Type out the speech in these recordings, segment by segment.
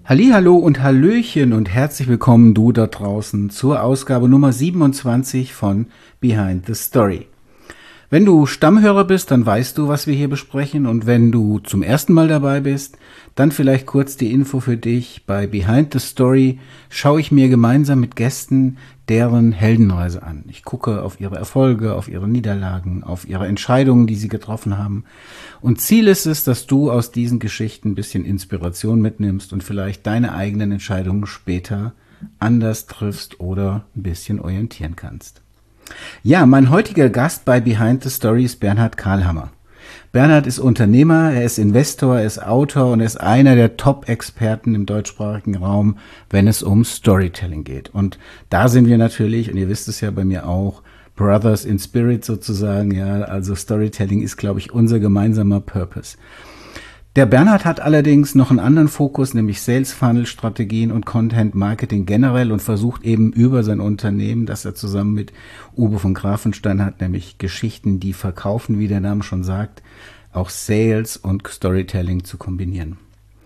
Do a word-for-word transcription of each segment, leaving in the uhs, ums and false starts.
Hallihallo und Hallöchen und herzlich willkommen du da draußen zur Ausgabe Nummer siebenundzwanzig von Behind the Story. Wenn du Stammhörer bist, dann weißt du, was wir hier besprechen, und wenn du zum ersten Mal dabei bist, dann vielleicht kurz die Info für dich. Bei Behind the Story schaue ich mir gemeinsam mit Gästen deren Heldenreise an. Ich gucke auf ihre Erfolge, auf ihre Niederlagen, auf ihre Entscheidungen, die sie getroffen haben. Und Ziel ist es, dass du aus diesen Geschichten ein bisschen Inspiration mitnimmst und vielleicht deine eigenen Entscheidungen später anders triffst oder ein bisschen orientieren kannst. Ja, mein heutiger Gast bei Behind the Story ist Bernhard Karlhammer. Bernhard ist Unternehmer, er ist Investor, er ist Autor und er ist einer der Top-Experten im deutschsprachigen Raum, wenn es um Storytelling geht. Und da sind wir natürlich, und ihr wisst es ja bei mir auch, Brothers in Spirit sozusagen, ja, also Storytelling ist, glaube ich, unser gemeinsamer Purpose. Der Bernhard hat allerdings noch einen anderen Fokus, nämlich Sales Funnel Strategien und Content Marketing generell, und versucht eben über sein Unternehmen, das er zusammen mit Uwe von Grafenstein hat, nämlich Geschichten, die verkaufen, wie der Name schon sagt, auch Sales und Storytelling zu kombinieren.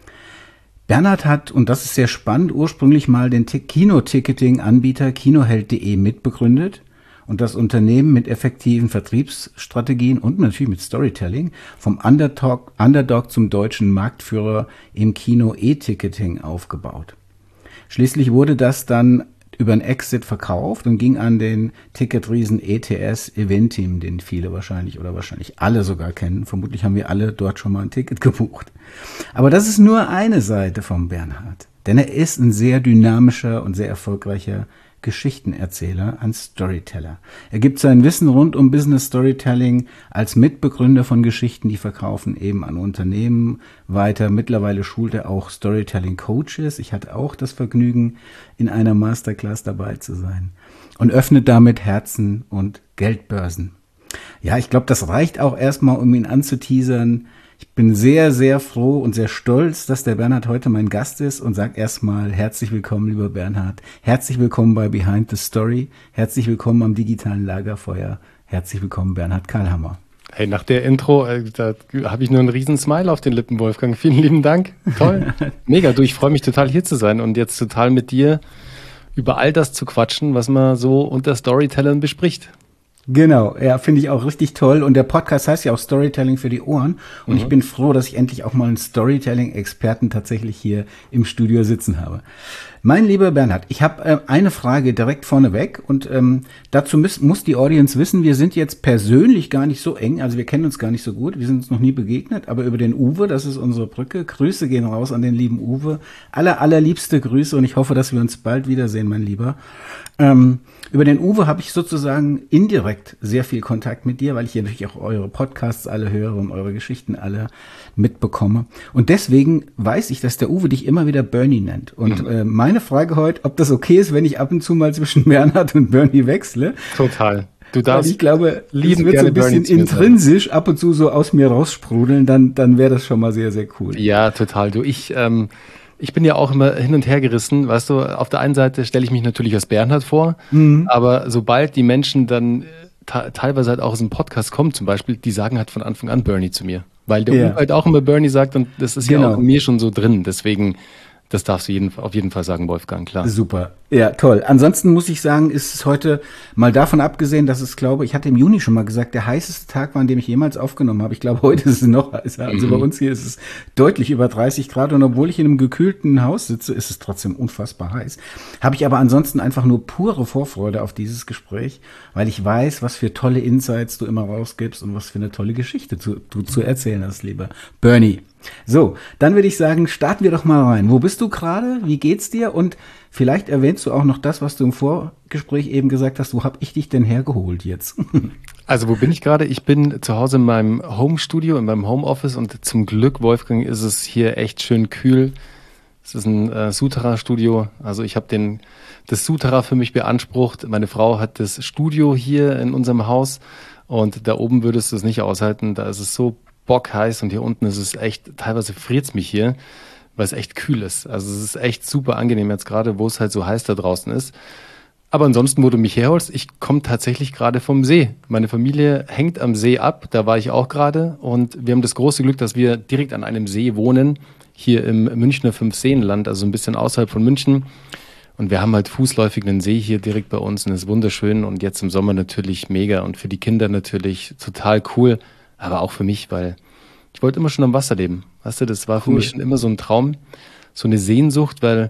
Bernhard hat, und das ist sehr spannend, ursprünglich mal den Kino-Ticketing-Anbieter Kinoheld punkt de mitbegründet und das Unternehmen mit effektiven Vertriebsstrategien und natürlich mit Storytelling vom Underdog, Underdog zum deutschen Marktführer im Kino-E-Ticketing aufgebaut. Schließlich wurde das dann über einen Exit verkauft und ging an den Ticketriesen E T S Eventim, den viele wahrscheinlich oder wahrscheinlich alle sogar kennen. Vermutlich haben wir alle dort schon mal ein Ticket gebucht. Aber das ist nur eine Seite vom Bernhard, denn er ist ein sehr dynamischer und sehr erfolgreicher Geschichtenerzähler, ein Storyteller. Er gibt sein Wissen rund um Business Storytelling als Mitbegründer von Geschichten, die verkaufen, eben an Unternehmen weiter. Mittlerweile schult er auch Storytelling Coaches. Ich hatte auch das Vergnügen, in einer Masterclass dabei zu sein, und öffnet damit Herzen und Geldbörsen. Ja, ich glaube, das reicht auch erstmal, um ihn anzuteasern. Ich bin sehr, sehr froh und sehr stolz, dass der Bernhard heute mein Gast ist, und sage erstmal herzlich willkommen, lieber Bernhard. Herzlich willkommen bei Behind the Story. Herzlich willkommen am digitalen Lagerfeuer. Herzlich willkommen, Bernhard Karlhammer. Hey, nach der Intro, äh, da habe ich nur einen riesen Smile auf den Lippen, Wolfgang. Vielen lieben Dank. Toll. Mega, du, ich freue mich total, hier zu sein und jetzt total mit dir über all das zu quatschen, was man so unter Storytellern bespricht. Genau, ja, finde ich auch richtig toll. Und der Podcast heißt ja auch Storytelling für die Ohren. Und mhm. ich bin froh, dass ich endlich auch mal einen Storytelling-Experten tatsächlich hier im Studio sitzen habe. Mein lieber Bernhard, ich habe äh, eine Frage direkt vorneweg, und ähm, dazu muss, muss die Audience wissen, wir sind jetzt persönlich gar nicht so eng, also wir kennen uns gar nicht so gut, wir sind uns noch nie begegnet, aber über den Uwe, das ist unsere Brücke, Grüße gehen raus an den lieben Uwe, aller, allerliebste Grüße, und ich hoffe, dass wir uns bald wiedersehen, mein Lieber. Ähm, über den Uwe habe ich sozusagen indirekt sehr viel Kontakt mit dir, weil ich hier natürlich auch eure Podcasts alle höre und eure Geschichten alle mitbekomme. Und deswegen weiß ich, dass der Uwe dich immer wieder Bernie nennt. Und mhm. äh, meine Frage heute, ob das okay ist, wenn ich ab und zu mal zwischen Bernhard und Bernie wechsle. Total. Du darfst. Weil ich glaube, lieben wird so ein bisschen intrinsisch ab und zu so aus mir raussprudeln, dann, dann wäre das schon mal sehr, sehr cool. Ja, total. Du, ich, ähm, Ich bin ja auch immer hin und her gerissen, weißt du, auf der einen Seite stelle ich mich natürlich als Bernhard vor, mhm. aber sobald die Menschen dann ta- teilweise halt auch aus dem Podcast kommen zum Beispiel, die sagen halt von Anfang an Bernie zu mir, weil der ja. Uwe halt auch immer Bernie sagt, und das ist genau. ja auch in mir schon so drin, deswegen, das darfst du jeden, auf jeden Fall sagen, Wolfgang, klar. Super, ja, toll. Ansonsten muss ich sagen, ist es heute, mal davon abgesehen, dass es, glaube ich, hatte im Juni schon mal gesagt, der heißeste Tag war, an dem ich jemals aufgenommen habe. Ich glaube, heute ist es noch heißer. Also mhm. bei uns hier ist es deutlich über dreißig Grad, und obwohl ich in einem gekühlten Haus sitze, ist es trotzdem unfassbar heiß. Habe ich aber ansonsten einfach nur pure Vorfreude auf dieses Gespräch, weil ich weiß, was für tolle Insights du immer rausgibst und was für eine tolle Geschichte du, du zu erzählen hast, lieber Bernie. So, dann würde ich sagen, starten wir doch mal rein. Wo bist du gerade? Wie geht's dir? Und vielleicht erwähnst du auch noch das, was du im Vorgespräch eben gesagt hast. Wo habe ich dich denn hergeholt jetzt? Also wo bin ich gerade? Ich bin zu Hause in meinem Home-Studio, in meinem Homeoffice, und zum Glück, Wolfgang, ist es hier echt schön kühl. Es ist ein äh, Souterrain-Studio. Also ich habe den das Souterrain für mich beansprucht. Meine Frau hat das Studio hier in unserem Haus, und da oben würdest du es nicht aushalten. Da ist es so bockheiß, und hier unten ist es echt, teilweise friert es mich hier, weil es echt kühl ist. Also es ist echt super angenehm jetzt gerade, wo es halt so heiß da draußen ist. Aber ansonsten, wo du mich herholst, ich komme tatsächlich gerade vom See. Meine Familie hängt am See ab, da war ich auch gerade, und wir haben das große Glück, dass wir direkt an einem See wohnen. hier im Münchner Fünfseenland, also ein bisschen außerhalb von München. Und wir haben halt fußläufig einen See hier direkt bei uns und das ist wunderschön und jetzt im Sommer natürlich mega und für die Kinder natürlich total cool, aber auch für mich, weil ich wollte immer schon am Wasser leben. Weißt du, das war für Cool. mich schon immer so ein Traum, so eine Sehnsucht, weil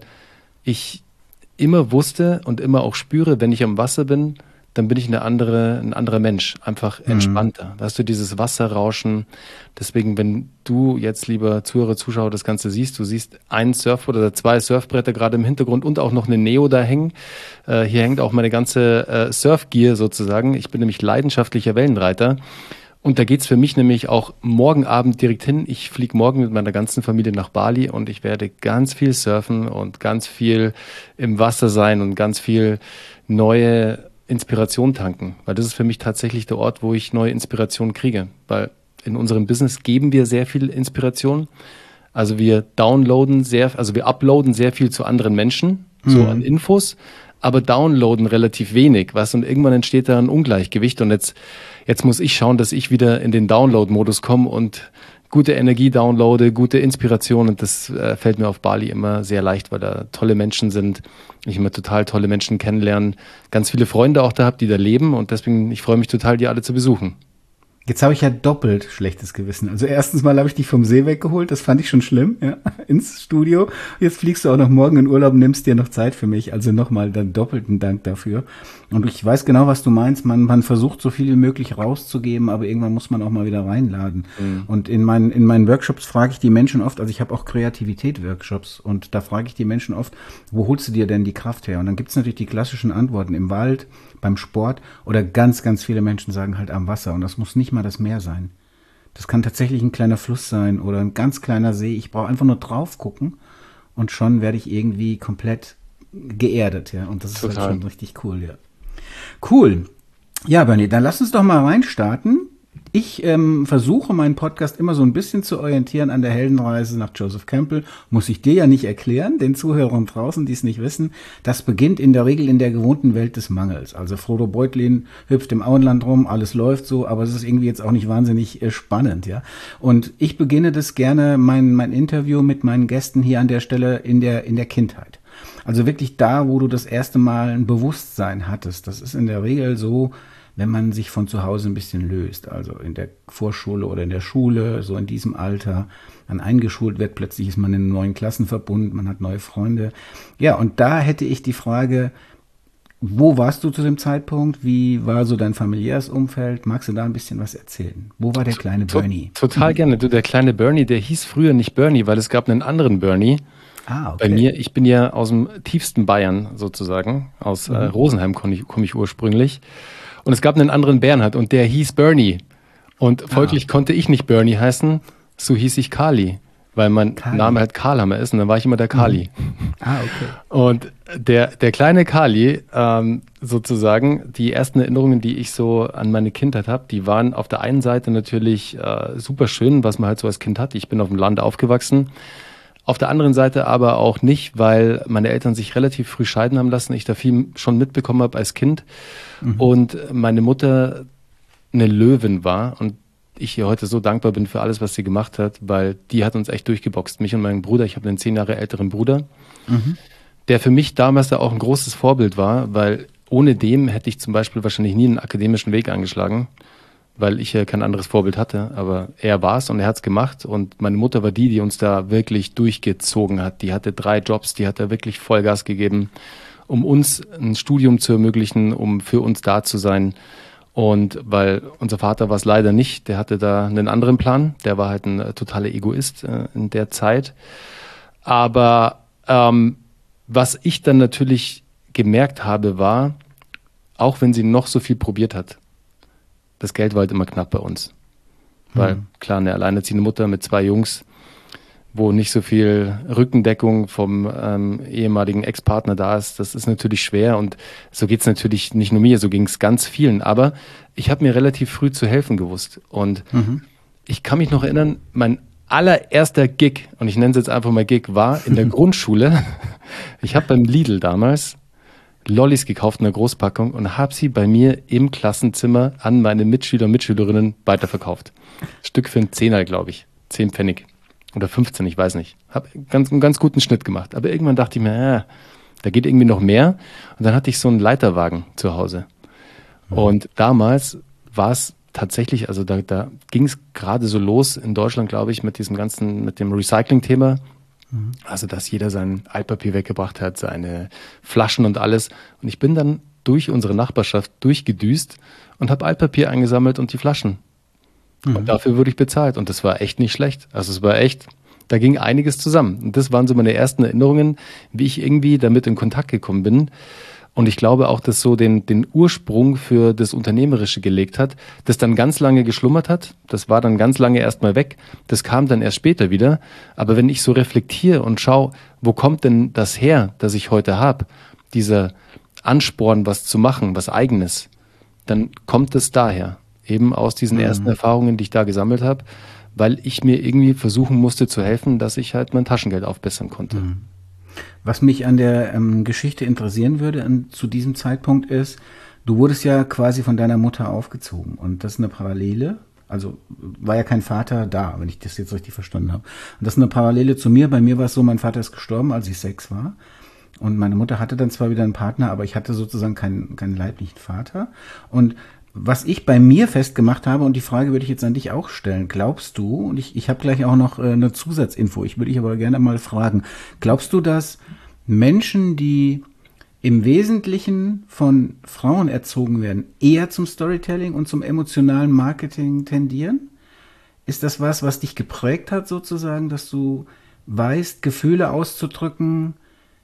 ich immer wusste und immer auch spüre, wenn ich am Wasser bin, dann bin ich eine andere, ein anderer Mensch, einfach entspannter. Weißt du, dieses Wasserrauschen. Deswegen, wenn du jetzt, lieber Zuhörer, Zuschauer, das Ganze siehst, du siehst ein Surfboard oder zwei Surfbretter gerade im Hintergrund und auch noch eine Neo da hängen. Äh, hier hängt auch meine ganze äh, Surfgear sozusagen. Ich bin nämlich leidenschaftlicher Wellenreiter. Und da geht's für mich nämlich auch morgen Abend direkt hin. Ich fliege morgen mit meiner ganzen Familie nach Bali und ich werde ganz viel surfen und ganz viel im Wasser sein und ganz viel neue Inspiration tanken, weil das ist für mich tatsächlich der Ort, wo ich neue Inspiration kriege, weil in unserem Business geben wir sehr viel Inspiration, also wir downloaden sehr, also wir uploaden sehr viel zu anderen Menschen, so Mhm. an Infos, aber downloaden relativ wenig, was und irgendwann entsteht da ein Ungleichgewicht und jetzt, jetzt muss ich schauen, dass ich wieder in den Download-Modus komme und gute Energie downloade, gute Inspiration und das äh, fällt mir auf Bali immer sehr leicht, weil da tolle Menschen sind, ich immer total tolle Menschen kennenlernen, ganz viele Freunde auch da habe, die da leben und deswegen, ich freue mich total, die alle zu besuchen. Jetzt habe ich ja doppelt schlechtes Gewissen. Also erstens mal habe ich dich vom See weggeholt, das fand ich schon schlimm, ja, ins Studio. Jetzt fliegst du auch noch morgen in Urlaub und nimmst dir noch Zeit für mich. Also nochmal dann doppelten Dank dafür. Und ich weiß genau, was du meinst. Man, man versucht so viel wie möglich rauszugeben, aber irgendwann muss man auch mal wieder reinladen. Mhm. Und in meinen, in meinen Workshops frage ich die Menschen oft, also ich habe auch Kreativität-Workshops und da frage ich die Menschen oft, wo holst du dir denn die Kraft her? Und dann gibt es natürlich die klassischen Antworten im Wald, beim Sport oder ganz, ganz viele Menschen sagen halt am Wasser und das muss nicht mal das Meer sein. Das kann tatsächlich ein kleiner Fluss sein oder ein ganz kleiner See. Ich brauche einfach nur drauf gucken und schon werde ich irgendwie komplett geerdet, ja. Und das ist Total. halt schon richtig cool, ja. Cool. Ja, Bernie, dann lass uns doch mal reinstarten. Ich ähm, versuche, meinen Podcast immer so ein bisschen zu orientieren an der Heldenreise nach Joseph Campbell. Muss ich dir ja nicht erklären, den Zuhörern draußen, die es nicht wissen. Das beginnt in der Regel in der gewohnten Welt des Mangels. Also Frodo Beutlin hüpft im Auenland rum, alles läuft so, aber es ist irgendwie jetzt auch nicht wahnsinnig äh, spannend, ja. Und ich beginne das gerne, mein, mein Interview mit meinen Gästen hier an der Stelle in der, in der Kindheit. Also wirklich da, wo du das erste Mal ein Bewusstsein hattest. Das ist in der Regel so, wenn man sich von zu Hause ein bisschen löst, also in der Vorschule oder in der Schule, so in diesem Alter, dann eingeschult wird, plötzlich ist man in einem neuen Klassenverbund, man hat neue Freunde. Ja, und da hätte ich die Frage, wo warst du zu dem Zeitpunkt? Wie war so dein familiäres Umfeld? Magst du da ein bisschen was erzählen? Wo war der kleine Bernie? Total gerne. Du, der kleine Bernie, der hieß früher nicht Bernie, weil es gab einen anderen Bernie. Ah, okay. Bei mir, ich bin ja aus dem tiefsten Bayern sozusagen, aus mhm. äh, Rosenheim komme ich, komm ich ursprünglich. Und es gab einen anderen Bernhard und der hieß Bernie. Und folglich ah. konnte ich nicht Bernie heißen, so hieß ich Kali, weil mein Kali. Name halt Karlhammer ist und dann war ich immer der Kali. Mhm. Ah, okay. Und der, der kleine Kali, ähm, sozusagen, die ersten Erinnerungen, die ich so an meine Kindheit habe, die waren auf der einen Seite natürlich äh, super schön, was man halt so als Kind hat. Ich bin auf dem Land aufgewachsen. Auf der anderen Seite aber auch nicht, weil meine Eltern sich relativ früh scheiden haben lassen. Ich da viel schon mitbekommen habe als Kind. Mhm. Und meine Mutter eine Löwin war. Und ich ihr heute so dankbar bin für alles, was sie gemacht hat, weil die hat uns echt durchgeboxt. Mich und meinen Bruder. Ich habe einen zehn Jahre älteren Bruder, mhm. der für mich damals da auch ein großes Vorbild war, weil ohne dem hätte ich zum Beispiel wahrscheinlich nie einen akademischen Weg eingeschlagen, weil ich ja kein anderes Vorbild hatte, aber er war es und er hat es gemacht und meine Mutter war die, die uns da wirklich durchgezogen hat. Die hatte drei Jobs, die hat da wirklich Vollgas gegeben, um uns ein Studium zu ermöglichen, um für uns da zu sein. Und weil unser Vater war es leider nicht, der hatte da einen anderen Plan, der war halt ein äh, totaler Egoist äh, in der Zeit. Aber ähm, was ich dann natürlich gemerkt habe, war, auch wenn sie noch so viel probiert hat, das Geld war halt immer knapp bei uns. Weil, mhm. klar, eine alleinerziehende Mutter mit zwei Jungs, wo nicht so viel Rückendeckung vom ähm, ehemaligen Ex-Partner da ist, das ist natürlich schwer. Und so geht es natürlich nicht nur mir, so ging es ganz vielen. Aber ich habe mir relativ früh zu helfen gewusst. Und mhm. ich kann mich noch erinnern, mein allererster Gig, und ich nenne es jetzt einfach mal Gig, war in der Grundschule. Ich habe beim Lidl damals Lollis gekauft in der Großpackung und habe sie bei mir im Klassenzimmer an meine Mitschüler und Mitschülerinnen weiterverkauft. Stück für einen Zehner, glaube ich. Zehn Pfennig. oder fünfzehn, ich weiß nicht. Habe ganz, einen ganz guten Schnitt gemacht. Aber irgendwann dachte ich mir, äh, da geht irgendwie noch mehr. Und dann hatte ich so einen Leiterwagen zu Hause. Mhm. Und damals war es tatsächlich, also da, da ging es gerade so los in Deutschland, glaube ich, mit diesem ganzen, mit dem Recycling-Thema. Mhm. Also, dass jeder sein Altpapier weggebracht hat, seine Flaschen und alles. Und ich bin dann durch unsere Nachbarschaft durchgedüst und habe Altpapier eingesammelt und die Flaschen. Mhm. Und dafür wurde ich bezahlt. Und das war echt nicht schlecht. Also es war echt, da ging einiges zusammen. Und das waren so meine ersten Erinnerungen, wie ich irgendwie damit in Kontakt gekommen bin. Und ich glaube auch, dass so den, den Ursprung für das Unternehmerische gelegt hat, das dann ganz lange geschlummert hat. Das war dann ganz lange erstmal weg. Das kam dann erst später wieder. Aber wenn ich so reflektiere und schaue, wo kommt denn das her, das ich heute habe, dieser Ansporn, was zu machen, was Eigenes, dann kommt es daher. Eben aus diesen mhm. ersten Erfahrungen, die ich da gesammelt habe, weil ich mir irgendwie versuchen musste zu helfen, dass ich halt mein Taschengeld aufbessern konnte. Mhm. Was mich an der ähm, Geschichte interessieren würde an, zu diesem Zeitpunkt ist, du wurdest ja quasi von deiner Mutter aufgezogen und das ist eine Parallele, also war ja kein Vater da, wenn ich das jetzt richtig verstanden habe. Und das ist eine Parallele zu mir. Bei mir war es so, mein Vater ist gestorben, als ich sechs war und meine Mutter hatte dann zwar wieder einen Partner, aber ich hatte sozusagen keinen, keinen leiblichen Vater. Und was ich bei mir festgemacht habe, und die Frage würde ich jetzt an dich auch stellen, glaubst du, und ich, ich habe gleich auch noch äh, eine Zusatzinfo, ich würde dich aber gerne mal fragen, glaubst du, dass Menschen, die im Wesentlichen von Frauen erzogen werden, eher zum Storytelling und zum emotionalen Marketing tendieren? Ist das was, was dich geprägt hat sozusagen, dass du weißt, Gefühle auszudrücken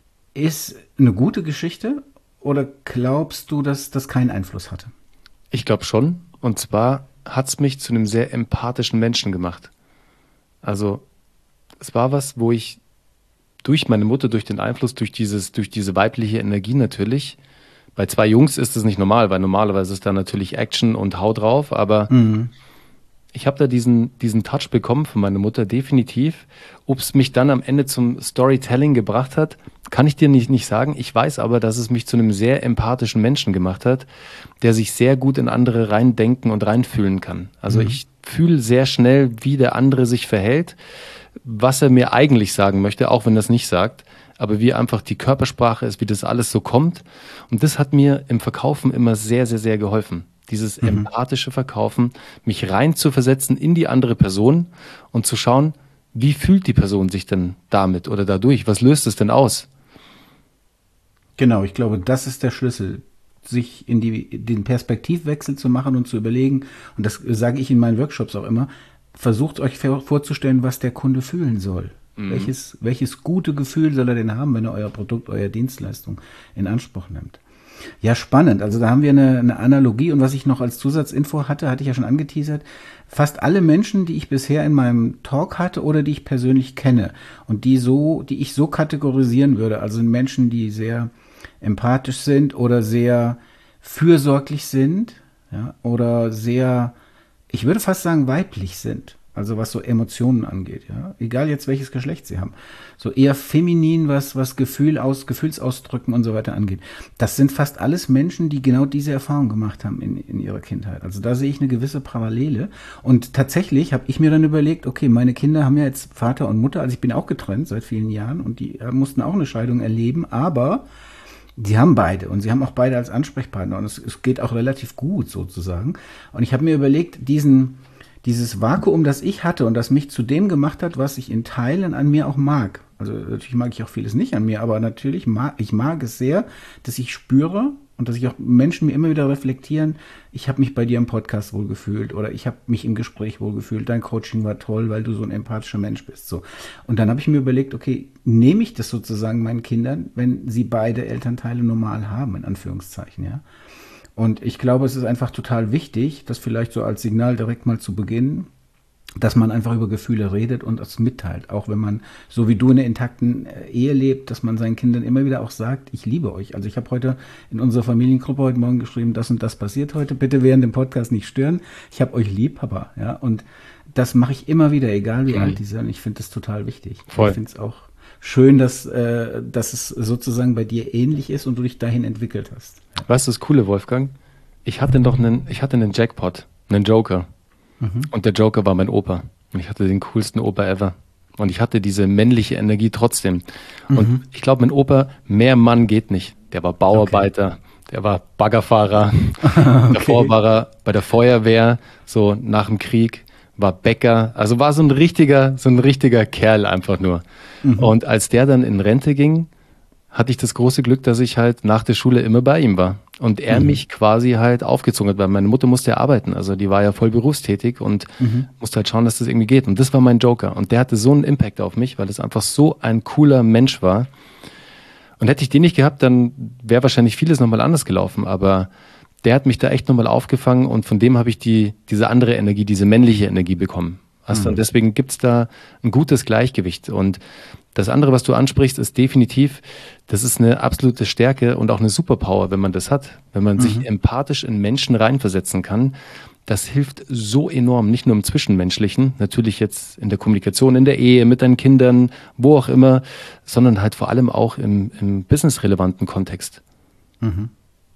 ist eine gute Geschichte? Oder glaubst du, dass das keinen Einfluss hatte? Ich glaube schon. Und zwar hat es mich zu einem sehr empathischen Menschen gemacht. Also es war was, wo ich durch meine Mutter, durch den Einfluss, durch dieses, durch diese weibliche Energie natürlich, bei zwei Jungs ist es nicht normal, weil normalerweise ist da natürlich Action und Hau drauf, aber mhm. ich habe da diesen, diesen Touch bekommen von meiner Mutter, definitiv. Ob es mich dann am Ende zum Storytelling gebracht hat, kann ich dir nicht, nicht sagen. Ich weiß aber, dass es mich zu einem sehr empathischen Menschen gemacht hat, der sich sehr gut in andere reindenken und reinfühlen kann. Also mhm. ich fühle sehr schnell, wie der andere sich verhält, was er mir eigentlich sagen möchte, auch wenn er es nicht sagt, aber wie einfach die Körpersprache ist, wie das alles so kommt. Und das hat mir im Verkaufen immer sehr, sehr, sehr geholfen. Dieses mhm. empathische Verkaufen, mich rein zu versetzen in die andere Person und zu schauen, wie fühlt die Person sich denn damit oder dadurch? Was löst es denn aus? Genau, ich glaube, das ist der Schlüssel, sich in die, den Perspektivwechsel zu machen und zu überlegen, und das sage ich in meinen Workshops auch immer, versucht euch vorzustellen, was der Kunde fühlen soll. Mhm. Welches, welches gute Gefühl soll er denn haben, wenn er euer Produkt, eure Dienstleistung in Anspruch nimmt? Ja, spannend. Also da haben wir eine, eine Analogie, und was ich noch als Zusatzinfo hatte, hatte ich ja schon angeteasert. Fast alle Menschen, die ich bisher in meinem Talk hatte oder die ich persönlich kenne und die so, die ich so kategorisieren würde, also Menschen, die sehr empathisch sind oder sehr fürsorglich sind, ja, oder sehr, ich würde fast sagen, weiblich sind. Also was so Emotionen angeht, ja. Egal jetzt welches Geschlecht sie haben. So eher feminin, was, was Gefühl aus, Gefühlsausdrücken und so weiter angeht. Das sind fast alles Menschen, die genau diese Erfahrung gemacht haben in, in ihrer Kindheit. Also da sehe ich eine gewisse Parallele. Und tatsächlich habe ich mir dann überlegt, okay, meine Kinder haben ja jetzt Vater und Mutter, also ich bin auch getrennt seit vielen Jahren und die mussten auch eine Scheidung erleben, aber die haben beide und sie haben auch beide als Ansprechpartner und es, es geht auch relativ gut sozusagen. Und ich habe mir überlegt, diesen Dieses Vakuum, das ich hatte und das mich zu dem gemacht hat, was ich in Teilen an mir auch mag. Also natürlich mag ich auch vieles nicht an mir, aber natürlich mag ich mag es sehr, dass ich spüre und dass ich auch Menschen mir immer wieder reflektieren, ich habe mich bei dir im Podcast wohlgefühlt oder ich habe mich im Gespräch wohlgefühlt, dein Coaching war toll, weil du so ein empathischer Mensch bist. So. Und dann habe ich mir überlegt, okay, nehme ich das sozusagen meinen Kindern, wenn sie beide Elternteile normal haben, in Anführungszeichen, ja. Und ich glaube, es ist einfach total wichtig, das vielleicht so als Signal direkt mal zu beginnen, dass man einfach über Gefühle redet und es mitteilt. Auch wenn man, so wie du in einer intakten Ehe lebt, dass man seinen Kindern immer wieder auch sagt, ich liebe euch. Also ich habe heute in unserer Familiengruppe heute Morgen geschrieben, das und das passiert heute. Bitte während dem Podcast nicht stören. Ich habe euch lieb, Papa. Ja, und das mache ich immer wieder, egal wie mhm. alt die sind. Ich finde das total wichtig. Voll. Ich finde es auch schön, dass, äh, dass es sozusagen bei dir ähnlich ist und du dich dahin entwickelt hast. Weißt du, das Coole, Wolfgang? Ich hatte doch einen, ich hatte einen Jackpot, einen Joker. Mhm. Und der Joker war mein Opa. Und ich hatte den coolsten Opa ever. Und ich hatte diese männliche Energie trotzdem. Mhm. Und ich glaube, mein Opa, mehr Mann geht nicht. Der war Bauarbeiter, okay. Der war Baggerfahrer. Okay. Davor war er bei der Feuerwehr, so nach dem Krieg, war Bäcker. Also war so ein richtiger, so ein richtiger Kerl einfach nur. Mhm. Und als der dann in Rente ging, hatte ich das große Glück, dass ich halt nach der Schule immer bei ihm war. Und er mhm. mich quasi halt aufgezogen hat, weil meine Mutter musste ja arbeiten. Also die war ja voll berufstätig und mhm. musste halt schauen, dass das irgendwie geht. Und das war mein Joker. Und der hatte so einen Impact auf mich, weil es einfach so ein cooler Mensch war. Und hätte ich den nicht gehabt, dann wäre wahrscheinlich vieles nochmal anders gelaufen. Aber der hat mich da echt nochmal aufgefangen und von dem habe ich die diese andere Energie, diese männliche Energie bekommen. Weißt du? Und deswegen gibt's da ein gutes Gleichgewicht. Und das andere, was du ansprichst, ist definitiv, das ist eine absolute Stärke und auch eine Superpower, wenn man das hat. Wenn man mhm. sich empathisch in Menschen reinversetzen kann, das hilft so enorm, nicht nur im Zwischenmenschlichen, natürlich jetzt in der Kommunikation, in der Ehe, mit deinen Kindern, wo auch immer, sondern halt vor allem auch im, im businessrelevanten Kontext. Mhm.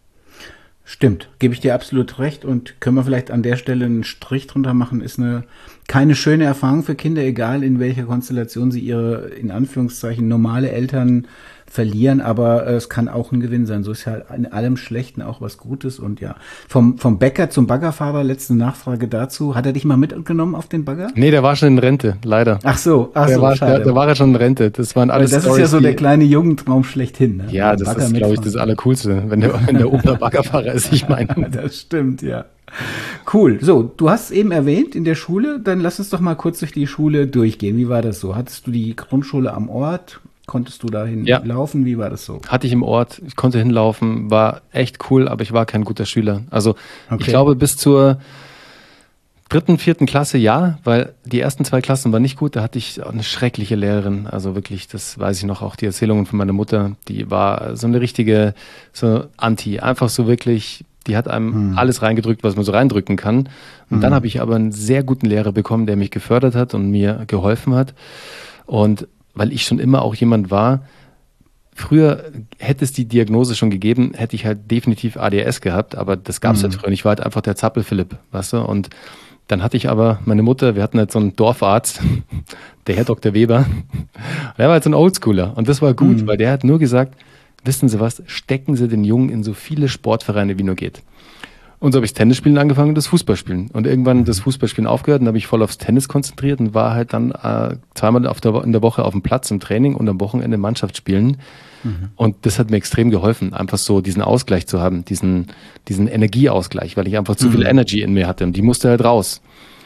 Stimmt, gebe ich dir absolut recht und können wir vielleicht an der Stelle einen Strich drunter machen, ist eine keine schöne Erfahrung für Kinder, egal in welcher Konstellation sie ihre, in Anführungszeichen, normale Eltern verlieren, aber äh, es kann auch ein Gewinn sein. So ist ja in allem Schlechten auch was Gutes und ja. Vom, vom Bäcker zum Baggerfahrer, letzte Nachfrage dazu. Hat er dich mal mitgenommen auf den Bagger? Nee, der war schon in Rente, leider. Ach so, ach der so, war, schade. Der, der war ja schon in Rente. Das waren alles Das Storys, ist ja so die, der kleine Jugendtraum schlechthin. Ne? Ja, das Bagger ist, glaube ich, das Allercoolste, wenn der, wenn der Opa Baggerfahrer ist, ich meine. Das stimmt, ja. Cool. So, du hast eben erwähnt in der Schule, dann lass uns doch mal kurz durch die Schule durchgehen. Wie war das so? Hattest du die Grundschule am Ort? Konntest du dahin ja. laufen? Wie war das so? Hatte ich im Ort, ich konnte hinlaufen, war echt cool, aber ich war kein guter Schüler. Also okay. Ich glaube bis zur dritten, vierten Klasse ja, weil die ersten zwei Klassen waren nicht gut, da hatte ich auch eine schreckliche Lehrerin, also wirklich, das weiß ich noch, auch die Erzählungen von meiner Mutter, die war so eine richtige, so Anti, einfach so wirklich, die hat einem hm. alles reingedrückt, was man so reindrücken kann. Und hm. dann habe ich aber einen sehr guten Lehrer bekommen, der mich gefördert hat und mir geholfen hat. Und weil ich schon immer auch jemand war, früher hätte es die Diagnose schon gegeben, hätte ich halt definitiv A D H S gehabt, aber das gab es mhm. halt früher nicht. Ich war halt einfach der Zappel-Philipp, weißt du, und dann hatte ich aber meine Mutter, wir hatten halt so einen Dorfarzt, der Herr Doktor Weber, der war halt so ein Oldschooler und das war gut, mhm. weil der hat nur gesagt, wissen Sie was, stecken Sie den Jungen in so viele Sportvereine wie nur geht. Und so habe ich Tennisspielen angefangen und das Fußballspielen. Und irgendwann das Fußballspielen aufgehört und habe ich voll aufs Tennis konzentriert und war halt dann äh, zweimal auf der, in der Woche auf dem Platz im Training und am Wochenende Mannschaftsspielen. Mhm. Und das hat mir extrem geholfen, einfach so diesen Ausgleich zu haben, diesen, diesen Energieausgleich, weil ich einfach zu mhm. viel Energy in mir hatte und die musste halt raus.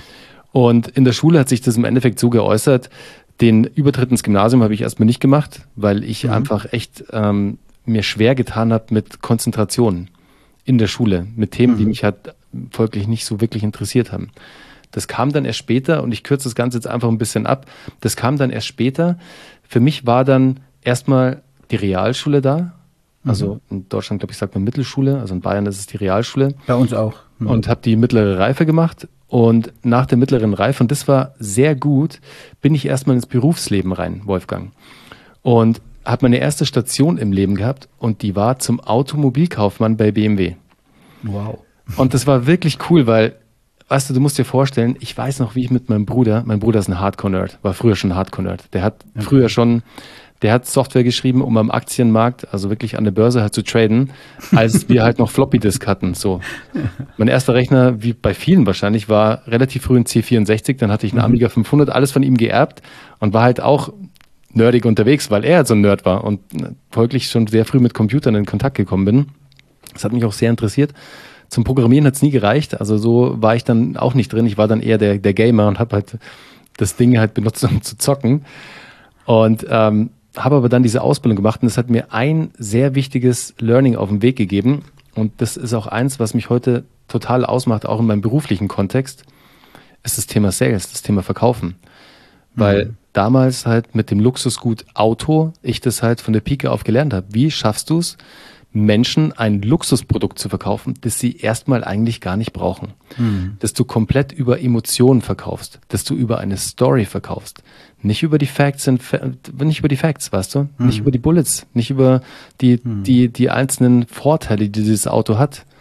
Und in der Schule hat sich das im Endeffekt so geäußert, den Übertritt ins Gymnasium habe ich erstmal nicht gemacht, weil ich mhm. einfach echt ähm, mir schwer getan habe mit Konzentration in der Schule, mit Themen, mhm. die mich halt folglich nicht so wirklich interessiert haben. Das kam dann erst später und ich kürze das Ganze jetzt einfach ein bisschen ab. Das kam dann erst später. Für mich war dann erstmal die Realschule da. Also mhm. in Deutschland, glaube ich, sagt man Mittelschule. Also in Bayern ist es die Realschule. Bei uns auch. Mhm. Und habe die mittlere Reife gemacht. Und nach der mittleren Reife, und das war sehr gut, bin ich erstmal ins Berufsleben rein, Wolfgang. Und habe meine erste Station im Leben gehabt und die war zum Automobilkaufmann bei B M W. Wow. Und das war wirklich cool, weil, weißt du, du musst dir vorstellen, ich weiß noch, wie ich mit meinem Bruder, mein Bruder ist ein Hardcore-Nerd, war früher schon ein Hardcore-Nerd. Der hat okay. früher schon, der hat Software geschrieben, um am Aktienmarkt, also wirklich an der Börse halt zu traden, als wir halt noch Floppy-Disk hatten. So. Mein erster Rechner, wie bei vielen wahrscheinlich, war relativ früh ein C vierundsechzig, dann hatte ich einen mhm. Amiga fünfhundert, alles von ihm geerbt und war halt auch nerdig unterwegs, weil er halt so ein Nerd war und folglich schon sehr früh mit Computern in Kontakt gekommen bin. Das hat mich auch sehr interessiert. Zum Programmieren hat es nie gereicht, also so war ich dann auch nicht drin. Ich war dann eher der, der Gamer und habe halt das Ding halt benutzt, um zu zocken. Und ähm, habe aber dann diese Ausbildung gemacht und das hat mir ein sehr wichtiges Learning auf den Weg gegeben. Und das ist auch eins, was mich heute total ausmacht, auch in meinem beruflichen Kontext, ist das Thema Sales, das Thema Verkaufen. Weil mhm. damals halt mit dem Luxusgut Auto ich das halt von der Pike auf gelernt habe. Wie schaffst du es, Menschen ein Luxusprodukt zu verkaufen, das sie erstmal eigentlich gar nicht brauchen? Mhm. Dass du komplett über Emotionen verkaufst, dass du über eine Story verkaufst. Nicht über die Facts, nicht über die Facts, weißt du? Mhm. Nicht über die Bullets, nicht über die, mhm. die, die einzelnen Vorteile, die dieses Auto hat,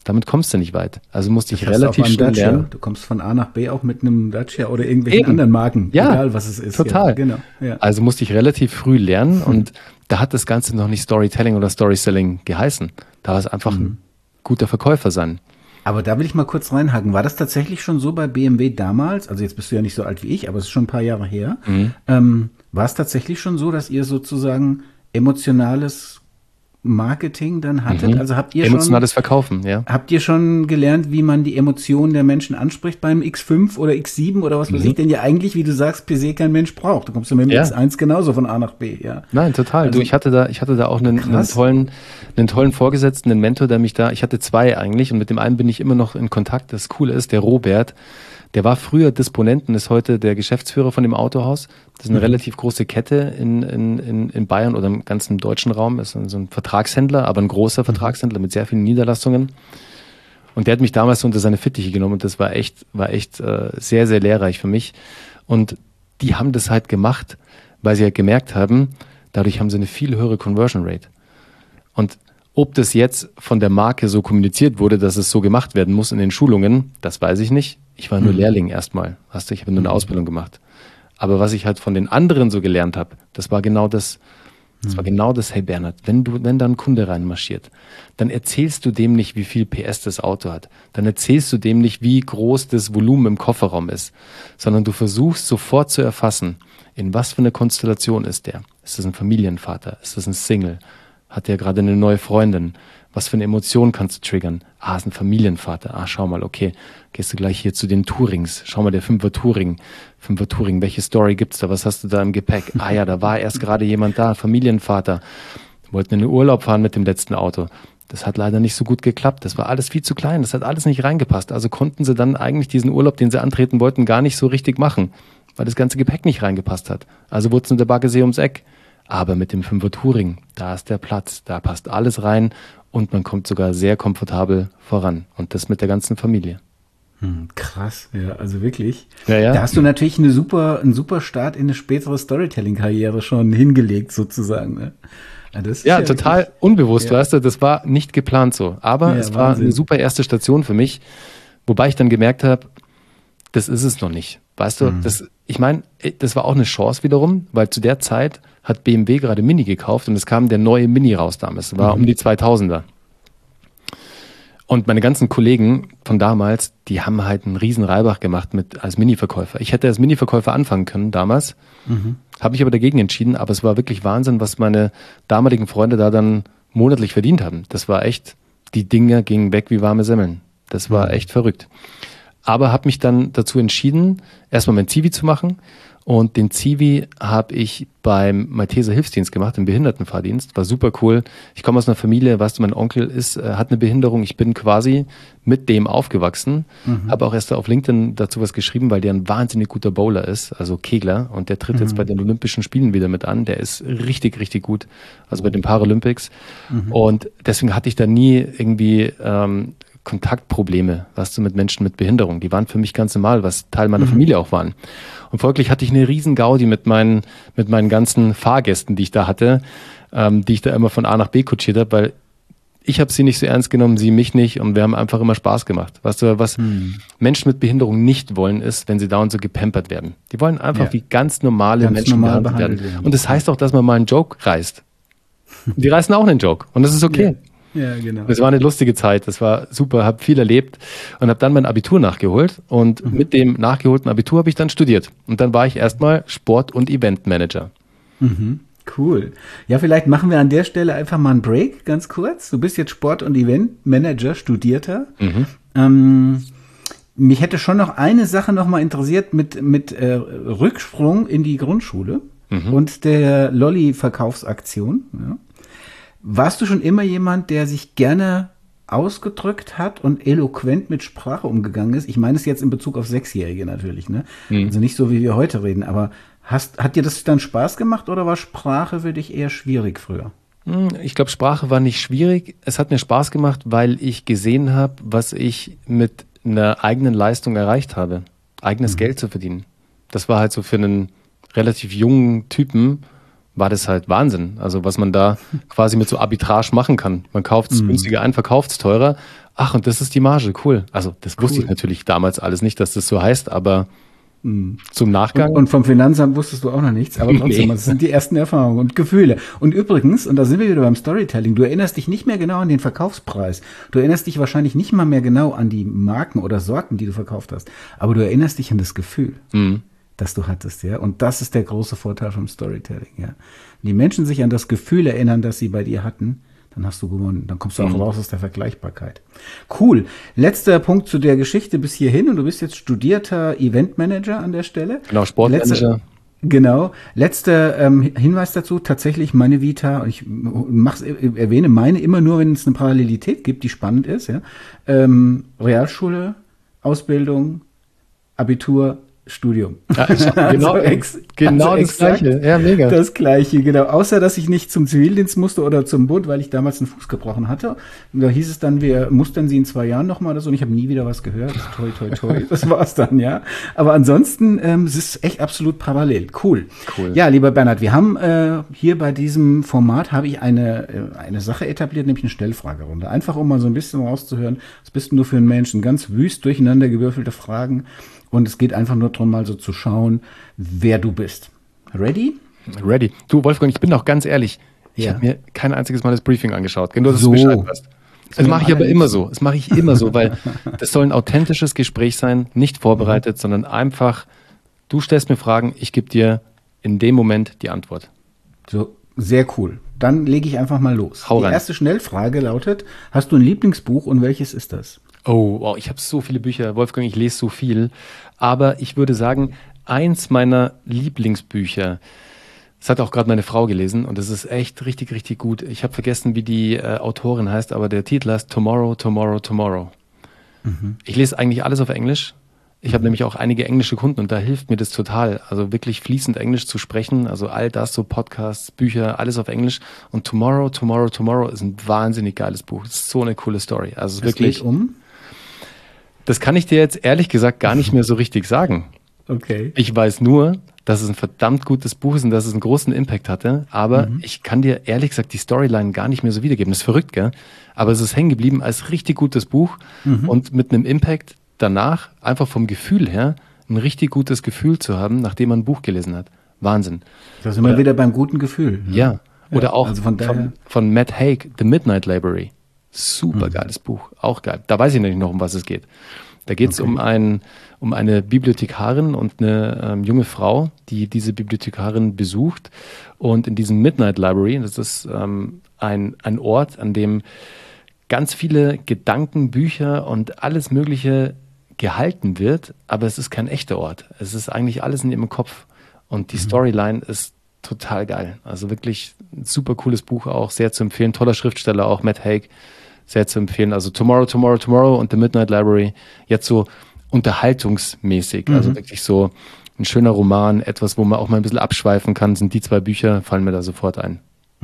Damit kommst du nicht weit. Also musste ich Das hast du relativ auch beim schnell Dacia. lernen. Du kommst von A nach B auch mit einem Dacia oder irgendwelchen Eben. anderen Marken, Ja, egal was es ist. total. Ja, genau. Ja. Also musste ich relativ früh lernen und da hat das Ganze noch nicht Storytelling oder Storyselling geheißen. Da war es einfach ein guter Verkäufer sein. Aber da will ich mal kurz reinhaken. War das tatsächlich schon so bei B M W damals? Also jetzt bist du ja nicht so alt wie ich, aber es ist schon ein paar Jahre her. Mhm. Ähm, war es tatsächlich schon so, dass ihr sozusagen emotionales Marketing dann hattet? Mhm. Also habt ihr Emotionales schon, Verkaufen, ja. habt ihr schon gelernt, wie man die Emotionen der Menschen anspricht beim X fünf oder X sieben oder was weiß Mhm. ich denn ja eigentlich, wie du sagst, per se kein Mensch braucht. Du kommst ja mit dem Ja. X eins genauso von A nach B, ja. Nein, total. Also- du, ich hatte da, ich hatte da auch einen, einen Krass. tollen, einen tollen Vorgesetzten, einen Mentor, der mich da, ich hatte zwei eigentlich und mit dem einen bin ich immer noch in Kontakt. Das Coole ist, der Robert, der war früher Disponent und ist heute der Geschäftsführer von dem Autohaus. Das ist eine Mhm. relativ große Kette in, in, in, in Bayern oder im ganzen deutschen Raum. Ist so ein Vertragshändler, aber ein großer Vertragshändler mit sehr vielen Niederlassungen. Und der hat mich damals so unter seine Fittiche genommen und das war echt, war echt äh, sehr, sehr lehrreich für mich. Und die haben das halt gemacht, weil sie halt gemerkt haben, dadurch haben sie eine viel höhere Conversion Rate. Und ob das jetzt von der Marke so kommuniziert wurde, dass es so gemacht werden muss in den Schulungen, das weiß ich nicht. Ich war nur Mhm. Lehrling erstmal. Weißt du, ich habe nur eine Ausbildung gemacht. Aber was ich halt von den anderen so gelernt habe, das war genau das. Das war genau das, hey Bernhard, wenn du, wenn da ein Kunde reinmarschiert, dann erzählst du dem nicht, wie viel P S das Auto hat. Dann erzählst du dem nicht, wie groß das Volumen im Kofferraum ist, sondern du versuchst sofort zu erfassen, in was für eine Konstellation ist der. Ist das ein Familienvater? Ist das ein Single? Hat der gerade eine neue Freundin? Was für eine Emotion kannst du triggern? Ah, ist ein Familienvater. Ah, schau mal, okay. Gehst du gleich hier zu den Tourings. Schau mal, der Fünfer Touring. Fünfer Touring, welche Story gibt's da? Was hast du da im Gepäck? Ah ja, da war erst gerade jemand da, Familienvater. Wollten in den Urlaub fahren mit dem letzten Auto. Das hat leider nicht so gut geklappt. Das war alles viel zu klein. Das hat alles nicht reingepasst. Also konnten sie dann eigentlich diesen Urlaub, den sie antreten wollten, gar nicht so richtig machen, weil das ganze Gepäck nicht reingepasst hat. Also wurde es in der Baggersee ums Eck. Aber mit dem Fünfer Touring, da ist der Platz, da passt alles rein und man kommt sogar sehr komfortabel voran. Und das mit der ganzen Familie. Hm, krass, ja, also wirklich. Ja, ja. Da hast du natürlich eine super, einen super Start in eine spätere Storytelling-Karriere schon hingelegt, sozusagen. Ne? Ja, das ist Ja, total wirklich- unbewusst, Ja. weißt du, das war nicht geplant so. Aber Ja, es war Wahnsinn. eine super erste Station für mich, wobei ich dann gemerkt habe, das ist es noch nicht. Weißt du, Mhm. das, ich meine, das war auch eine Chance wiederum, weil zu der Zeit hat B M W gerade Mini gekauft und es kam der neue Mini raus damals. Das war Mhm. um die zweitausender. Und meine ganzen Kollegen von damals, die haben halt einen riesen Reibach gemacht mit als Mini-Verkäufer. Ich hätte als Mini-Verkäufer anfangen können damals, Mhm. habe mich aber dagegen entschieden, aber es war wirklich Wahnsinn, was meine damaligen Freunde da dann monatlich verdient haben. Das war echt, die Dinger gingen weg wie warme Semmeln. Das war Mhm. echt verrückt. Aber habe mich dann dazu entschieden, erstmal mein Zivi zu machen. Und den Zivi habe ich beim Malteser Hilfsdienst gemacht, im Behindertenfahrdienst. War super cool. Ich komme aus einer Familie, weißt du, mein Onkel ist, äh, hat eine Behinderung. Ich bin quasi mit dem aufgewachsen. Mhm. Habe auch erst auf LinkedIn dazu was geschrieben, weil der ein wahnsinnig guter Bowler ist, also Kegler. Und der tritt Mhm. jetzt bei den Olympischen Spielen wieder mit an. Der ist richtig, richtig gut. Also bei den Paralympics. Mhm. Und deswegen hatte ich da nie irgendwie ähm, Kontaktprobleme, weißt du, mit Menschen mit Behinderung. Die waren für mich ganz normal, was Teil meiner Mhm. Familie auch waren. Und folglich hatte ich eine riesen Gaudi mit meinen, mit meinen ganzen Fahrgästen, die ich da hatte, ähm, die ich da immer von A nach B kutschiert habe, weil ich habe sie nicht so ernst genommen, sie mich nicht und wir haben einfach immer Spaß gemacht. Weißt du, was Mhm. Menschen mit Behinderung nicht wollen, ist, wenn sie dauernd so gepampert werden. Die wollen einfach Ja. wie ganz normale Ganz Menschen normal behandelt werden. behandelt werden. Und das heißt auch, dass man mal einen Joke reißt. Die reißen auch einen Joke und das ist okay. Ja, genau. Das war eine lustige Zeit, das war super, habe viel erlebt und habe dann mein Abitur nachgeholt und Mhm. mit dem nachgeholten Abitur habe ich dann studiert und dann war ich erstmal Sport- und Eventmanager. Mhm. Cool. Ja, vielleicht machen wir an der Stelle einfach mal einen Break, ganz kurz. Du bist jetzt Sport- und Eventmanager, Studierter. Mhm. Ähm, mich hätte schon noch eine Sache noch mal interessiert mit, mit äh, Rücksprung in die Grundschule Mhm. und der Lolli-Verkaufsaktion. Ja. Warst du schon immer jemand, der sich gerne ausgedrückt hat und eloquent mit Sprache umgegangen ist? Ich meine es jetzt in Bezug auf Sechsjährige natürlich, ne? Mhm. Also nicht so, wie wir heute reden, aber hast, hat dir das dann Spaß gemacht oder war Sprache für dich eher schwierig früher? Ich glaube, Sprache war nicht schwierig. Es hat mir Spaß gemacht, weil ich gesehen habe, was ich mit einer eigenen Leistung erreicht habe. Eigenes Mhm. Geld zu verdienen. Das war halt so für einen relativ jungen Typen, war das halt Wahnsinn. Also was man da quasi mit so Arbitrage machen kann. Man kauft es Mhm. günstiger ein, verkauft es teurer, ach, und das ist die Marge, cool. Also das wusste Cool. ich natürlich damals alles nicht, dass das so heißt, aber zum Nachgang. Und, und vom Finanzamt wusstest du auch noch nichts, aber trotzdem, Nee. das sind die ersten Erfahrungen und Gefühle. Und übrigens, und da sind wir wieder beim Storytelling, du erinnerst dich nicht mehr genau an den Verkaufspreis. Du erinnerst dich wahrscheinlich nicht mal mehr genau an die Marken oder Sorten, die du verkauft hast. Aber du erinnerst dich an das Gefühl, Mhm. das du hattest, ja. Und das ist der große Vorteil vom Storytelling, ja. Wenn die Menschen sich an das Gefühl erinnern, das sie bei dir hatten, dann hast du gewonnen. Dann kommst du auch Mhm. raus aus der Vergleichbarkeit. Cool. Letzter Punkt zu der Geschichte bis hierhin. Und du bist jetzt studierter Eventmanager an der Stelle. Genau, Sportmanager. Letzter, genau. Letzter ähm, Hinweis dazu. Tatsächlich meine Vita, und ich mach's, erwähne meine immer nur, wenn es eine Parallelität gibt, die spannend ist. Ja. Ähm, Realschule, Ausbildung, Abitur, Studium. Ja, ich hab genau Also ex- genau also das exakt Gleiche. Ja, mega. Das Gleiche, genau. Außer, dass ich nicht zum Zivildienst musste oder zum Bund, weil ich damals einen Fuß gebrochen hatte. Und da hieß es dann, wir mustern sie in zwei Jahren nochmal oder so. Und ich habe nie wieder was gehört. Toi, toi, toi. Das war's dann, ja. Aber ansonsten, ähm, es ist echt absolut parallel. Cool. Cool. Ja, lieber Bernhard, wir haben äh, hier bei diesem Format habe ich eine, äh, eine Sache etabliert, nämlich eine Stellfragerunde. Einfach, um mal so ein bisschen rauszuhören, was bist denn du für ein Mensch? Ganz wüst durcheinander gewürfelte Fragen. Und es geht einfach nur darum, mal so zu schauen, wer du bist. Ready? Ready. Du, Wolfgang, ich bin auch ganz ehrlich. Ich Ja. habe mir kein einziges Mal das Briefing angeschaut. Nur, dass So. du Bescheid weißt. Das mir mache ich am aber immer allerliebsten. so. Das mache ich immer so, weil das soll ein authentisches Gespräch sein, nicht vorbereitet, sondern einfach, du stellst mir Fragen, ich gebe dir in dem Moment die Antwort. So, sehr cool. Dann lege ich einfach mal los. Hau Die rein. erste Schnellfrage lautet, hast du ein Lieblingsbuch und welches ist das? Oh, wow, ich habe so viele Bücher. Wolfgang, ich lese so viel. Aber ich würde sagen, eins meiner Lieblingsbücher, das hat auch gerade meine Frau gelesen und es ist echt richtig, richtig gut. Ich habe vergessen, wie die äh, Autorin heißt, aber der Titel heißt Tomorrow, Tomorrow, Tomorrow. Ich lese eigentlich alles auf Englisch. Ich habe nämlich auch einige englische Kunden und da hilft mir das total. Also wirklich fließend Englisch zu sprechen, also all das, so Podcasts, Bücher, alles auf Englisch. Und Tomorrow, Tomorrow, Tomorrow ist ein wahnsinnig geiles Buch. Das ist so eine coole Story. Also es ist Es wirklich, geht um? das kann ich dir jetzt ehrlich gesagt gar nicht mehr so richtig sagen. Okay. Ich weiß nur, dass es ein verdammt gutes Buch ist und dass es einen großen Impact hatte. Aber ich kann dir ehrlich gesagt die Storyline gar nicht mehr so wiedergeben. Das ist verrückt, gell? Aber es ist hängen geblieben als richtig gutes Buch und mit einem Impact danach, einfach vom Gefühl her, ein richtig gutes Gefühl zu haben, nachdem man ein Buch gelesen hat. Wahnsinn. Da sind wir Oder- wieder beim guten Gefühl. ne? Ja. Oder Ja, auch also von daher- von, von Matt Haig, The Midnight Library. Super geiles Buch, auch geil. Da weiß ich nämlich noch, um was es geht. Da geht es Okay. um, ein, um eine Bibliothekarin und eine ähm, junge Frau, die diese Bibliothekarin besucht. Und in diesem Midnight Library, das ist ähm, ein, ein Ort, an dem ganz viele Gedanken, Bücher und alles Mögliche gehalten wird, aber es ist kein echter Ort. Es ist eigentlich alles in ihrem Kopf. Und die Storyline ist total geil. Also wirklich ein super cooles Buch auch, sehr zu empfehlen. Toller Schriftsteller auch, Matt Haig, sehr zu empfehlen. Also Tomorrow, Tomorrow, Tomorrow und The Midnight Library. Jetzt so unterhaltungsmäßig. Also wirklich so ein schöner Roman, etwas, wo man auch mal ein bisschen abschweifen kann. Sind die zwei Bücher, fallen mir da sofort ein.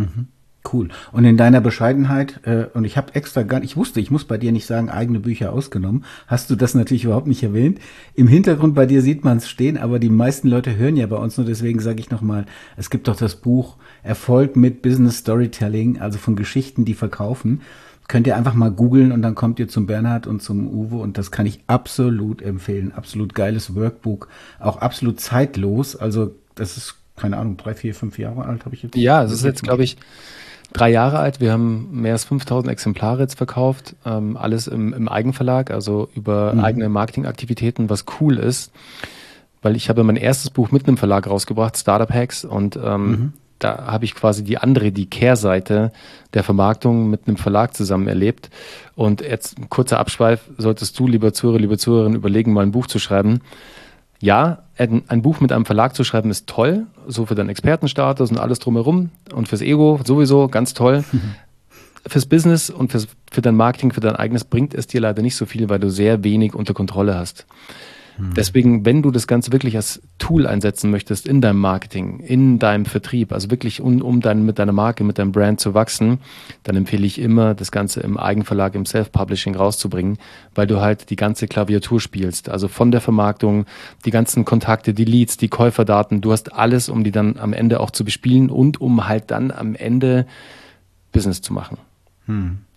Cool. Und in deiner Bescheidenheit, äh, und ich habe extra gar nicht, ich wusste, ich muss bei dir nicht sagen, eigene Bücher ausgenommen, hast du das natürlich überhaupt nicht erwähnt. Im Hintergrund bei dir sieht man es stehen, aber die meisten Leute hören ja bei uns nur, deswegen sage ich nochmal, es gibt doch das Buch Erfolg mit Business Storytelling, also von Geschichten, die verkaufen. Könnt ihr einfach mal googeln und dann kommt ihr zum Bernhard und zum Uwe und das kann ich absolut empfehlen. Absolut geiles Workbook, auch absolut zeitlos. Also das ist, keine Ahnung, drei, vier, fünf Jahre alt habe ich jetzt. Ja, es ist jetzt, glaube ich, drei Jahre alt. Wir haben mehr als fünftausend Exemplare jetzt verkauft. Ähm, alles im, im Eigenverlag, also über eigene Marketingaktivitäten, was cool ist. Weil ich habe mein erstes Buch mit einem Verlag rausgebracht, Startup Hacks. Und ähm, da habe ich quasi die andere, die Kehrseite der Vermarktung mit einem Verlag zusammen erlebt. Und jetzt ein kurzer Abschweif, solltest du, lieber Zuhörer, liebe Zuhörerin, überlegen, mal ein Buch zu schreiben. Ja, ein, ein Buch mit einem Verlag zu schreiben ist toll, so für deinen Expertenstatus und alles drumherum und fürs Ego sowieso ganz toll. Fürs Business und fürs, für dein Marketing, für dein eigenes bringt es dir leider nicht so viel, weil du sehr wenig unter Kontrolle hast. Deswegen, wenn du das Ganze wirklich als Tool einsetzen möchtest in deinem Marketing, in deinem Vertrieb, also wirklich um, um dein, mit deiner Marke, mit deinem Brand zu wachsen, dann empfehle ich immer, das Ganze im Eigenverlag, im Self-Publishing rauszubringen, weil du halt die ganze Klaviatur spielst. Also von der Vermarktung, die ganzen Kontakte, die Leads, die Käuferdaten, du hast alles, um die dann am Ende auch zu bespielen und um halt dann am Ende Business zu machen.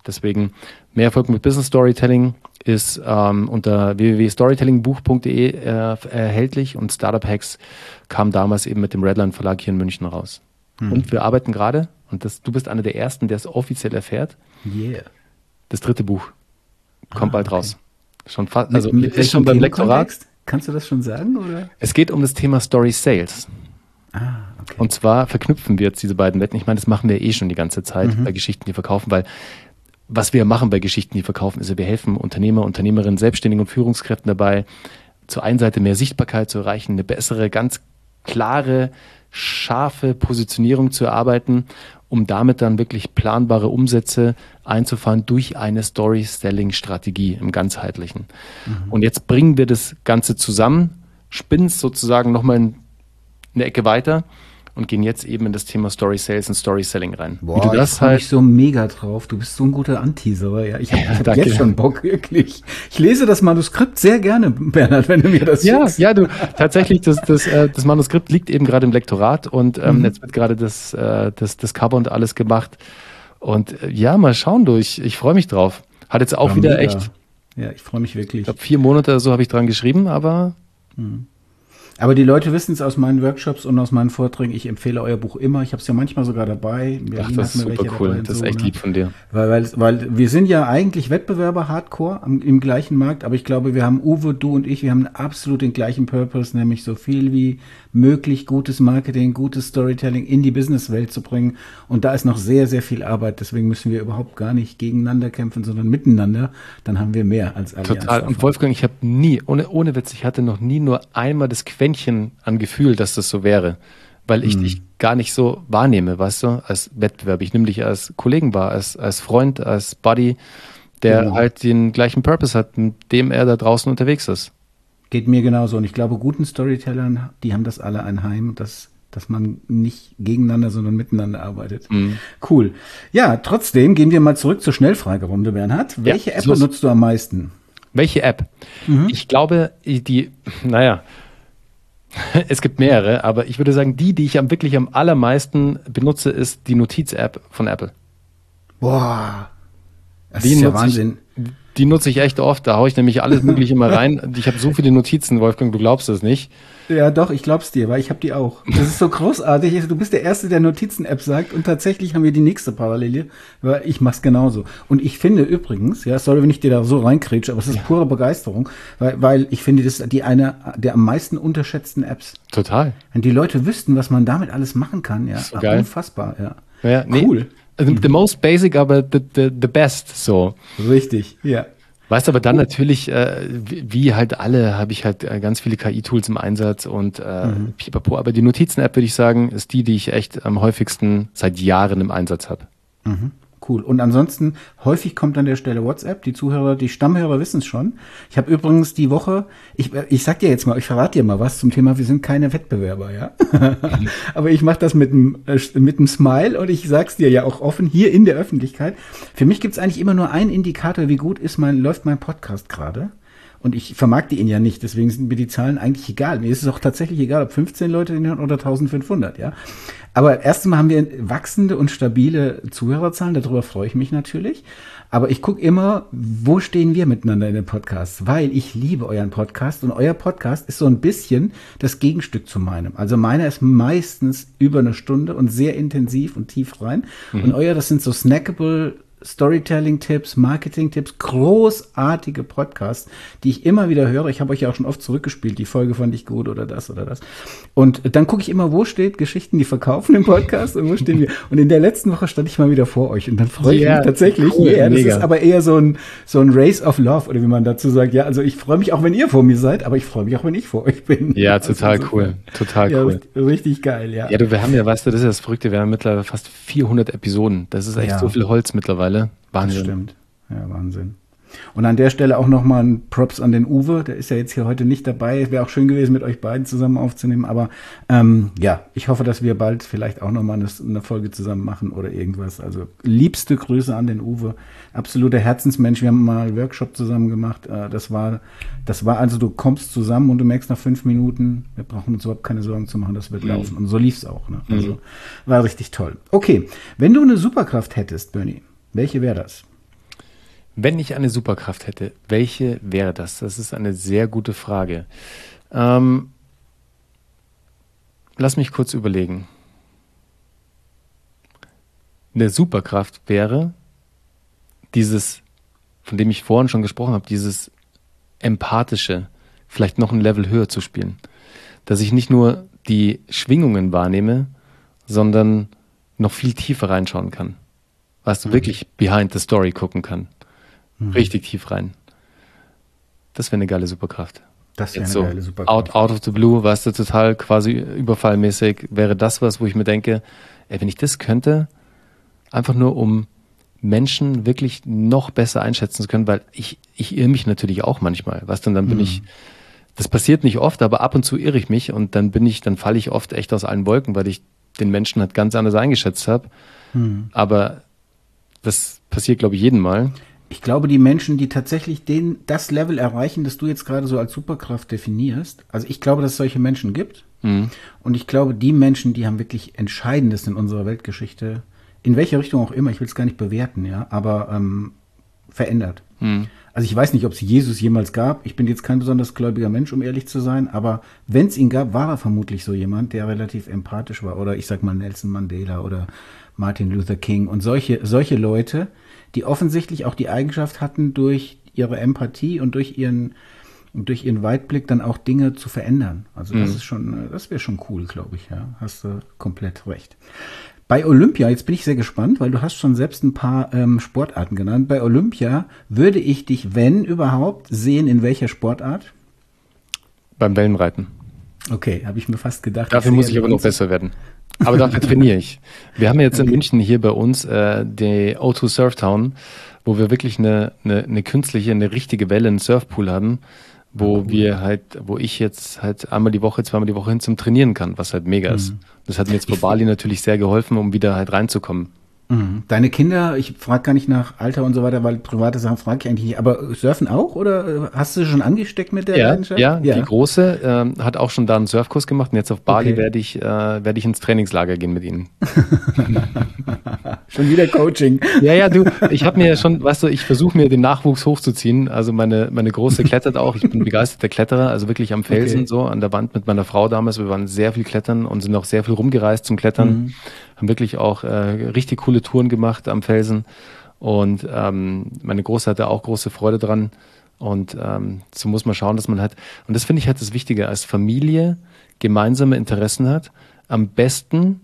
Deswegen mehr Erfolg mit Business Storytelling ist ähm, unter w w w punkt storytellingbuch punkt de äh, erhältlich und Startup Hacks kam damals eben mit dem Redline Verlag hier in München raus. Hm. Und wir arbeiten gerade, und das, du bist einer der Ersten, der es offiziell erfährt. Yeah. Das dritte Buch kommt ah, bald okay. raus. Schon fast, also mit, mit ist schon beim Lektorat. Kontext? Kannst du das schon sagen? Oder? Es geht um das Thema Story Sales. Ah, okay. Und zwar verknüpfen wir jetzt diese beiden Wetten. Ich meine, das machen wir eh schon die ganze Zeit mhm. bei Geschichten, die verkaufen, weil was wir machen bei Geschichten, die verkaufen, ist, wir helfen Unternehmer, Unternehmerinnen, Selbstständigen und Führungskräften dabei, zur einen Seite mehr Sichtbarkeit zu erreichen, eine bessere, ganz klare, scharfe Positionierung zu erarbeiten, um damit dann wirklich planbare Umsätze einzufahren durch eine Story-Selling-Strategie im Ganzheitlichen. Mhm. Und jetzt bringen wir das Ganze zusammen, spinnen es sozusagen nochmal in eine Ecke weiter und gehen jetzt eben in das Thema Story Sales und Story Selling rein. Boah, Wie du das ich freue halt mich so mega drauf. Du bist so ein guter Anteaserer. Ja, ich habe ja, hab jetzt schon Bock, wirklich. Ich lese das Manuskript sehr gerne, Bernhard, wenn du mir das ja, schickst. Ja, du, tatsächlich, das, das, das Manuskript liegt eben gerade im Lektorat und ähm, mhm. jetzt wird gerade das, das, das Cover und alles gemacht. Und ja, mal schauen du, ich, ich freue mich drauf. Hat jetzt auch ja, wieder mega. echt... Ja, ich freue mich wirklich. Ich glaube, vier Monate oder so habe ich dran geschrieben, aber... Mhm. Aber die Leute wissen es aus meinen Workshops und aus meinen Vorträgen. Ich empfehle euer Buch immer. Ich habe es ja manchmal sogar dabei. Ach, das ist super cool. Das ist echt lieb von dir. Weil, weil, weil wir sind ja eigentlich Wettbewerber Hardcore am, im gleichen Markt. Aber ich glaube, wir haben Uwe, du und ich, wir haben absolut den gleichen Purpose, nämlich so viel wie möglich gutes Marketing, gutes Storytelling in die Businesswelt zu bringen. Und da ist noch sehr, sehr viel Arbeit. Deswegen müssen wir überhaupt gar nicht gegeneinander kämpfen, sondern miteinander. Dann haben wir mehr als Allianz. Total. Und Wolfgang, ich habe nie, ohne, ohne Witz, ich hatte noch nie nur einmal das Quäntchen an Gefühl, dass das so wäre. Weil ich hm. dich gar nicht so wahrnehme, weißt du, als Wettbewerb. Ich nehme dich als Kollegen wahr, als, als Freund, als Buddy, der genau. halt den gleichen Purpose hat, mit dem er da draußen unterwegs ist. Geht mir genauso. Und ich glaube, guten Storytellern, die haben das alle anheim, dass, dass man nicht gegeneinander, sondern miteinander arbeitet. Mhm. Cool. Ja, trotzdem gehen wir mal zurück zur Schnellfragerunde, Bernhard. Welche ja, App los. benutzt du am meisten? Welche App? Mhm. Ich glaube, die, naja, es gibt mehrere, aber ich würde sagen, die, die ich am, wirklich am allermeisten benutze, ist die Notiz-App von Apple. Boah, das die ist ja Wahnsinn. Ich, die nutze ich echt oft, da haue ich nämlich alles Mögliche immer rein. Ich habe so viele Notizen, Wolfgang, du glaubst es nicht. Ja, doch, ich glaub's dir, weil ich habe die auch. Das ist so großartig. Du bist der Erste, der Notizen-App sagt und tatsächlich haben wir die nächste Parallele, weil ich mach's genauso. Und ich finde übrigens, ja, sorry, wenn ich dir da so reinkrätsche, aber es ist ja. pure Begeisterung, weil, weil ich finde, das ist die eine der am meisten unterschätzten Apps. Total. Wenn die Leute wüssten, was man damit alles machen kann, ja, so geil. Unfassbar, ja. ja nee, cool. Also the most basic, aber the, the, the best, so. Richtig, ja. Weißt aber dann natürlich, äh, wie, wie halt alle, habe ich halt äh, ganz viele K I-Tools im Einsatz und äh, mhm. pipapo. Aber die Notizen-App, würde ich sagen, ist die, die ich echt am häufigsten seit Jahren im Einsatz habe. Mhm. Cool. Und ansonsten, häufig kommt an der Stelle WhatsApp. Die Zuhörer, die Stammhörer wissen es schon. Ich habe übrigens die Woche, ich, ich sag dir jetzt mal, ich verrate dir mal was zum Thema, wir sind keine Wettbewerber, ja. Mhm. Aber ich mache das mit einem äh, mit einem Smile und ich sag's dir ja auch offen hier in der Öffentlichkeit. Für mich gibt's eigentlich immer nur einen Indikator, wie gut ist mein, läuft mein Podcast gerade. Und ich vermarkte ihn ja nicht, deswegen sind mir die Zahlen eigentlich egal. Mir ist es auch tatsächlich egal, ob fünfzehn Leute den hören oder eintausendfünfhundert, ja. Aber erstmal haben wir wachsende und stabile Zuhörerzahlen, darüber freue ich mich natürlich. Aber ich gucke immer, wo stehen wir miteinander in den Podcasts, weil ich liebe euren Podcast und euer Podcast ist so ein bisschen das Gegenstück zu meinem. Also meiner ist meistens über eine Stunde und sehr intensiv und tief rein. Mhm. Und euer, das sind so snackable Storytelling-Tipps, Marketing-Tipps, großartige Podcasts, die ich immer wieder höre. Ich habe euch ja auch schon oft zurückgespielt, die Folge fand ich gut oder das oder das. Und dann gucke ich immer, wo steht Geschichten, die verkaufen im Podcast und wo stehen wir. Und in der letzten Woche stand ich mal wieder vor euch und dann freue ich yeah, mich tatsächlich. Cool, yeah, das ist aber eher so ein, so ein Race of Love oder wie man dazu sagt. Ja, also ich freue mich auch, wenn ihr vor mir seid, aber ich freue mich auch, wenn ich vor euch bin. Ja, total also cool. Total ja, cool. Richtig, richtig geil, ja. Ja, du, wir haben ja, weißt du, das ist das Verrückte, wir haben mittlerweile fast vierhundert Episoden. Das ist echt ja. so viel Holz mittlerweile. Wahnsinn. Das stimmt. Ja, Wahnsinn. Und an der Stelle auch nochmal ein Props an den Uwe. Der ist ja jetzt hier heute nicht dabei. Wäre auch schön gewesen, mit euch beiden zusammen aufzunehmen. Aber ähm, ja, ich hoffe, dass wir bald vielleicht auch nochmal eine, eine Folge zusammen machen oder irgendwas. Also liebste Grüße an den Uwe. Absoluter Herzensmensch. Wir haben mal einen Workshop zusammen gemacht. Äh, das war, das war also, du kommst zusammen und du merkst nach fünf Minuten, wir brauchen uns überhaupt keine Sorgen zu machen, das wird mhm. laufen. Und so lief's auch. Ne? Also mhm. war richtig toll. Okay, wenn du eine Superkraft hättest, Bernie, welche wäre das? Wenn ich eine Superkraft hätte, welche wäre das? Das ist eine sehr gute Frage. Ähm, lass mich kurz überlegen. Eine Superkraft wäre dieses, von dem ich vorhin schon gesprochen habe, dieses Empathische, vielleicht noch ein Level höher zu spielen. Dass ich nicht nur die Schwingungen wahrnehme, sondern noch viel tiefer reinschauen kann. Weißt du, mhm. wirklich behind the story gucken kann. Mhm. Richtig tief rein. Das wäre eine geile Superkraft. Das wäre eine so geile Superkraft. Out, out of the blue, weißt du, total quasi überfallmäßig, wäre das was, wo ich mir denke, ey, wenn ich das könnte, einfach nur um Menschen wirklich noch besser einschätzen zu können, weil ich, ich irre mich natürlich auch manchmal, weißt du, und dann bin mhm. ich, das passiert nicht oft, aber ab und zu irre ich mich und dann bin ich, dann falle ich oft echt aus allen Wolken, weil ich den Menschen halt ganz anders eingeschätzt habe. Mhm. Aber das passiert, glaube ich, jedem Mal. Ich glaube, die Menschen, die tatsächlich den, das Level erreichen, das du jetzt gerade so als Superkraft definierst, also ich glaube, dass es solche Menschen gibt. Mhm. Und ich glaube, die Menschen, die haben wirklich Entscheidendes in unserer Weltgeschichte, in welche Richtung auch immer, ich will es gar nicht bewerten, ja, aber ähm, verändert. Mhm. Also ich weiß nicht, ob es Jesus jemals gab. Ich bin jetzt kein besonders gläubiger Mensch, um ehrlich zu sein, aber wenn es ihn gab, war er vermutlich so jemand, der relativ empathisch war. Oder ich sag mal Nelson Mandela oder Martin Luther King und solche, solche Leute, die offensichtlich auch die Eigenschaft hatten, durch ihre Empathie und durch ihren, und durch ihren Weitblick dann auch Dinge zu verändern. Also das mhm. ist schon, das wäre schon cool, glaube ich, ja. Hast du komplett recht. Bei Olympia, jetzt bin ich sehr gespannt, weil du hast schon selbst ein paar ähm, Sportarten genannt. Bei Olympia würde ich dich, wenn überhaupt, sehen, in welcher Sportart? Beim Wellenreiten. Okay, habe ich mir fast gedacht. Dafür ich muss ich aber noch besser werden. Aber dafür trainiere ich. Wir haben jetzt in München hier bei uns äh, die O zwei Surf Town, wo wir wirklich eine, eine, eine künstliche, eine richtige Welle, einen Surfpool haben, wo cool. wir halt, wo ich jetzt halt einmal die Woche, zweimal die Woche hin zum Trainieren kann, was halt mega mhm. ist. Das hat mir jetzt vor Bali natürlich sehr geholfen, um wieder halt reinzukommen. Mhm. Deine Kinder, ich frage gar nicht nach Alter und so weiter, weil private Sachen frage ich eigentlich nicht, aber surfen auch oder hast du schon angesteckt mit der ja, Leidenschaft? Ja, ja, die Große ähm, hat auch schon da einen Surfkurs gemacht und jetzt auf Bali okay. werde ich, äh, werde ich ins Trainingslager gehen mit ihnen. Schon wieder Coaching. Ja, ja, du, ich habe mir ja schon, weißt du, ich versuche mir den Nachwuchs hochzuziehen. Also meine, meine Große klettert auch, ich bin begeisterter Kletterer, also wirklich am Felsen, okay. so an der Wand mit meiner Frau damals. Wir waren sehr viel klettern und sind auch sehr viel rumgereist zum Klettern. Mhm. Haben wirklich auch äh, richtig coole Touren gemacht am Felsen und ähm, meine Große hatte auch große Freude dran und ähm, so muss man schauen, dass man halt, und das finde ich halt das Wichtige, als Familie gemeinsame Interessen hat, am besten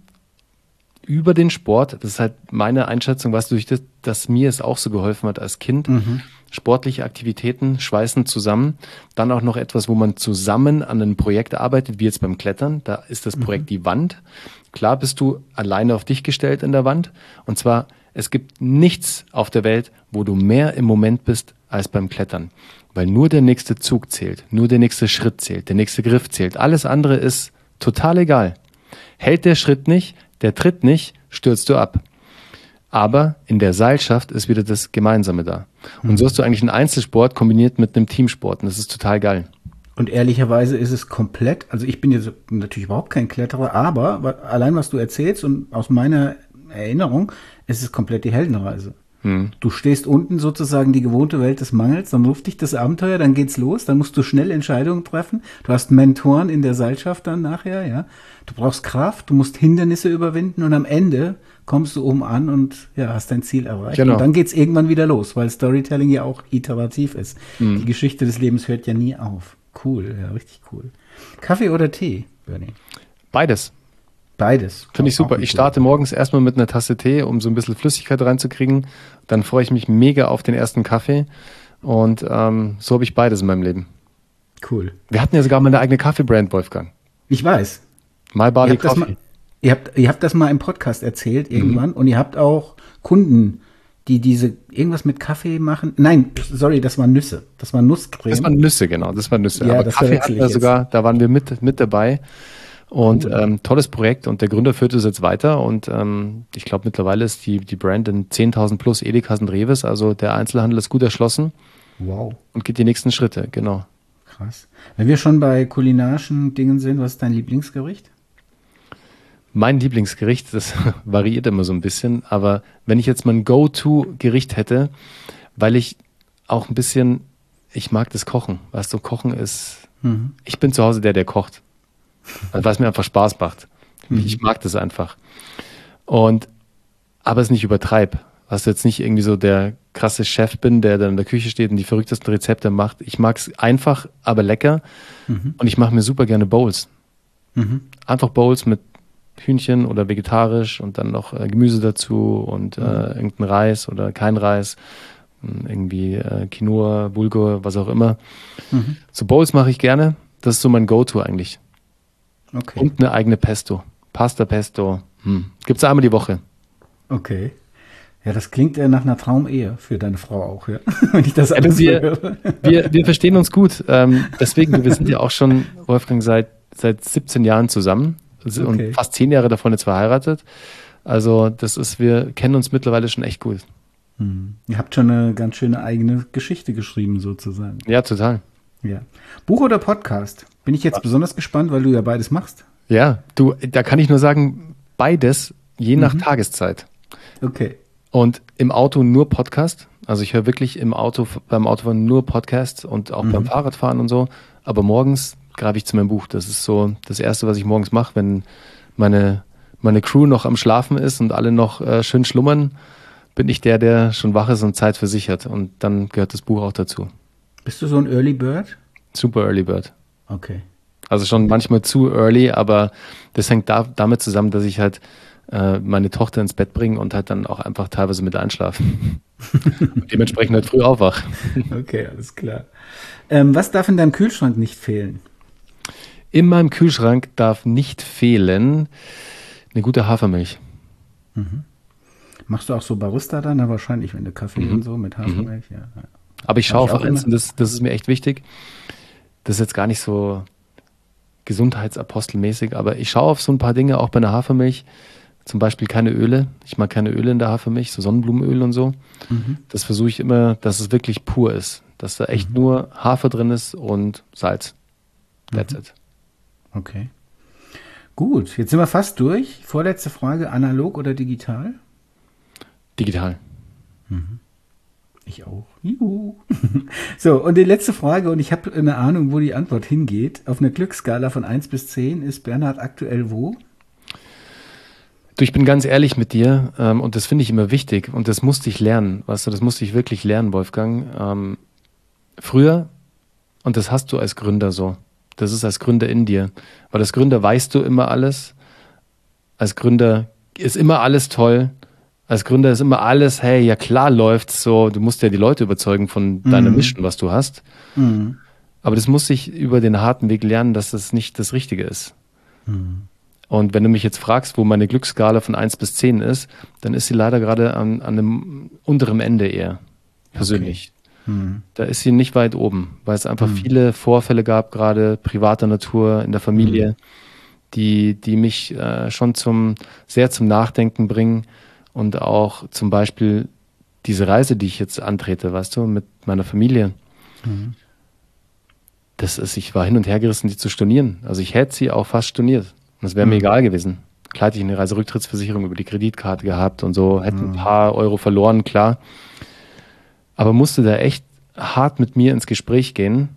über den Sport, das ist halt meine Einschätzung, was durch das, dass mir es auch so geholfen hat als Kind, mhm. sportliche Aktivitäten schweißen zusammen, dann auch noch etwas, wo man zusammen an einem Projekt arbeitet, wie jetzt beim Klettern, da ist das Projekt mhm. die Wand. Klar bist du alleine auf dich gestellt in der Wand. Und zwar, es gibt nichts auf der Welt, wo du mehr im Moment bist als beim Klettern. Weil nur der nächste Zug zählt, nur der nächste Schritt zählt, der nächste Griff zählt. Alles andere ist total egal. Hält der Schritt nicht, der Tritt nicht, stürzt du ab. Aber in der Seilschaft ist wieder das Gemeinsame da. Und so hast du eigentlich einen Einzelsport kombiniert mit einem Teamsport. Und das ist total geil. Und ehrlicherweise ist es komplett, also ich bin jetzt natürlich überhaupt kein Kletterer, aber allein was du erzählst und aus meiner Erinnerung, ist es komplett die Heldenreise. Hm. Du stehst unten sozusagen die gewohnte Welt des Mangels, dann ruft dich das Abenteuer, dann geht's los, dann musst du schnell Entscheidungen treffen. Du hast Mentoren in der Seilschaft dann nachher, ja. Du brauchst Kraft, du musst Hindernisse überwinden und am Ende kommst du oben an und ja, hast dein Ziel erreicht. Genau. Und dann geht's irgendwann wieder los, weil Storytelling ja auch iterativ ist. Hm. Die Geschichte des Lebens hört ja nie auf. Cool, ja, richtig cool. Kaffee oder Tee, Bernie? Beides. Beides. Finde ich super. Ich starte morgens erstmal mit einer Tasse Tee, um so ein bisschen Flüssigkeit reinzukriegen. Dann freue ich mich mega auf den ersten Kaffee. Und ähm, so habe ich beides in meinem Leben. Cool. Wir hatten ja sogar mal eine eigene Kaffeebrand, Wolfgang. Ich weiß. My Barley Coffee. Mal, ihr, habt, ihr habt das mal im Podcast erzählt irgendwann. Mhm. Und ihr habt auch Kunden, die diese irgendwas mit Kaffee machen. Nein, sorry, das waren Nüsse. Das waren Nusscreme. Das waren Nüsse, genau. Das waren Nüsse. Ja, aber das Kaffee hatten wir sogar, da waren wir mit, mit dabei. Und cool. ähm, tolles Projekt. Und der Gründer führt es jetzt weiter. Und ähm, ich glaube, mittlerweile ist die, die Brand in zehntausend plus Edekas und Reves. Also der Einzelhandel ist gut erschlossen. Wow. Und geht die nächsten Schritte, genau. Krass. Wenn wir schon bei kulinarischen Dingen sind, was ist dein Lieblingsgericht? Mein Lieblingsgericht, das variiert immer so ein bisschen, aber wenn ich jetzt mein Go-To-Gericht hätte, weil ich auch ein bisschen, ich mag das Kochen. Weißt du, Kochen ist, mhm. ich bin zu Hause der, der kocht. Weil es mir einfach Spaß macht. Mhm. Ich mag das einfach. Und, aber es nicht übertreib. Was jetzt nicht irgendwie so der krasse Chef bin, der dann in der Küche steht und die verrücktesten Rezepte macht. Ich mag es einfach, aber lecker. Mhm. Und ich mache mir super gerne Bowls. Mhm. Einfach Bowls mit Hühnchen oder vegetarisch und dann noch äh, Gemüse dazu und mhm. äh, irgendein Reis oder kein Reis. Irgendwie äh, Quinoa, Bulgur, was auch immer. Mhm. So Bowls mache ich gerne. Das ist so mein Go-To eigentlich. Okay. Und eine eigene Pesto. Pasta Pesto. Hm. Gibt es einmal die Woche. Okay. Ja, das klingt ja nach einer Traumehe für deine Frau auch, ja. Wenn ich das alles wir, höre. Wir, wir verstehen uns gut. Ähm, deswegen, wir sind ja auch schon, Wolfgang, seit, seit siebzehn Jahren zusammen und okay. fast zehn Jahre davon jetzt verheiratet. Also das ist, wir kennen uns mittlerweile schon echt gut. Hm. Ihr habt schon eine ganz schöne eigene Geschichte geschrieben, sozusagen. Ja, total. Ja. Buch oder Podcast? Bin ich jetzt ja. besonders gespannt, weil du ja beides machst. Ja, du, da kann ich nur sagen, beides, je nach mhm. Tageszeit. Okay. Und im Auto nur Podcast. Also ich höre wirklich im Auto, beim Autofahren nur Podcast und auch mhm. beim Fahrradfahren und so. Aber morgens greife ich zu meinem Buch. Das ist so das Erste, was ich morgens mache, wenn meine, meine Crew noch am Schlafen ist und alle noch äh, schön schlummern, bin ich der, der schon wach ist und Zeit für sich hat. Und dann gehört das Buch auch dazu. Bist du so ein Early Bird? Super Early Bird. Okay. Also schon manchmal zu early, aber das hängt da, damit zusammen, dass ich halt äh, meine Tochter ins Bett bringe und halt dann auch einfach teilweise mit einschlafen. Dementsprechend halt früh aufwach. Okay, alles klar. Ähm, was darf in deinem Kühlschrank nicht fehlen? In meinem Kühlschrank darf nicht fehlen eine gute Hafermilch. Mhm. Machst du auch so Barista dann? Na, wahrscheinlich, wenn du Kaffee mhm. und so mit Hafermilch, mhm. ja. Aber ich schaue auf eins, und das, das ist mir echt wichtig. Das ist jetzt gar nicht so gesundheitsapostelmäßig, aber ich schaue auf so ein paar Dinge, auch bei einer Hafermilch. Zum Beispiel keine Öle. Ich mag keine Öle in der Hafermilch, so Sonnenblumenöl und so. Mhm. Das versuche ich immer, dass es wirklich pur ist. Dass da echt mhm. nur Hafer drin ist und Salz. That's mhm. it. Okay. Gut, jetzt sind wir fast durch. Vorletzte Frage, analog oder digital? Digital. Mhm. Ich auch. Juhu. So, und die letzte Frage, und ich habe eine Ahnung, wo die Antwort hingeht. Auf einer Glücksskala von eins bis zehn ist Bernhard aktuell wo? Du, ich bin ganz ehrlich mit dir ähm, und das finde ich immer wichtig und das musste ich lernen. Weißt du, das musste ich wirklich lernen, Wolfgang. Ähm, früher, und das hast du als Gründer so, das ist als Gründer in dir, weil als Gründer weißt du immer alles. Als Gründer ist immer alles toll. Als Gründer ist immer alles, hey, ja klar läuft's so, du musst ja die Leute überzeugen von deiner mhm. Mission, was du hast. Mhm. Aber das muss ich über den harten Weg lernen, dass das nicht das Richtige ist. Mhm. Und wenn du mich jetzt fragst, wo meine Glücksskala von eins bis zehn ist, dann ist sie leider gerade an, an einem unteren Ende eher, persönlich. Okay. Mhm. Da ist sie nicht weit oben, weil es einfach mhm. viele Vorfälle gab, gerade privater Natur, in der Familie, mhm. die, die mich äh, schon zum, sehr zum Nachdenken bringen. Und auch zum Beispiel diese Reise, die ich jetzt antrete, weißt du, mit meiner Familie. Mhm. Das ist, ich war hin und her gerissen, die zu stornieren. Also ich hätte sie auch fast storniert. Und das wäre mhm. mir egal gewesen. Klar hätte ich eine Reiserücktrittsversicherung über die Kreditkarte gehabt und so, hätte mhm. ein paar Euro verloren, klar. Aber musste da echt hart mit mir ins Gespräch gehen,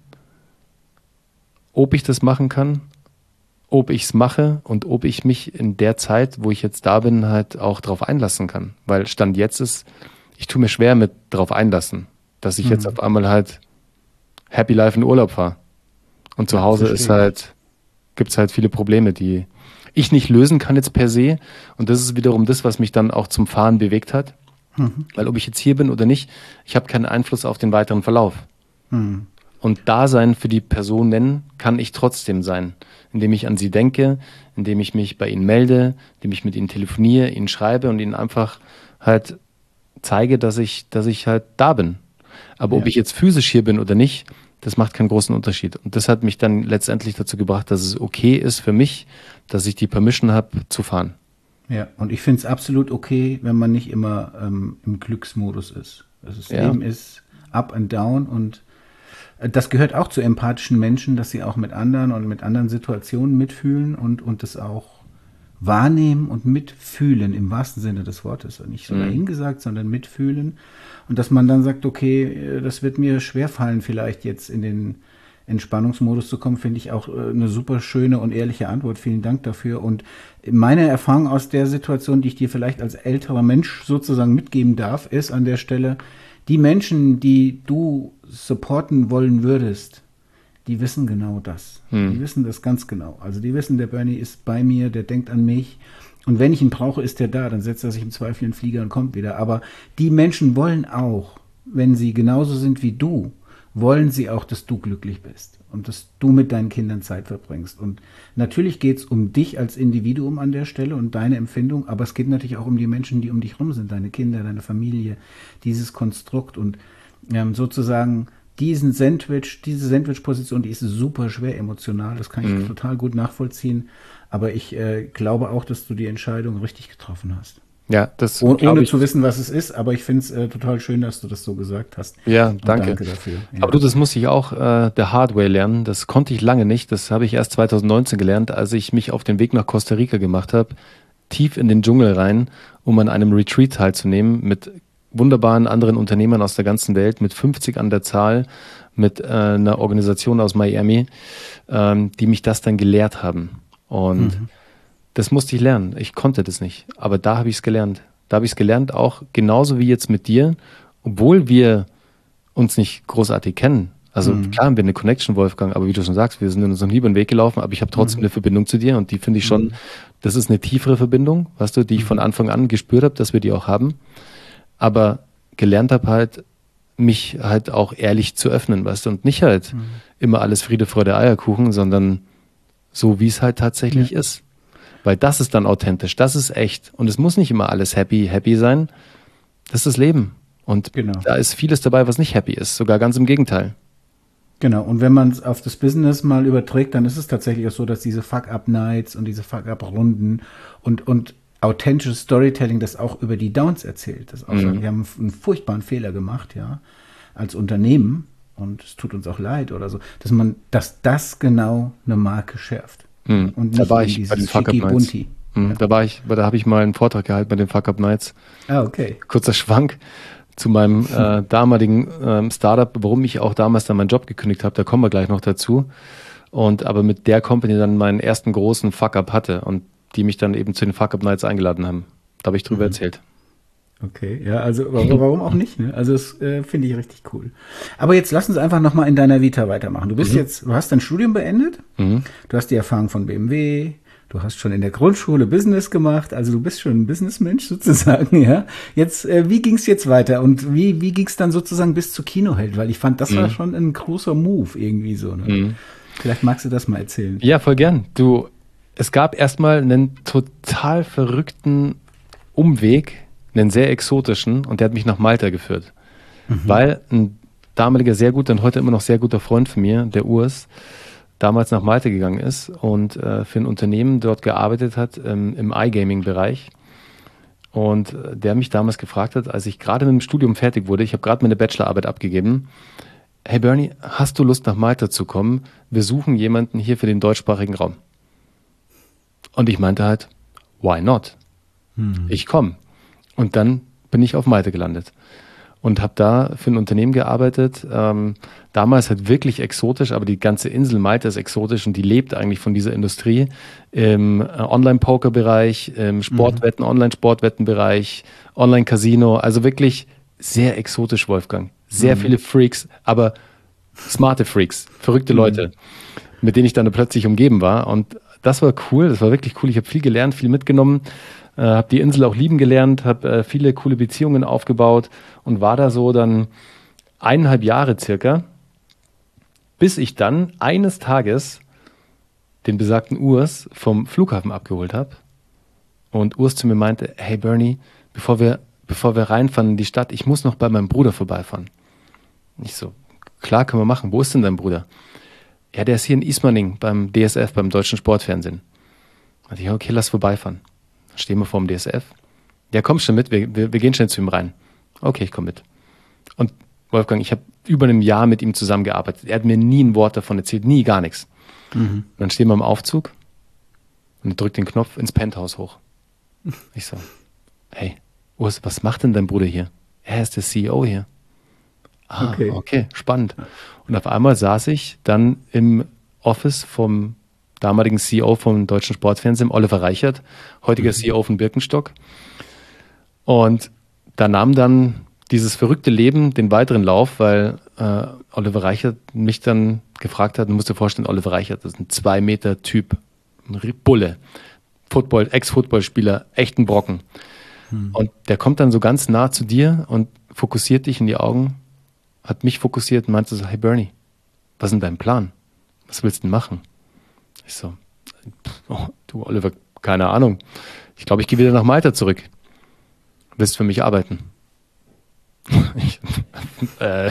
ob ich das machen kann, ob ich es mache und ob ich mich in der Zeit, wo ich jetzt da bin, halt auch drauf einlassen kann. Weil Stand jetzt ist, ich tue mir schwer mit drauf einlassen, dass ich mhm. jetzt auf einmal halt Happy Life in Urlaub fahre. Und zu Hause ist halt, gibt es halt viele Probleme, die ich nicht lösen kann jetzt per se. Und das ist wiederum das, was mich dann auch zum Fahren bewegt hat. Mhm. Weil ob ich jetzt hier bin oder nicht, ich habe keinen Einfluss auf den weiteren Verlauf. Mhm. Und Dasein für die Personen kann ich trotzdem sein, indem ich an sie denke, indem ich mich bei ihnen melde, indem ich mit ihnen telefoniere, ihnen schreibe und ihnen einfach halt zeige, dass ich, dass ich halt da bin. Aber ja. ob ich jetzt physisch hier bin oder nicht, das macht keinen großen Unterschied. Und das hat mich dann letztendlich dazu gebracht, dass es okay ist für mich, dass ich die Permission habe, zu fahren. Ja, und ich finde es absolut okay, wenn man nicht immer ähm, im Glücksmodus ist. Also das ja. Leben ist up and down und das gehört auch zu empathischen Menschen, dass sie auch mit anderen und mit anderen Situationen mitfühlen und, und das auch wahrnehmen und mitfühlen, im wahrsten Sinne des Wortes. Und nicht so Mhm. dahingesagt, sondern mitfühlen. Und dass man dann sagt, okay, das wird mir schwerfallen, vielleicht jetzt in den Entspannungsmodus zu kommen, finde ich auch äh, eine super schöne und ehrliche Antwort. Vielen Dank dafür. Und meine Erfahrung aus der Situation, die ich dir vielleicht als älterer Mensch sozusagen mitgeben darf, ist an der Stelle, die Menschen, die du supporten wollen würdest, die wissen genau das. Hm. Die wissen das ganz genau. Also die wissen, der Bernie ist bei mir, der denkt an mich. Und wenn ich ihn brauche, ist er da. Dann setzt er sich im Zweifel in den Flieger und kommt wieder. Aber die Menschen wollen auch, wenn sie genauso sind wie du, wollen sie auch, dass du glücklich bist und dass du mit deinen Kindern Zeit verbringst. Und natürlich geht es um dich als Individuum an der Stelle und deine Empfindung, aber es geht natürlich auch um die Menschen, die um dich rum sind, deine Kinder, deine Familie, dieses Konstrukt und ähm, sozusagen diesen Sandwich, diese Sandwich-Position, die ist super schwer emotional, das kann ich Mhm. total gut nachvollziehen, aber ich äh, glaube auch, dass du die Entscheidung richtig getroffen hast. Ja, das Oh, glaub ohne ich. zu wissen, was es ist, aber ich finde es äh, total schön, dass du das so gesagt hast. Ja, Und danke. danke dafür. Ja. Aber du, das musste ich auch äh, der Hard Way lernen. Das konnte ich lange nicht. Das habe ich erst zwanzig neunzehn gelernt, als ich mich auf den Weg nach Costa Rica gemacht habe, tief in den Dschungel rein, um an einem Retreat teilzunehmen mit wunderbaren anderen Unternehmern aus der ganzen Welt, mit fünfzig an der Zahl, mit äh, einer Organisation aus Miami, ähm, die mich das dann gelehrt haben. Und Mhm. das musste ich lernen. Ich konnte das nicht. Aber da habe ich es gelernt. Da habe ich es gelernt, auch genauso wie jetzt mit dir, obwohl wir uns nicht großartig kennen. Also Mhm. klar haben wir eine Connection, Wolfgang, aber wie du schon sagst, wir sind in unserem lieben Weg gelaufen, aber ich habe trotzdem Mhm. eine Verbindung zu dir und die finde ich schon, Mhm. das ist eine tiefere Verbindung, weißt du, die ich von Anfang an gespürt habe, dass wir die auch haben. Aber gelernt habe halt, mich halt auch ehrlich zu öffnen, weißt du, und nicht halt Mhm. immer alles Friede, Freude, Eierkuchen, sondern so, wie es halt tatsächlich Ja. ist. Weil das ist dann authentisch, das ist echt. Und es muss nicht immer alles happy, happy sein. Das ist das Leben. Und Genau. da ist vieles dabei, was nicht happy ist, sogar ganz im Gegenteil. Genau, und wenn man es auf das Business mal überträgt, dann ist es tatsächlich auch so, dass diese Fuck-Up-Nights und diese Fuck-Up-Runden und, und authentisches Storytelling das auch über die Downs erzählt. Das auch Mhm. sagt, wir haben einen furchtbaren Fehler gemacht, ja, als Unternehmen und es tut uns auch leid oder so, dass man, dass das genau eine Marke schärft. Mhm. Und Da nicht war in ich bei dieses den Fuck-Up Nights. Schicki-Bunti. Mhm. Ja. Da war ich, da habe ich mal einen Vortrag gehalten bei den Fuck-Up Nights. Ah, okay. Kurzer Schwank zu meinem äh, damaligen ähm, Startup, warum ich auch damals dann meinen Job gekündigt habe, da kommen wir gleich noch dazu. Und aber mit der Company dann meinen ersten großen Fuck-Up hatte und die mich dann eben zu den Fuck-Up Nights eingeladen haben. Da habe ich drüber Mhm. erzählt. Okay, ja, also warum, warum auch nicht? Ne? Also das äh, finde ich richtig cool. Aber jetzt lass uns einfach nochmal in deiner Vita weitermachen. Du bist Mhm. jetzt, du hast dein Studium beendet, Mhm. du hast die Erfahrung von B M W, du hast schon in der Grundschule Business gemacht, also du bist schon ein Businessmensch sozusagen, ja. Jetzt, äh, wie ging's jetzt weiter und wie, wie ging's dann sozusagen bis zu Kinoheld? Weil ich fand, das war Mhm. schon ein großer Move irgendwie so. Ne? Mhm. Vielleicht magst du das mal erzählen. Ja, voll gern. Du, es gab erstmal einen total verrückten Umweg, einen sehr exotischen, und der hat mich nach Malta geführt. Mhm. Weil ein damaliger sehr guter und heute immer noch sehr guter Freund von mir, der Urs, damals nach Malta gegangen ist und äh, für ein Unternehmen dort gearbeitet hat ähm, im iGaming-Bereich. Und äh, der mich damals gefragt hat, als ich gerade mit dem Studium fertig wurde, ich habe gerade meine Bachelorarbeit abgegeben, hey Bernie, hast du Lust nach Malta zu kommen? Wir suchen jemanden hier für den deutschsprachigen Raum. Und ich meinte halt, why not? Hm. Ich komme. Und dann bin ich auf Malta gelandet und habe da für ein Unternehmen gearbeitet. Ähm, damals halt wirklich exotisch, aber die ganze Insel Malta ist exotisch und die lebt eigentlich von dieser Industrie im äh, Online-Poker-Bereich, im Sportwetten, Online-Sportwetten-Bereich, Online-Casino. Also wirklich sehr exotisch, Wolfgang. Sehr Mhm. viele Freaks, aber smarte Freaks, verrückte Mhm. Leute, mit denen ich dann plötzlich umgeben war. Und das war cool, das war wirklich cool. Ich habe viel gelernt, viel mitgenommen. Äh, habe die Insel auch lieben gelernt, habe äh, viele coole Beziehungen aufgebaut und war da so dann eineinhalb Jahre circa, bis ich dann eines Tages den besagten Urs vom Flughafen abgeholt habe und Urs zu mir meinte, hey Bernie, bevor wir, bevor wir reinfahren in die Stadt, ich muss noch bei meinem Bruder vorbeifahren. Ich so, klar, können wir machen. Wo ist denn dein Bruder? Ja, der ist hier in Ismaning beim D S F, beim Deutschen Sportfernsehen. Und ich, ja, okay, lass vorbeifahren. Dann stehen wir vor dem D S F. Ja, komm schon mit, wir, wir, wir gehen schnell zu ihm rein. Okay, ich komme mit. Und Wolfgang, ich habe über einem Jahr mit ihm zusammengearbeitet. Er hat mir nie ein Wort davon erzählt, nie, gar nichts. Mhm. Und dann stehen wir im Aufzug Und er drückt den Knopf ins Penthouse hoch. Ich so, hey, Urs, was macht denn dein Bruder hier? Er ist der C E O hier. Ah, okay. okay, spannend. Und auf einmal saß ich dann im Office vom damaligen C E O vom Deutschen Sportfernsehen, Oliver Reichert, heutiger mhm. C E O von Birkenstock. Und da nahm dann dieses verrückte Leben den weiteren Lauf, weil äh, Oliver Reichert mich dann gefragt hat, du musst dir vorstellen, Oliver Reichert, das ist ein zwei Meter Typ, ein Bulle, Football, Ex-Footballspieler, echten Brocken. Hm. Und der kommt dann so ganz nah zu dir und fokussiert dich in die Augen, hat mich fokussiert und meinte so, hey Bernie, was ist denn dein Plan? Was willst du denn machen? Ich so, oh, du Oliver, keine Ahnung. Ich glaube, ich gehe wieder nach Malta zurück. Willst du für mich arbeiten? Ich, äh,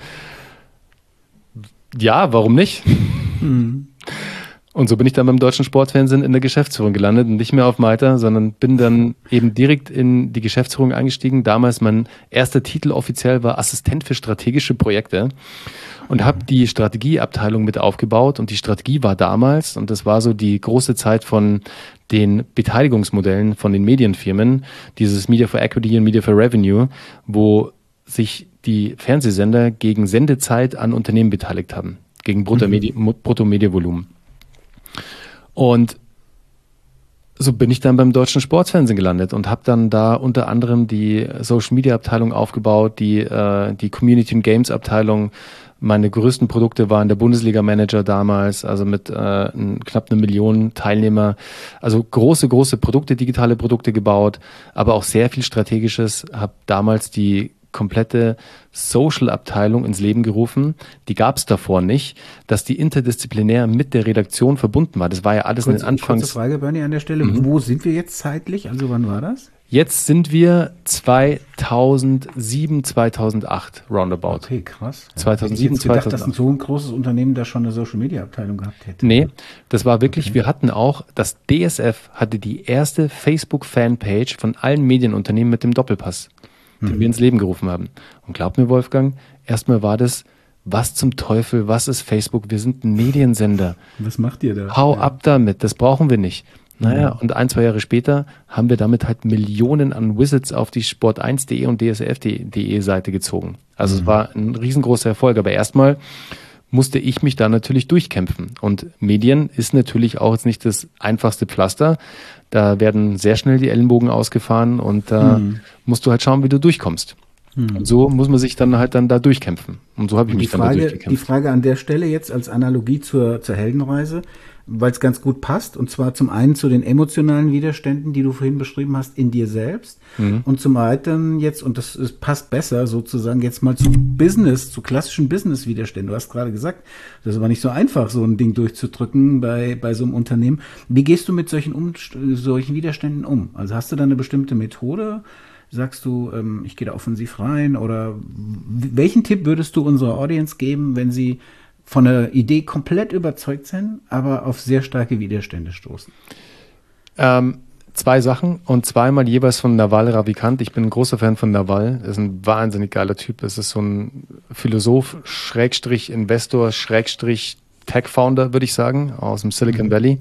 ja, warum nicht? Mhm. Und so bin ich dann beim Deutschen Sportfernsehen in der Geschäftsführung gelandet und nicht mehr auf Malta, sondern bin dann eben direkt in die Geschäftsführung eingestiegen. Damals mein erster Titel offiziell war Assistent für strategische Projekte und habe die Strategieabteilung mit aufgebaut. Und die Strategie war damals, und das war so die große Zeit von den Beteiligungsmodellen von den Medienfirmen, dieses Media for Equity und Media for Revenue, wo sich die Fernsehsender gegen Sendezeit an Unternehmen beteiligt haben, gegen Bruttomediavolumen. Und so bin ich dann beim Deutschen Sportfernsehen gelandet und habe dann da unter anderem die Social Media Abteilung aufgebaut, die, äh, die Community and Games Abteilung. Meine größten Produkte waren der Bundesliga Manager damals, also mit äh, ein, knapp eine Million Teilnehmer. Also große, große Produkte, digitale Produkte gebaut, aber auch sehr viel Strategisches. Habe damals die komplette Social-Abteilung ins Leben gerufen. Die gab es davor nicht, dass die interdisziplinär mit der Redaktion verbunden war. Das war ja alles kurze, in den Anfangs... Kurze Frage, Bernie, an der Stelle. Mhm. Wo sind wir jetzt zeitlich? Also wann war das? Jetzt sind wir zweitausendsieben, zweitausendacht roundabout. Okay, krass. Ja. zweitausendsieben, ich hätte jetzt gedacht, dass ein so ein großes Unternehmen da schon eine Social-Media-Abteilung gehabt hätte. Nee, das war wirklich, okay. Wir hatten auch, das D S F hatte die erste Facebook-Fanpage von allen Medienunternehmen mit dem Doppelpass, den mhm. wir ins Leben gerufen haben. Und glaub mir, Wolfgang, erstmal war das, was zum Teufel, was ist Facebook? Wir sind ein Mediensender. Was macht ihr da? Hau ja. ab damit, das brauchen wir nicht. Naja, und ein, zwei Jahre später haben wir damit halt Millionen an Visits auf die sport eins punkt de und d s f punkt de Seite gezogen. Also mhm. es war ein riesengroßer Erfolg, aber erstmal musste ich mich da natürlich durchkämpfen. Und Medien ist natürlich auch jetzt nicht das einfachste Pflaster. Da werden sehr schnell die Ellenbogen ausgefahren und da mhm. musst du halt schauen, wie du durchkommst. Mhm. Und so muss man sich dann halt dann da durchkämpfen. Und so habe ich mich Frage, dann da durchgekämpft. Die Frage an der Stelle jetzt als Analogie zur, zur Heldenreise, weil es ganz gut passt, und zwar zum einen zu den emotionalen Widerständen, die du vorhin beschrieben hast, in dir selbst, mhm. und zum weiteren jetzt, und das, das passt besser sozusagen jetzt mal zu Business, zu klassischen Business-Widerständen. Du hast gerade gesagt, das war nicht so einfach, so ein Ding durchzudrücken bei, bei so einem Unternehmen. Wie gehst du mit solchen, um, solchen Widerständen um? Also hast du da eine bestimmte Methode? Sagst du, ähm, ich gehe da offensiv rein? Oder welchen Tipp würdest du unserer Audience geben, wenn sie von der Idee komplett überzeugt sind, aber auf sehr starke Widerstände stoßen? Ähm, zwei Sachen und zweimal jeweils von Naval Ravikant. Ich bin ein großer Fan von Naval. Er ist ein wahnsinnig geiler Typ. Es ist so ein Philosoph, Schrägstrich Investor, Schrägstrich Tech-Founder, würde ich sagen, aus dem Silicon mhm. Valley.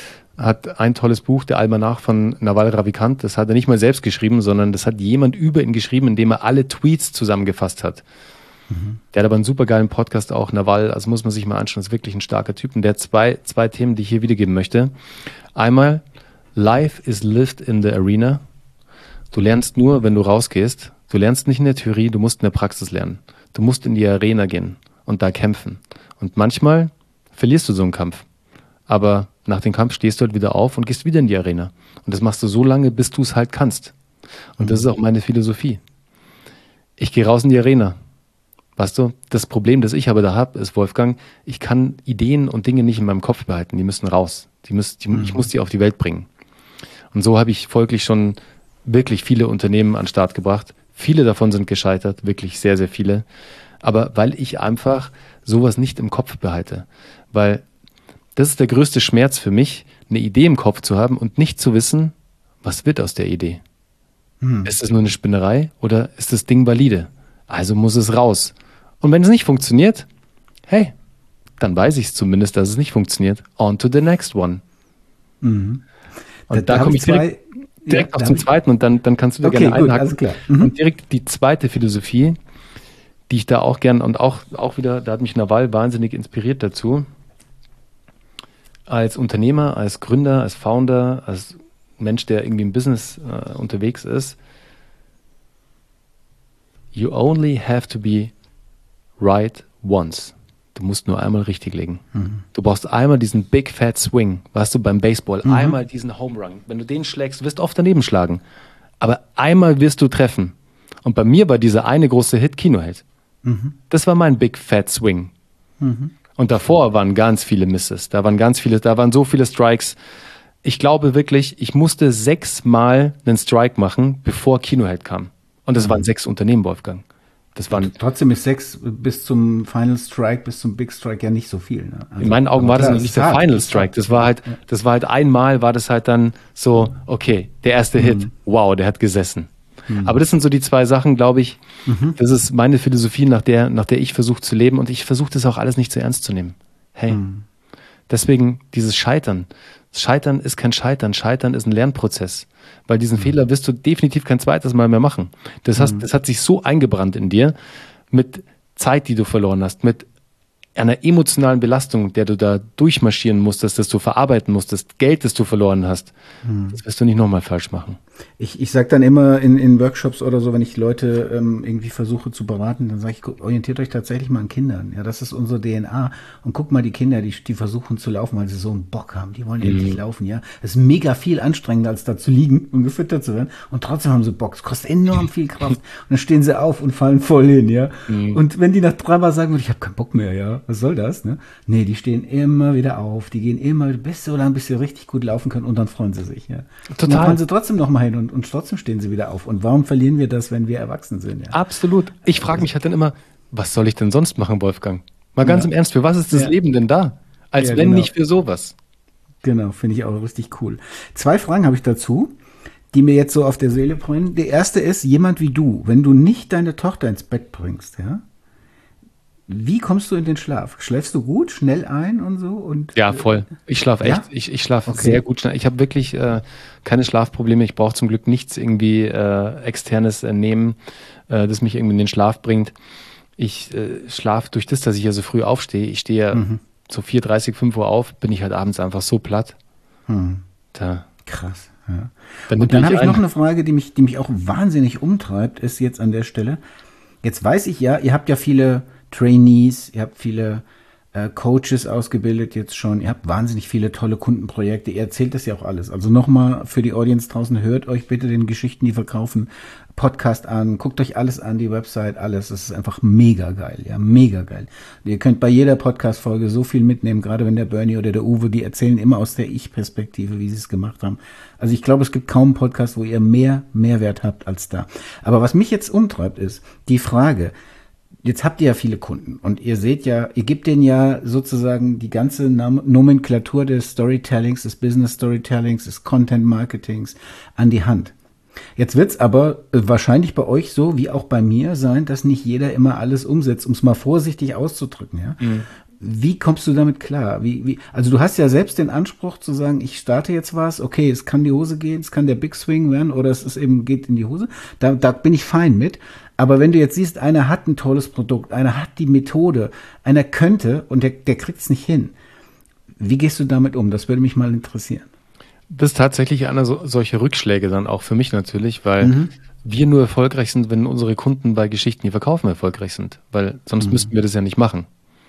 Hat ein tolles Buch, der Almanach von Naval Ravikant. Das hat er nicht mal selbst geschrieben, sondern das hat jemand über ihn geschrieben, indem er alle Tweets zusammengefasst hat. Der hat aber einen super geilen Podcast auch, Naval, also muss man sich mal anschauen, ist wirklich ein starker Typ. Und der hat zwei, zwei Themen, die ich hier wiedergeben möchte. Einmal, Life is lived in the arena. Du lernst nur, wenn du rausgehst. Du lernst nicht in der Theorie, du musst in der Praxis lernen. Du musst in die Arena gehen und da kämpfen. Und manchmal verlierst du so einen Kampf. Aber nach dem Kampf stehst du halt wieder auf und gehst wieder in die Arena. Und das machst du so lange, bis du es halt kannst. Und mhm. das ist auch meine Philosophie. Ich gehe raus in die Arena. Weißt du, das Problem, das ich aber da habe, ist, Wolfgang, ich kann Ideen und Dinge nicht in meinem Kopf behalten. Die müssen raus. Die müssen, die, mhm. Ich muss die auf die Welt bringen. Und so habe ich folglich schon wirklich viele Unternehmen an den Start gebracht. Viele davon sind gescheitert, wirklich sehr, sehr viele. Aber weil ich einfach sowas nicht im Kopf behalte. Weil das ist der größte Schmerz für mich, eine Idee im Kopf zu haben und nicht zu wissen, was wird aus der Idee. Mhm. Ist es nur eine Spinnerei oder ist das Ding valide? Also muss es raus. Und wenn es nicht funktioniert, hey, dann weiß ich es zumindest, dass es nicht funktioniert. On to the next one. Mhm. Und da, da komme ich direkt, direkt ja, auch zum zweiten und dann, dann kannst du da okay, gerne einhaken. Gut, alles klar. Mhm. Und direkt die zweite Philosophie, die ich da auch gern und auch, auch wieder, da hat mich Naval wahnsinnig inspiriert dazu. Als Unternehmer, als Gründer, als Founder, als Mensch, der irgendwie im Business äh, unterwegs ist, you only have to be right once. Du musst nur einmal richtig legen. Mhm. Du brauchst einmal diesen Big Fat Swing, weißt du, beim Baseball, mhm. einmal diesen Home Run. Wenn du den schlägst, wirst du oft daneben schlagen. Aber einmal wirst du treffen. Und bei mir war dieser eine große Hit Kinoheld. Mhm. Das war mein Big Fat Swing. Mhm. Und davor waren ganz viele Misses. Da waren ganz viele, da waren so viele Strikes. Ich glaube wirklich, ich musste sechsmal einen Strike machen, bevor Kinoheld kam. Und das mhm. waren sechs Unternehmen, Wolfgang. Das waren trotzdem ist sechs bis zum Final Strike, bis zum Big Strike ja nicht so viel. Ne? Also, in meinen Augen war das noch nicht der hart, Final Strike. Das war halt, das war halt einmal, war das halt dann so, okay, der erste mhm. Hit, wow, der hat gesessen. Mhm. Aber das sind so die zwei Sachen, glaube ich, mhm. das ist meine Philosophie, nach der, nach der ich versuche zu leben und ich versuche das auch alles nicht zu ernst zu nehmen. Hey, mhm. deswegen dieses Scheitern. Scheitern ist kein Scheitern, Scheitern ist ein Lernprozess. Weil diesen mhm. Fehler wirst du definitiv kein zweites Mal mehr machen. Das, hast, mhm. das hat sich so eingebrannt in dir mit Zeit, die du verloren hast, mit einer emotionalen Belastung, der du da durchmarschieren musstest, das du verarbeiten musstest, Geld, das du verloren hast. Mhm. Das wirst du nicht nochmal falsch machen. Ich, ich sage dann immer in, in Workshops oder so, wenn ich Leute ähm, irgendwie versuche zu beraten, dann sage ich, orientiert euch tatsächlich mal an Kindern. Ja, das ist unsere D N A. Und guck mal die Kinder, die, die versuchen zu laufen, weil sie so einen Bock haben. Die wollen mhm. endlich laufen, ja. Das ist mega viel anstrengender, als da zu liegen und gefüttert zu werden. Und trotzdem haben sie Bock. Es kostet enorm viel Kraft. Und dann stehen sie auf und fallen voll hin, ja. Mhm. Und wenn die nach dreimal sagen, ich habe keinen Bock mehr, ja, was soll das, ne? Nee, die stehen immer wieder auf. Die gehen immer bis so lange, bis sie richtig gut laufen können und dann freuen sie sich, ja. Total. Und dann fahren sie trotzdem noch mal hin und, und trotzdem stehen sie wieder auf. Und warum verlieren wir das, wenn wir erwachsen sind? Ja? Absolut. Ich frage mich halt dann immer, was soll ich denn sonst machen, Wolfgang? Mal ganz ja. im Ernst, für was ist das ja. Leben denn da? Als ja, wenn genau. nicht für sowas. Genau, finde ich auch richtig cool. Zwei Fragen habe ich dazu, die mir jetzt so auf der Seele brennen. Die erste ist, jemand wie du, wenn du nicht deine Tochter ins Bett bringst, ja, wie kommst du in den Schlaf? Schläfst du gut, schnell ein und so? Und, ja, voll. Ich schlafe echt. Ja? Ich, ich schlafe okay. sehr gut schnell. Ich habe wirklich äh, keine Schlafprobleme. Ich brauche zum Glück nichts irgendwie äh, externes äh, nehmen, äh, das mich irgendwie in den Schlaf bringt. Ich äh, schlafe durch das, dass ich ja so früh aufstehe. Ich stehe ja mhm. so vier Uhr dreißig, fünf Uhr auf, bin ich halt abends einfach so platt. Mhm. Da. Krass. Ja. Dann und dann habe ich noch eine Frage, die mich, die mich auch wahnsinnig umtreibt, ist jetzt an der Stelle. Jetzt weiß ich ja, ihr habt ja viele Trainees, ihr habt viele äh, Coaches ausgebildet jetzt schon, ihr habt wahnsinnig viele tolle Kundenprojekte, ihr erzählt das ja auch alles. Also nochmal für die Audience draußen, hört euch bitte den Geschichten, die verkaufen, Podcast an, guckt euch alles an, die Website, alles. Das ist einfach mega geil, ja, mega geil. Und ihr könnt bei jeder Podcast-Folge so viel mitnehmen, gerade wenn der Bernie oder der Uwe, die erzählen immer aus der Ich-Perspektive, wie sie es gemacht haben. Also ich glaube, es gibt kaum einen Podcast, wo ihr mehr Mehrwert habt als da. Aber was mich jetzt umtreibt, ist die Frage, jetzt habt ihr ja viele Kunden und ihr seht ja, ihr gebt denen ja sozusagen die ganze Nomenklatur des Storytellings, des Business Storytellings, des Content Marketings an die Hand. Jetzt wird's aber wahrscheinlich bei euch so, wie auch bei mir sein, dass nicht jeder immer alles umsetzt, um es mal vorsichtig auszudrücken, ja. Mhm. Wie kommst du damit klar? Wie, wie, also du hast ja selbst den Anspruch zu sagen, ich starte jetzt was, okay, es kann die Hose gehen, es kann der Big Swing werden oder es ist eben geht in die Hose. Da, da bin ich fein mit. Aber wenn du jetzt siehst, einer hat ein tolles Produkt, einer hat die Methode, einer könnte und der, der kriegt es nicht hin. Wie gehst du damit um? Das würde mich mal interessieren. Das ist tatsächlich einer so, solche Rückschläge dann auch für mich natürlich, weil mhm. wir nur erfolgreich sind, wenn unsere Kunden bei Geschichten, die verkaufen, erfolgreich sind. Weil sonst mhm. müssten wir das ja nicht machen.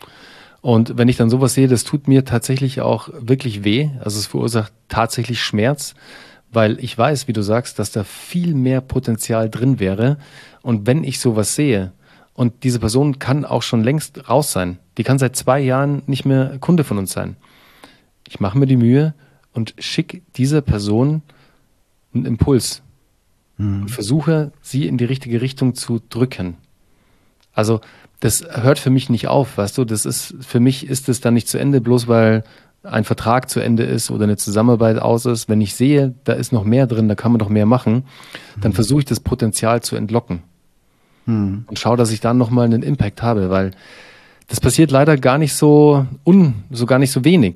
Und wenn ich dann sowas sehe, das tut mir tatsächlich auch wirklich weh. Also es verursacht tatsächlich Schmerz, weil ich weiß, wie du sagst, dass da viel mehr Potenzial drin wäre. Und wenn ich sowas sehe und diese Person kann auch schon längst raus sein, die kann seit zwei Jahren nicht mehr Kunde von uns sein. Ich mache mir die Mühe und schicke dieser Person einen Impuls mhm. und versuche, sie in die richtige Richtung zu drücken. Also das hört für mich nicht auf, weißt du, das ist, für mich ist es dann nicht zu Ende, bloß weil ein Vertrag zu Ende ist oder eine Zusammenarbeit aus ist. Wenn ich sehe, da ist noch mehr drin, da kann man doch mehr machen, dann mhm. versuche ich das Potenzial zu entlocken mhm. und schaue, dass ich dann nochmal einen Impact habe, weil das passiert leider gar nicht so un, so gar nicht so wenig.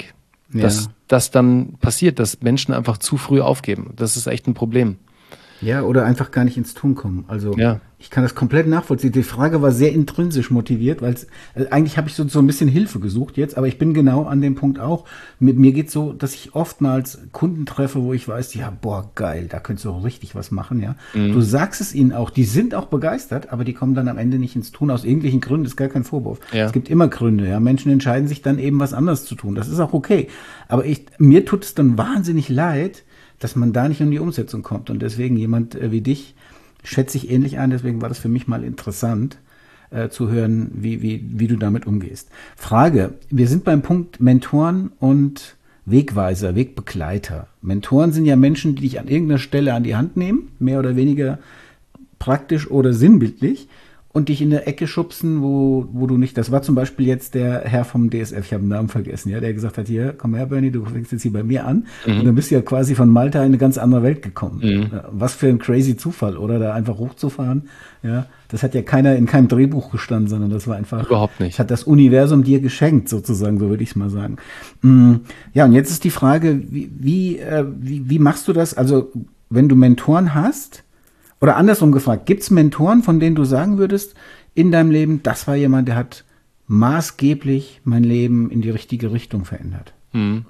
Ja. dass das dann passiert, dass Menschen einfach zu früh aufgeben. Das ist echt ein Problem. Ja, oder einfach gar nicht ins Tun kommen. Also Ja. ich kann das komplett nachvollziehen. Die Frage war sehr intrinsisch motiviert, weil es äh, eigentlich habe ich so, so ein bisschen Hilfe gesucht jetzt, aber ich bin genau an dem Punkt auch. Mit mir geht's so, dass ich oftmals Kunden treffe, wo ich weiß, ja, boah, geil, da könntest du auch richtig was machen, ja. Mhm. Du sagst es ihnen auch, die sind auch begeistert, aber die kommen dann am Ende nicht ins Tun aus irgendwelchen Gründen, ist gar kein Vorwurf. Ja. Es gibt immer Gründe, ja. Menschen entscheiden sich dann eben was anderes zu tun. Das ist auch okay. Aber ich, mir tut es dann wahnsinnig leid, dass man da nicht in die Umsetzung kommt. Und deswegen jemand äh, wie dich schätze ich ähnlich ein. Deswegen war das für mich mal interessant äh, zu hören, wie, wie, wie du damit umgehst. Frage, wir sind beim Punkt Mentoren und Wegweiser, Wegbegleiter. Mentoren sind ja Menschen, die dich an irgendeiner Stelle an die Hand nehmen, mehr oder weniger praktisch oder sinnbildlich, und dich in der Ecke schubsen, wo, wo du nicht, das war zum Beispiel jetzt der Herr vom D S F, ich habe den Namen vergessen, ja, der gesagt hat, hier, komm her, Bernie, du fängst jetzt hier bei mir an. Mhm. Und dann bist du ja quasi von Malta in eine ganz andere Welt gekommen. Mhm. Was für ein crazy Zufall, oder? Da einfach hochzufahren, ja. Das hat ja keiner in keinem Drehbuch gestanden, sondern das war einfach, überhaupt nicht. Hat das Universum dir geschenkt, sozusagen, so würde ich es mal sagen. Ja, und jetzt ist die Frage, wie, wie, wie, wie machst du das? Also, wenn du Mentoren hast, oder andersrum gefragt, gibt es Mentoren, von denen du sagen würdest, in deinem Leben, das war jemand, der hat maßgeblich mein Leben in die richtige Richtung verändert? Hm.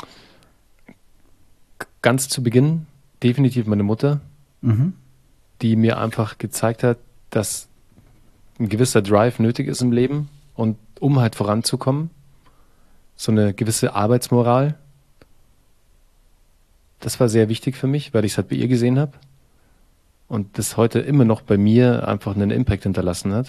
Ganz zu Beginn definitiv meine Mutter, mhm. die mir einfach gezeigt hat, dass ein gewisser Drive nötig ist im Leben und um halt voranzukommen, so eine gewisse Arbeitsmoral. Das war sehr wichtig für mich, weil ich es halt bei ihr gesehen habe. Und das heute immer noch bei mir einfach einen Impact hinterlassen hat.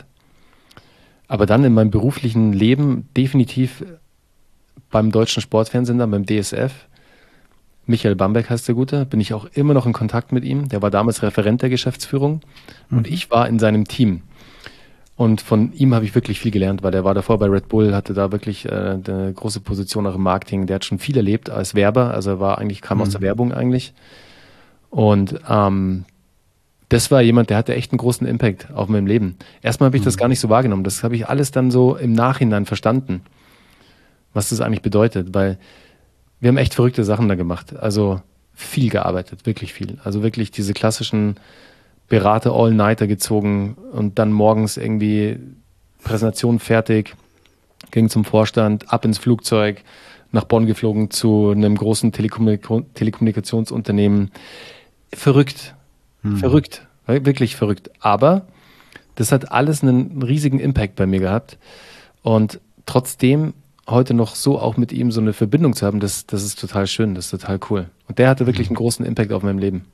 Aber dann in meinem beruflichen Leben definitiv beim deutschen Sportfernsehen, beim D S F, Michael Bamberg heißt der Gute, bin ich auch immer noch in Kontakt mit ihm. Der war damals Referent der Geschäftsführung mhm. und ich war in seinem Team. Und von ihm habe ich wirklich viel gelernt, weil der war davor bei Red Bull, hatte da wirklich äh, eine große Position auch im Marketing. Der hat schon viel erlebt als Werber, also er war eigentlich, kam mhm. aus der Werbung eigentlich. Und ähm, das war jemand, der hatte echt einen großen Impact auf mein Leben. Erstmal habe ich mhm. das gar nicht so wahrgenommen. Das habe ich alles dann so im Nachhinein verstanden, was das eigentlich bedeutet, weil wir haben echt verrückte Sachen da gemacht. Also viel gearbeitet, wirklich viel. Also wirklich diese klassischen Berater All-Nighter gezogen und dann morgens irgendwie Präsentation fertig, ging zum Vorstand, ab ins Flugzeug, nach Bonn geflogen zu einem großen Telekommunik- Telekommunikationsunternehmen. Verrückt. Verrückt, wirklich verrückt. Aber das hat alles einen riesigen Impact bei mir gehabt. Und trotzdem heute noch so auch mit ihm so eine Verbindung zu haben, das, das ist total schön, das ist total cool. Und der hatte wirklich einen großen Impact auf meinem Leben.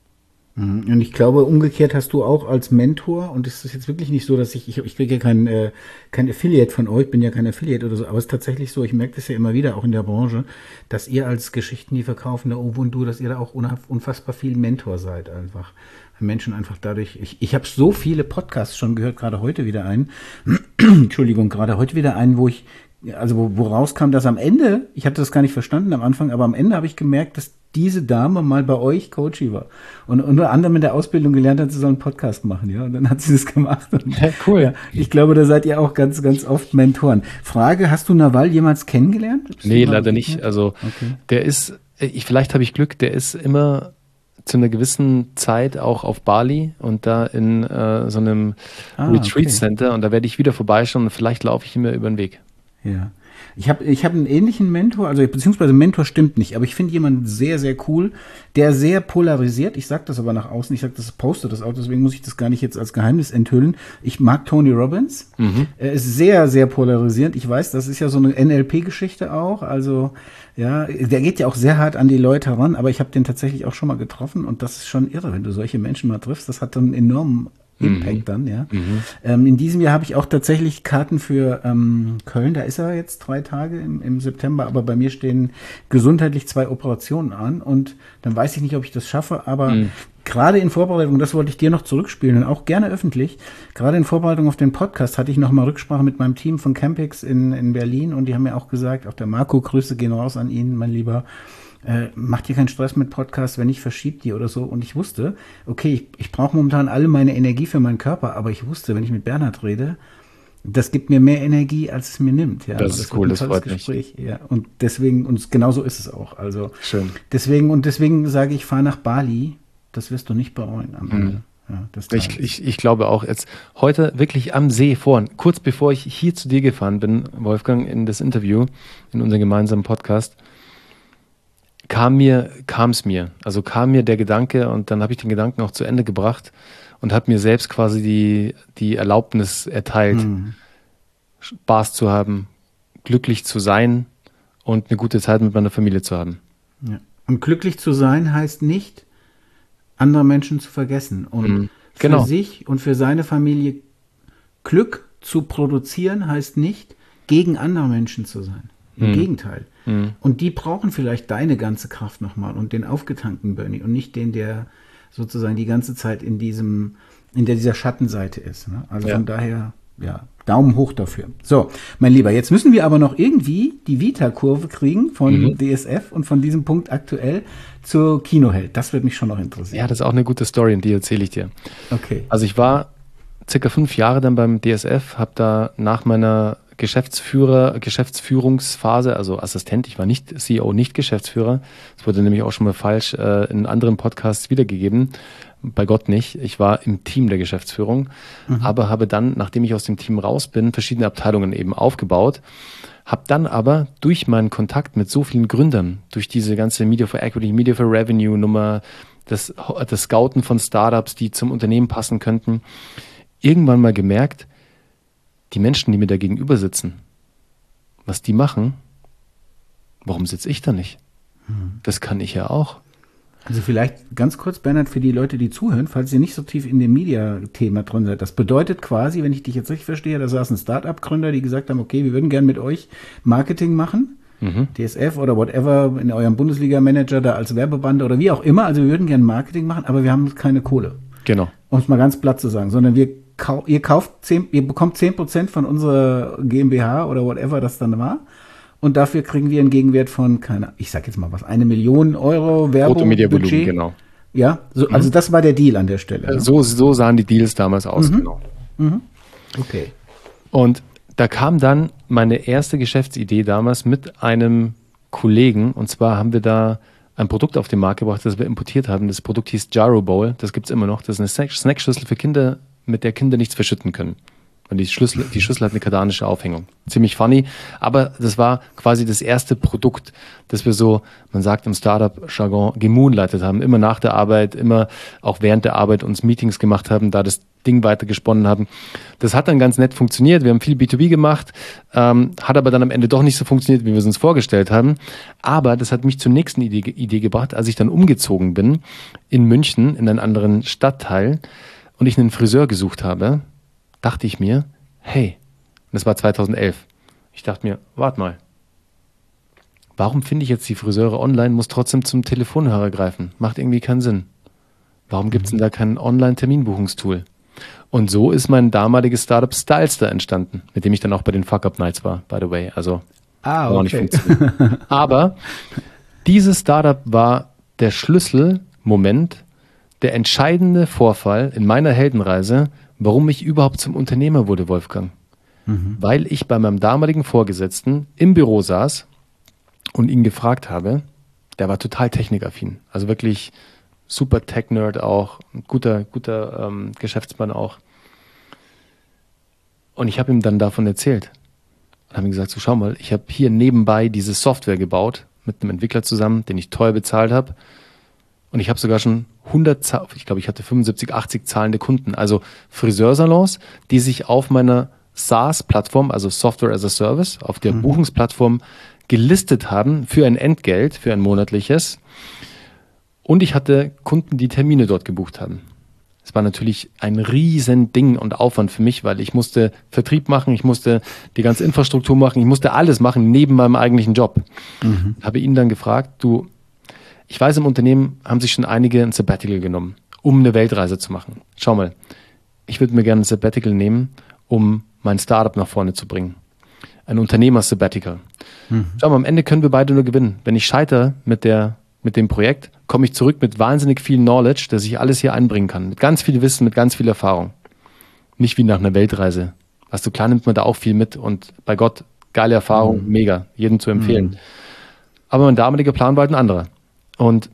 Und ich glaube, umgekehrt hast du auch als Mentor, und es ist jetzt wirklich nicht so, dass ich, ich, ich kriege ja kein, äh, kein Affiliate von euch, bin ja kein Affiliate oder so, aber es ist tatsächlich so, ich merke das ja immer wieder, auch in der Branche, dass ihr als Geschichten, die verkaufen, der Uwe und du, dass ihr da auch unfassbar viel Mentor seid einfach. Menschen einfach dadurch, ich, ich habe so viele Podcasts schon gehört, gerade heute wieder einen, Entschuldigung, gerade heute wieder einen, wo ich, also wo, wo rauskam, dass am Ende, ich hatte das gar nicht verstanden am Anfang, aber am Ende habe ich gemerkt, dass diese Dame mal bei euch Coachie war und unter anderem in der Ausbildung gelernt hat, sie soll einen Podcast machen, ja, und dann hat sie das gemacht. Und, ja, cool. Ja, ich glaube, da seid ihr auch ganz, ganz oft Mentoren. Frage, hast du Nawal jemals kennengelernt? Bist nee, leider nicht. Also okay. Der ist, ich, vielleicht habe ich Glück, der ist immer zu einer gewissen Zeit auch auf Bali und da in äh, so einem ah, Retreat okay. Center und da werde ich wieder vorbeischauen und vielleicht laufe ich ihm ja über den Weg. Ja. Ich habe ich hab einen ähnlichen Mentor, also beziehungsweise Mentor stimmt nicht, aber ich finde jemanden sehr, sehr cool, der sehr polarisiert. Ich sage das aber nach außen, ich sage das, poste das auch, deswegen muss ich das gar nicht jetzt als Geheimnis enthüllen. Ich mag Tony Robbins. Mhm. Er ist sehr, sehr polarisierend. Ich weiß, das ist ja so eine N L P-Geschichte auch, also ja, der geht ja auch sehr hart an die Leute ran, aber ich habe den tatsächlich auch schon mal getroffen und das ist schon irre, wenn du solche Menschen mal triffst, das hat dann einen enormen Impact mhm. dann, ja. Mhm. Ähm, in diesem Jahr habe ich auch tatsächlich Karten für ähm, Köln, da ist er jetzt drei Tage im, im September, aber bei mir stehen gesundheitlich zwei Operationen an und dann weiß ich nicht, ob ich das schaffe, aber mhm. gerade in Vorbereitung, das wollte ich dir noch zurückspielen und auch gerne öffentlich, gerade in Vorbereitung auf den Podcast hatte ich noch mal Rücksprache mit meinem Team von Campix in, in Berlin und die haben mir auch gesagt, auch der Marco, Grüße gehen raus an ihn, mein Lieber, Äh, macht dir keinen Stress mit Podcasts, wenn ich verschieb die oder so. Und ich wusste, okay, ich, ich brauche momentan alle meine Energie für meinen Körper, aber ich wusste, wenn ich mit Bernhard rede, das gibt mir mehr Energie, als es mir nimmt. Ja. Das, das ist cool, das freut Gespräch. mich. Ja. Und deswegen, und genau so ist es auch. Also schön. Deswegen, und deswegen sage ich, fahr nach Bali. Das wirst du nicht bereuen am Ende. Mhm. Ja, das ich, ich, ich glaube auch, jetzt heute wirklich am See vorn, kurz bevor ich hier zu dir gefahren bin, Wolfgang, in das Interview, in unserem gemeinsamen Podcast, kam mir, kam es mir, also kam mir der Gedanke und dann habe ich den Gedanken auch zu Ende gebracht und habe mir selbst quasi die, die Erlaubnis erteilt, mhm. Spaß zu haben, glücklich zu sein und eine gute Zeit mit meiner Familie zu haben. Ja. Und glücklich zu sein heißt nicht, andere Menschen zu vergessen und mhm. genau. für sich und für seine Familie Glück zu produzieren heißt nicht, gegen andere Menschen zu sein. Im mhm. Gegenteil. Mhm. Und die brauchen vielleicht deine ganze Kraft nochmal und den aufgetankten Bernie und nicht den, der sozusagen die ganze Zeit in diesem, in der dieser Schattenseite ist. Ne? Also ja. von daher, ja, Daumen hoch dafür. So, mein Lieber, jetzt müssen wir aber noch irgendwie die Vita-Kurve kriegen von mhm. D S F und von diesem Punkt aktuell zur Kinoheld. Das würde mich schon noch interessieren. Ja, das ist auch eine gute Story und die erzähle ich dir. Okay. Also ich war circa fünf Jahre dann beim D S F, habe da nach meiner Geschäftsführer, Geschäftsführungsphase, also Assistent, ich war nicht C E O, nicht Geschäftsführer. Das wurde nämlich auch schon mal falsch äh, in anderen Podcasts wiedergegeben. Bei Gott nicht. Ich war im Team der Geschäftsführung, mhm. aber habe dann, nachdem ich aus dem Team raus bin, verschiedene Abteilungen eben aufgebaut. Habe dann aber durch meinen Kontakt mit so vielen Gründern, durch diese ganze Media for Equity, Media for Revenue Nummer, das, das Scouten von Startups, die zum Unternehmen passen könnten, irgendwann mal gemerkt, die Menschen, die mir da gegenüber sitzen, was die machen, warum sitze ich da nicht? Mhm. Das kann ich ja auch. Also vielleicht ganz kurz, Bernhard, für die Leute, die zuhören, falls ihr nicht so tief in dem Media-Thema drin seid. Das bedeutet quasi, wenn ich dich jetzt richtig verstehe, da saßen Start-up-Gründer, die gesagt haben, okay, wir würden gerne mit euch Marketing machen, mhm. D S F oder whatever, in eurem Bundesliga-Manager da als Werbebande oder wie auch immer. Also wir würden gerne Marketing machen, aber wir haben keine Kohle. Genau. Um es mal ganz platt zu sagen, sondern wir kau- ihr kauft zehn, ihr bekommt zehn Prozent von unserer GmbH oder whatever das dann war. Und dafür kriegen wir einen Gegenwert von, keine, ich sag jetzt mal was, eine Million Euro Werbebudget. Genau. Ja, so, mhm. also das war der Deal an der Stelle. Ne? So, so sahen die Deals damals aus, mhm. genau. Mhm. Okay. Und da kam dann meine erste Geschäftsidee damals mit einem Kollegen. Und zwar haben wir da ein Produkt auf den Markt gebracht, das wir importiert haben. Das Produkt hieß Gyro Bowl. Das gibt's immer noch. Das ist eine Snackschüssel für Kinder, mit der Kinder nichts verschütten können. Und die Schüssel, die Schüssel hat eine kardanische Aufhängung. Ziemlich funny. Aber das war quasi das erste Produkt, das wir so, man sagt im Startup-Jargon, gemoonlightet haben. Immer nach der Arbeit, immer auch während der Arbeit uns Meetings gemacht haben, da das Ding weiter gesponnen haben. Das hat dann ganz nett funktioniert. Wir haben viel B zwei B gemacht, ähm, hat aber dann am Ende doch nicht so funktioniert, wie wir es uns vorgestellt haben. Aber das hat mich zur nächsten Idee, Idee gebracht, als ich dann umgezogen bin in München, in einen anderen Stadtteil und ich einen Friseur gesucht habe, dachte ich mir, hey, und das war zweitausendelf, ich dachte mir, warte mal, warum finde ich jetzt die Friseure online, muss trotzdem zum Telefonhörer greifen? Macht irgendwie keinen Sinn. Warum gibt es denn da kein Online-Terminbuchungstool? Und so ist mein damaliges Startup Stylester entstanden, mit dem ich dann auch bei den Fuck-Up-Nights war, by the way. Also, ah, okay. Auch nicht funktioniert. Aber dieses Startup war der Schlüsselmoment, der entscheidende Vorfall in meiner Heldenreise, warum ich überhaupt zum Unternehmer wurde, Wolfgang. Mhm. Weil ich bei meinem damaligen Vorgesetzten im Büro saß und ihn gefragt habe, der war total technikaffin, also wirklich super Tech-Nerd auch, ein guter, guter ähm, Geschäftsmann auch. Und ich habe ihm dann davon erzählt und habe ihm gesagt, so schau mal, ich habe hier nebenbei diese Software gebaut mit einem Entwickler zusammen, den ich teuer bezahlt habe. Und ich habe sogar schon hundert, ich glaube, ich hatte fünfundsiebzig, achtzig zahlende Kunden, also Friseursalons, die sich auf meiner SaaS-Plattform, also Software as a Service, auf der mhm. Buchungsplattform gelistet haben für ein Entgelt, für ein monatliches. Und ich hatte Kunden, die Termine dort gebucht haben. Es war natürlich ein riesen Ding und Aufwand für mich, weil ich musste Vertrieb machen, ich musste die ganze Infrastruktur machen, ich musste alles machen neben meinem eigentlichen Job. Mhm. Habe ihn dann gefragt, du, ich weiß, im Unternehmen haben sich schon einige ein Sabbatical genommen, um eine Weltreise zu machen. Schau mal, ich würde mir gerne ein Sabbatical nehmen, um mein Startup nach vorne zu bringen. Ein Unternehmer-Sabbatical. Mhm. Schau mal, am Ende können wir beide nur gewinnen. Wenn ich scheitere mit der, mit dem Projekt, komme ich zurück mit wahnsinnig viel Knowledge, dass ich alles hier einbringen kann. Mit ganz viel Wissen, mit ganz viel Erfahrung. Nicht wie nach einer Weltreise, Weißt du, klar nimmt man da auch viel mit und bei Gott, geile Erfahrung, mhm. mega, jedem zu empfehlen. Mhm. Aber mein damaliger Plan war halt ein anderer. Und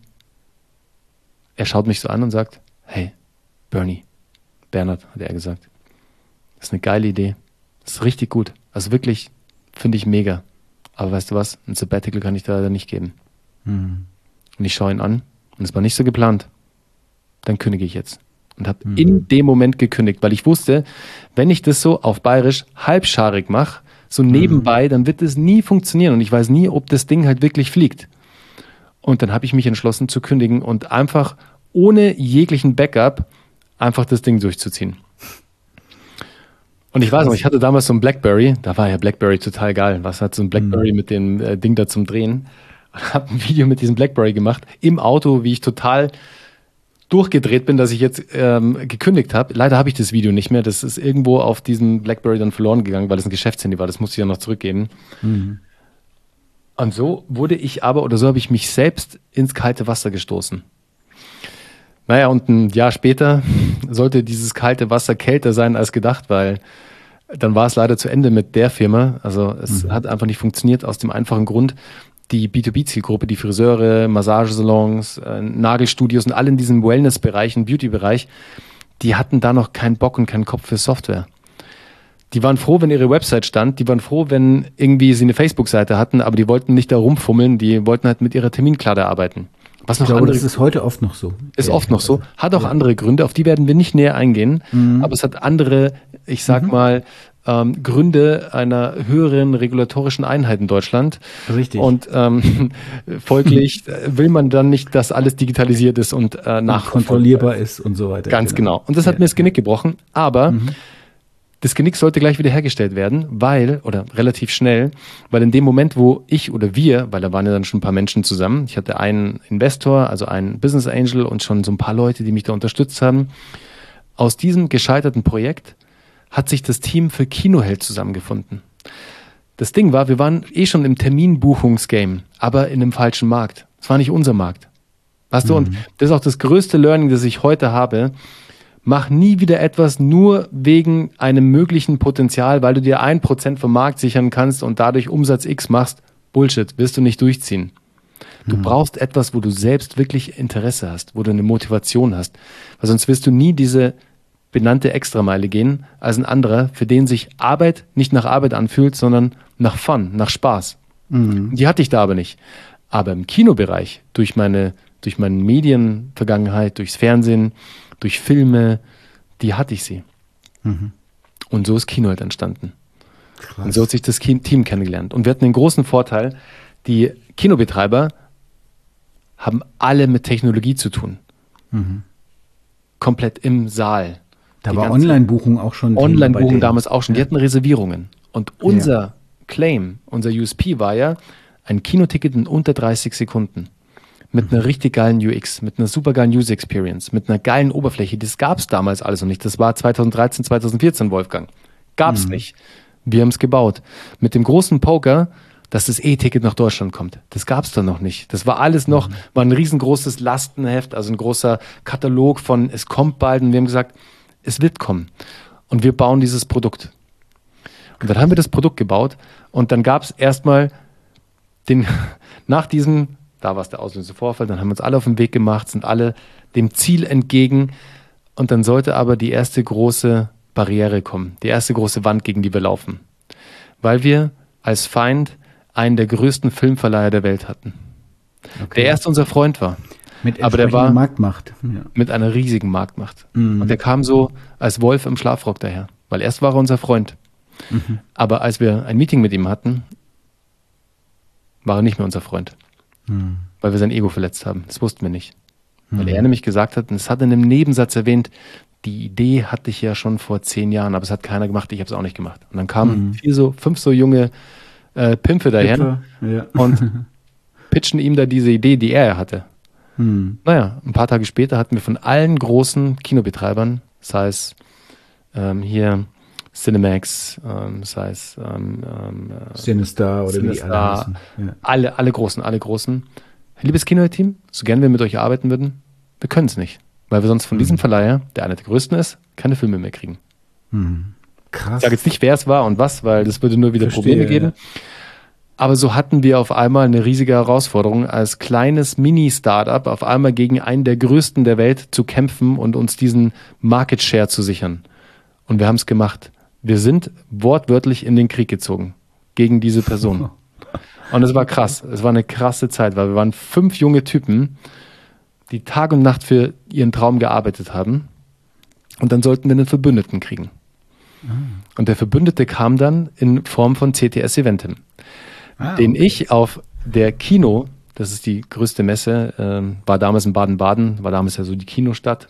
er schaut mich so an und sagt, hey, Bernie, Bernhard, hat er gesagt, das ist eine geile Idee, das ist richtig gut, also wirklich, finde ich mega. Aber weißt du was, ein Sabbatical kann ich da leider nicht geben. Mhm. Und ich schaue ihn an und es war nicht so geplant. Dann kündige ich jetzt. Und habe mhm. in dem Moment gekündigt, weil ich wusste, wenn ich das so auf Bayerisch halbscharig mache, so nebenbei, mhm. dann wird es nie funktionieren und ich weiß nie, ob das Ding halt wirklich fliegt. Und dann habe ich mich entschlossen zu kündigen und einfach ohne jeglichen Backup einfach das Ding durchzuziehen. Und ich weiß noch, ich hatte damals so ein Blackberry, da war ja Blackberry total geil. Was hat so ein Blackberry mhm. mit dem äh, Ding da zum Drehen? Ich habe ein Video mit diesem Blackberry gemacht, im Auto, wie ich total durchgedreht bin, dass ich jetzt ähm, gekündigt habe. Leider habe ich das Video nicht mehr. Das ist irgendwo auf diesem Blackberry dann verloren gegangen, weil es ein Geschäftshandy war. Das musste ich ja noch zurückgeben. Mhm. Und so wurde ich aber, oder so habe ich mich selbst ins kalte Wasser gestoßen. Naja, und ein Jahr später sollte dieses kalte Wasser kälter sein als gedacht, weil dann war es leider zu Ende mit der Firma. Also es mhm. hat einfach nicht funktioniert aus dem einfachen Grund, die B zwei B-Zielgruppe, die Friseure, Massagesalons, äh, Nagelstudios und alle in diesem Wellness-Bereich und Beauty-Bereich, die hatten da noch keinen Bock und keinen Kopf für Software. Die waren froh, wenn ihre Website stand, die waren froh, wenn irgendwie sie eine Facebook-Seite hatten, aber die wollten nicht da rumfummeln, die wollten halt mit ihrer Terminklade arbeiten. Was noch ich glaube, andere, das ist heute oft noch so. Ist oft noch so. Hat auch ja. andere Gründe, auf die werden wir nicht näher eingehen, mhm. aber es hat andere, ich sag mhm. mal, ähm, Gründe einer höheren regulatorischen Einheit in Deutschland. Richtig. Und ähm, folglich will man dann nicht, dass alles digitalisiert ist und äh, nach kontrollierbar ist und so weiter. Ganz genau. genau. Und das hat ja. mir das Genick gebrochen, aber mhm. das Genick sollte gleich wieder hergestellt werden, weil, oder relativ schnell, weil in dem Moment, wo ich oder wir, weil da waren ja dann schon ein paar Menschen zusammen, ich hatte einen Investor, also einen Business Angel und schon so ein paar Leute, die mich da unterstützt haben, aus diesem gescheiterten Projekt hat sich das Team für Kinoheld zusammengefunden. Das Ding war, wir waren eh schon im Terminbuchungsgame, aber in einem falschen Markt. Es war nicht unser Markt. Weißt mhm. du, und das ist auch das größte Learning, das ich heute habe. Mach nie wieder etwas nur wegen einem möglichen Potenzial, weil du dir ein Prozent vom Markt sichern kannst und dadurch Umsatz X machst. Bullshit, wirst du nicht durchziehen. Du mhm. brauchst etwas, wo du selbst wirklich Interesse hast, wo du eine Motivation hast. Weil sonst wirst du nie diese benannte Extrameile gehen als ein anderer, für den sich Arbeit nicht nach Arbeit anfühlt, sondern nach Fun, nach Spaß. Mhm. Die hatte ich da aber nicht. Aber im Kinobereich, durch meine, durch meine Medienvergangenheit, durchs Fernsehen, durch Filme, die hatte ich sie. Mhm. Und so ist Kinoheld entstanden. Krass. Und so hat sich das Team kennengelernt. Und wir hatten den großen Vorteil, die Kinobetreiber haben alle mit Technologie zu tun. Mhm. Komplett im Saal. Da war Online-Buchung auch schon. Online-Buchung damals auch schon. Die hatten Reservierungen. Und unser ja. Claim, unser U S P war ja ein Kinoticket in unter dreißig Sekunden. Mit einer richtig geilen U X, mit einer super geilen User Experience, mit einer geilen Oberfläche. Das gab es damals alles noch nicht. Das war zweitausenddreizehn, zweitausendvierzehn, Wolfgang. Gab es mhm. nicht. Wir haben es gebaut. Mit dem großen Poker, dass das E-Ticket nach Deutschland kommt. Das gab es da noch nicht. Das war alles noch, mhm. war ein riesengroßes Lastenheft, also ein großer Katalog von es kommt bald. Und wir haben gesagt, es wird kommen. Und wir bauen dieses Produkt. Und dann haben wir das Produkt gebaut und dann gab es erstmal den, nach diesem, da war es der auslösende Vorfall, dann haben wir uns alle auf den Weg gemacht, sind alle dem Ziel entgegen und dann sollte aber die erste große Barriere kommen, die erste große Wand, gegen die wir laufen. Weil wir als Feind einen der größten Filmverleiher der Welt hatten. Okay. Der erst unser Freund war. Mit aber der war Marktmacht. Ja. Mit einer riesigen Marktmacht. Mhm. Und der kam so als Wolf im Schlafrock daher. Weil erst war er unser Freund. Mhm. Aber als wir ein Meeting mit ihm hatten, war er nicht mehr unser Freund. Mhm. Weil wir sein Ego verletzt haben. Das wussten wir nicht. Mhm. Weil er nämlich gesagt hat, und es hat in einem Nebensatz erwähnt, die Idee hatte ich ja schon vor zehn Jahren, aber es hat keiner gemacht, ich habe es auch nicht gemacht. Und dann kamen mhm. vier so, fünf so junge äh, Pimpfe daher ja. und pitchen ihm da diese Idee, die er hatte. Hm. Naja, ein paar Tage später hatten wir von allen großen Kinobetreibern, sei es ähm, hier Cinemax, ähm, sei es ähm, ähm, Cinestar oder Cinestar, wie die alle, ja. alle alle großen, alle großen. Liebes Kinoteam, so gern wir mit euch arbeiten würden, wir können es nicht, weil wir sonst von hm. diesem Verleiher, der einer der größten ist, keine Filme mehr kriegen. Hm. Krass. Ich sage jetzt nicht, wer es war und was, weil das würde nur wieder Verstehe, Probleme geben. Ja. Aber so hatten wir auf einmal eine riesige Herausforderung, als kleines Mini-Startup auf einmal gegen einen der größten der Welt zu kämpfen und uns diesen Market Share zu sichern. Und wir haben es gemacht. Wir sind wortwörtlich in den Krieg gezogen gegen diese Person. Und es war krass. Es war eine krasse Zeit, weil wir waren fünf junge Typen, die Tag und Nacht für ihren Traum gearbeitet haben. Und dann sollten wir einen Verbündeten kriegen. Und der Verbündete kam dann in Form von C T S Eventim. Ah, den okay. ich auf der Kino, das ist die größte Messe, äh, war damals in Baden-Baden, war damals ja so die Kinostadt.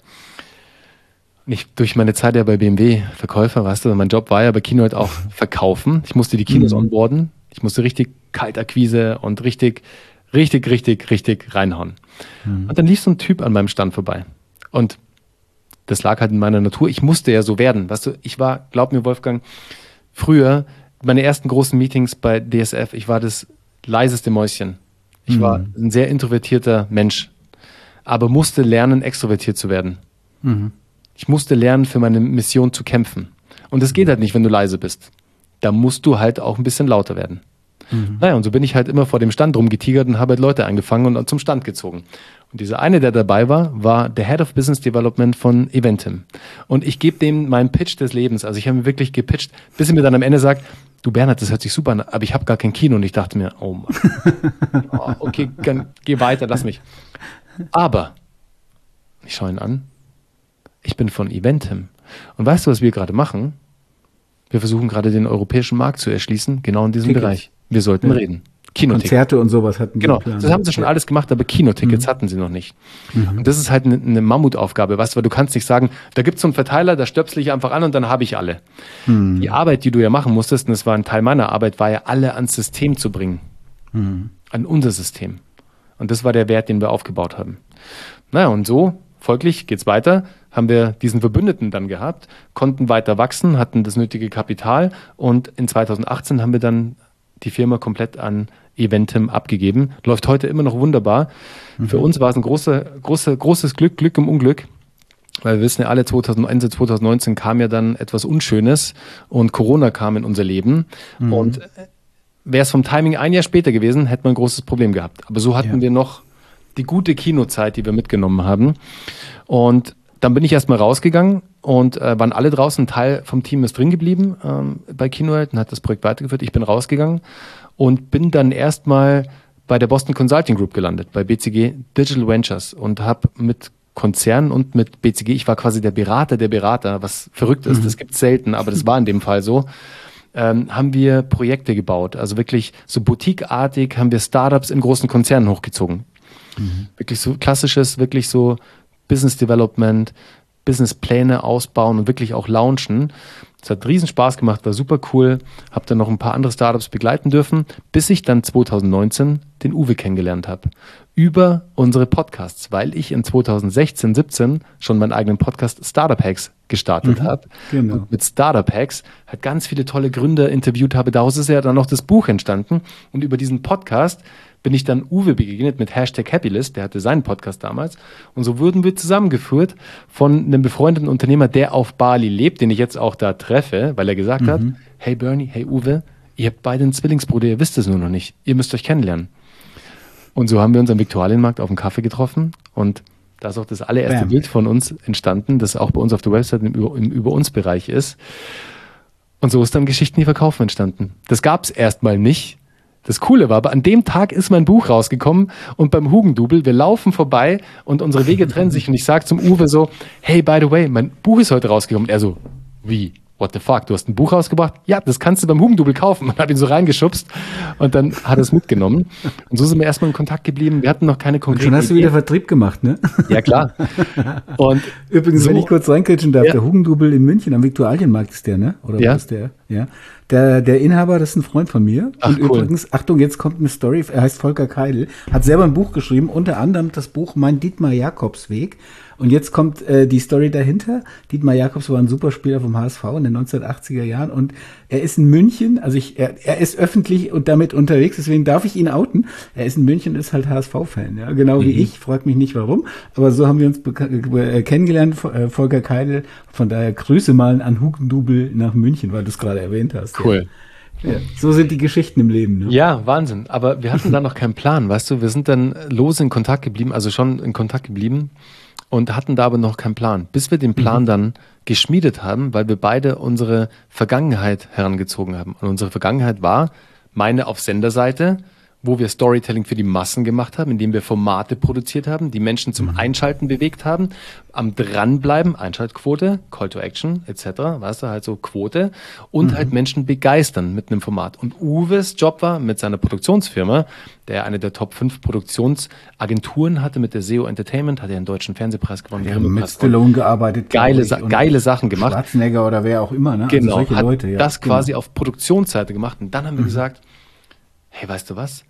Ich, durch meine Zeit ja bei B M W Verkäufer, weißt du, mein Job war ja bei Kino halt auch verkaufen. Ich musste die Kinos mhm. onboarden. Ich musste richtig Kaltakquise und richtig, richtig, richtig, richtig reinhauen. Mhm. Und dann lief so ein Typ an meinem Stand vorbei. Und das lag halt in meiner Natur. Ich musste ja so werden. Weißt du, ich war, glaub mir, Wolfgang, früher meine ersten großen Meetings bei D S F, ich war das leiseste Mäuschen. Ich mhm. war ein sehr introvertierter Mensch, aber musste lernen, extrovertiert zu werden. Mhm. Ich musste lernen, für meine Mission zu kämpfen. Und das geht halt nicht, wenn du leise bist. Da musst du halt auch ein bisschen lauter werden. Mhm. Naja, und so bin ich halt immer vor dem Stand rumgetigert und habe halt Leute angefangen und zum Stand gezogen. Und dieser eine, der dabei war, war der Head of Business Development von Eventim. Und ich gebe dem meinen Pitch des Lebens. Also ich habe mir wirklich gepitcht, bis er mir dann am Ende sagt, du Bernhard, das hört sich super an, aber ich habe gar kein Kino. Und ich dachte mir, oh Mann, oh, okay, dann geh weiter, lass mich. Aber, ich schaue ihn an, ich bin von Eventim. Und weißt du, was wir gerade machen? Wir versuchen gerade den europäischen Markt zu erschließen, genau in diesem Tickets. Bereich. Wir sollten ja. reden. Kinotickets. Konzerte und sowas hatten Genau, das haben sie schon alles gemacht, aber Kinotickets mhm. hatten sie noch nicht. Mhm. Und das ist halt eine, eine Mammutaufgabe, weißt du, weil du kannst nicht sagen, da gibt es so einen Verteiler, da stöpsel ich einfach an und dann habe ich alle. Mhm. Die Arbeit, die du ja machen musstest, und das war ein Teil meiner Arbeit, war ja alle ans System zu bringen. Mhm. An unser System. Und das war der Wert, den wir aufgebaut haben. Naja, und so, folglich geht's weiter, haben wir diesen Verbündeten dann gehabt, konnten weiter wachsen, hatten das nötige Kapital und in zweitausendachtzehn haben wir dann die Firma komplett an Eventim abgegeben. Läuft heute immer noch wunderbar. Mhm. Für uns war es ein großer, großer, großes Glück, Glück im Unglück, weil wir wissen ja alle, Ende zweitausendneunzehn kam ja dann etwas Unschönes und Corona kam in unser Leben. Mhm. Und wäre es vom Timing ein Jahr später gewesen, hätte man ein großes Problem gehabt. Aber so hatten ja. wir noch die gute Kinozeit, die wir mitgenommen haben. Und dann bin ich erstmal rausgegangen und äh, waren alle draußen. Ein Teil vom Team ist drin geblieben ähm, bei Kinoheld und hat das Projekt weitergeführt. Ich bin rausgegangen und bin dann erstmal bei der Boston Consulting Group gelandet, bei B C G Digital Ventures und habe mit Konzernen und mit B C G, ich war quasi der Berater der Berater, was verrückt ist, mhm. das gibt es selten, aber das war in dem Fall so, ähm, haben wir Projekte gebaut. Also wirklich so boutiqueartig haben wir Startups in großen Konzernen hochgezogen. Mhm. Wirklich so klassisches, wirklich so Business Development, Businesspläne ausbauen und wirklich auch launchen. Es hat riesen Spaß gemacht, war super cool. Habe dann noch ein paar andere Startups begleiten dürfen, bis ich dann zweitausendneunzehn den Uwe kennengelernt habe. Über unsere Podcasts, weil ich in zweitausendsechzehn, siebzehn schon meinen eigenen Podcast Startup Hacks gestartet mhm, habe. Genau. Und mit Startup Hacks halt ganz viele tolle Gründer interviewt habe. Daraus ist ja dann noch das Buch entstanden. Und über diesen Podcast bin ich dann Uwe begegnet mit Hashtag Happylist, der hatte seinen Podcast damals. Und so wurden wir zusammengeführt von einem befreundeten Unternehmer, der auf Bali lebt, den ich jetzt auch da treffe, weil er gesagt mhm. hat, hey Bernie, hey Uwe, ihr habt beide einen Zwillingsbruder, ihr wisst es nur noch nicht. Ihr müsst euch kennenlernen. Und so haben wir uns am Viktualienmarkt auf dem Kaffee getroffen und da ist auch das allererste Bam. Bild von uns entstanden, das auch bei uns auf der Website im, im Über-uns-Bereich ist. Und so ist dann Geschichten, die verkaufen entstanden. Das gab es erstmal nicht. Das Coole war, aber an dem Tag ist mein Buch rausgekommen und beim Hugendubel, wir laufen vorbei und unsere Wege trennen sich und ich sage zum Uwe so, hey, by the way, mein Buch ist heute rausgekommen. Und er so, wie? What the fuck? Du hast ein Buch rausgebracht? Ja, das kannst du beim Hugendubel kaufen. Und habe ihn so reingeschubst und dann hat er es mitgenommen. Und so sind wir erstmal in Kontakt geblieben. Wir hatten noch keine konkreten. Und schon hast du wieder Vertrieb gemacht, ne? Ja, klar. Und übrigens, so, wenn ich kurz reinkritschen darf, ja. Der Hugendubel in München am Viktualienmarkt ist der, ne? Oder ja. was ist der? Ja, der, der Inhaber, das ist ein Freund von mir. Ach, und cool. übrigens, Achtung, jetzt kommt eine Story, er heißt Volker Keidel, hat selber ein Buch geschrieben, unter anderem das Buch Mein Dietmar Jakobsweg. Und jetzt kommt äh, die Story dahinter. Dietmar Jakobs war ein Superspieler vom H S V in den neunzehnhundertachtziger Jahren und er ist in München, also ich, er, er ist öffentlich und damit unterwegs, deswegen darf ich ihn outen. Er ist in München und ist halt H S V-Fan, ja, genau wie Mhm. ich, fragt mich nicht warum, aber so haben wir uns äh, kennengelernt, äh, Volker Keidel, von daher Grüße mal an Hugendubel nach München, weil du es gerade erwähnt hast. Cool. Ja. Ja, so sind die Geschichten im Leben. Ne? Ja, Wahnsinn. Aber wir hatten da noch keinen Plan, weißt du? Wir sind dann lose in Kontakt geblieben, also schon in Kontakt geblieben und hatten da aber noch keinen Plan, bis wir den Plan mhm. dann geschmiedet haben, weil wir beide unsere Vergangenheit herangezogen haben. Und unsere Vergangenheit war meine auf Senderseite, wo wir Storytelling für die Massen gemacht haben, indem wir Formate produziert haben, die Menschen zum mhm. Einschalten bewegt haben, am Dranbleiben, Einschaltquote, Call to Action et cetera, weißt du, halt so Quote und mhm. halt Menschen begeistern mit einem Format. Und Uwes Job war mit seiner Produktionsfirma, der eine der Top fünf Produktionsagenturen hatte mit der S E O Entertainment, hat er einen deutschen Fernsehpreis gewonnen. Wir haben mit Stallone gearbeitet. Geile, Sa geile Sachen gemacht. Schwarzenegger oder wer auch immer, ne? Genau, also solche hat Leute, ja. das genau. quasi auf Produktionsseite gemacht. Und dann haben wir Mhm. gesagt, hey, weißt du was?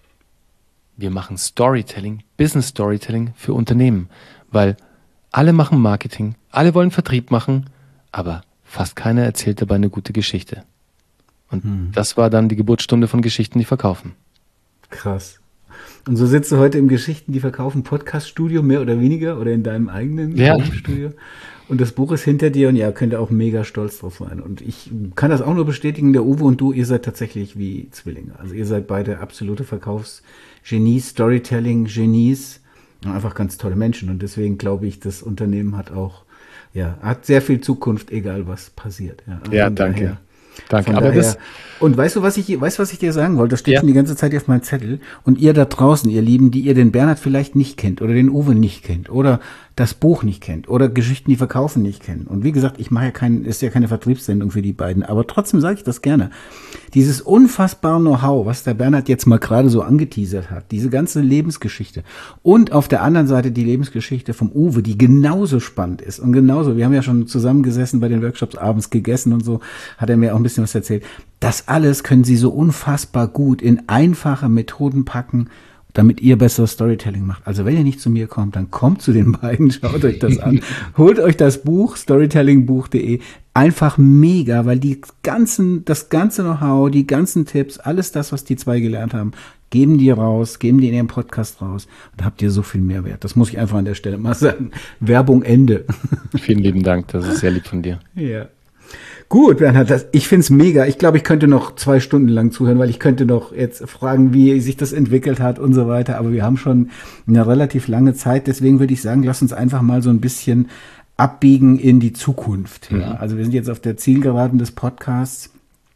Wir machen Storytelling, Business Storytelling für Unternehmen, weil alle machen Marketing, alle wollen Vertrieb machen, aber fast keiner erzählt dabei eine gute Geschichte. Und hm. das war dann die Geburtsstunde von Geschichten, die verkaufen. Krass. Und so sitzt du heute im Geschichten, die verkaufen Podcast-Studio, mehr oder weniger, oder in deinem eigenen ja. Studio. Und das Buch ist hinter dir und ja, könnt ihr auch mega stolz drauf sein. Und ich kann das auch nur bestätigen, der Uwe und du, ihr seid tatsächlich wie Zwillinge. Also ihr seid beide absolute Verkaufsgenies, Storytelling-Genies, einfach ganz tolle Menschen. Und deswegen glaube ich, das Unternehmen hat auch, ja, hat sehr viel Zukunft, egal was passiert. Ja, also ja danke. Daher, Danke. Aber das, und weißt du, was ich, weißt, was ich dir sagen wollte? Das steht ja. schon die ganze Zeit hier auf meinem Zettel. Und ihr da draußen, ihr Lieben, die ihr den Bernhard vielleicht nicht kennt oder den Uwe nicht kennt oder das Buch nicht kennt oder Geschichten, die verkaufen, nicht kennen. Und wie gesagt, ich mache ja kein, ist ja keine Vertriebssendung für die beiden, aber trotzdem sage ich das gerne. Dieses unfassbare Know-how, was der Bernhard jetzt mal gerade so angeteasert hat, diese ganze Lebensgeschichte und auf der anderen Seite die Lebensgeschichte vom Uwe, die genauso spannend ist und genauso, wir haben ja schon zusammengesessen bei den Workshops, abends gegessen und so, hat er mir auch ein bisschen was erzählt. Das alles können sie so unfassbar gut in einfache Methoden packen, damit ihr besseres Storytelling macht. Also wenn ihr nicht zu mir kommt, dann kommt zu den beiden, schaut euch das an, holt euch das Buch, storytellingbuch punkt de, einfach mega, weil die ganzen, das ganze Know-how, die ganzen Tipps, alles das, was die zwei gelernt haben, geben die raus, geben die in ihrem Podcast raus und da habt ihr so viel Mehrwert. Das muss ich einfach an der Stelle mal sagen. Werbung Ende. Vielen lieben Dank, das ist sehr lieb von dir. Ja. Gut, Bernhard, das, ich find's mega. Ich glaube, ich könnte noch zwei Stunden lang zuhören, weil ich könnte noch jetzt fragen, wie sich das entwickelt hat und so weiter. Aber wir haben schon eine relativ lange Zeit. Deswegen würde ich sagen, lass uns einfach mal so ein bisschen abbiegen in die Zukunft. Mhm. Ja, also wir sind jetzt auf der Zielgeraden des Podcasts.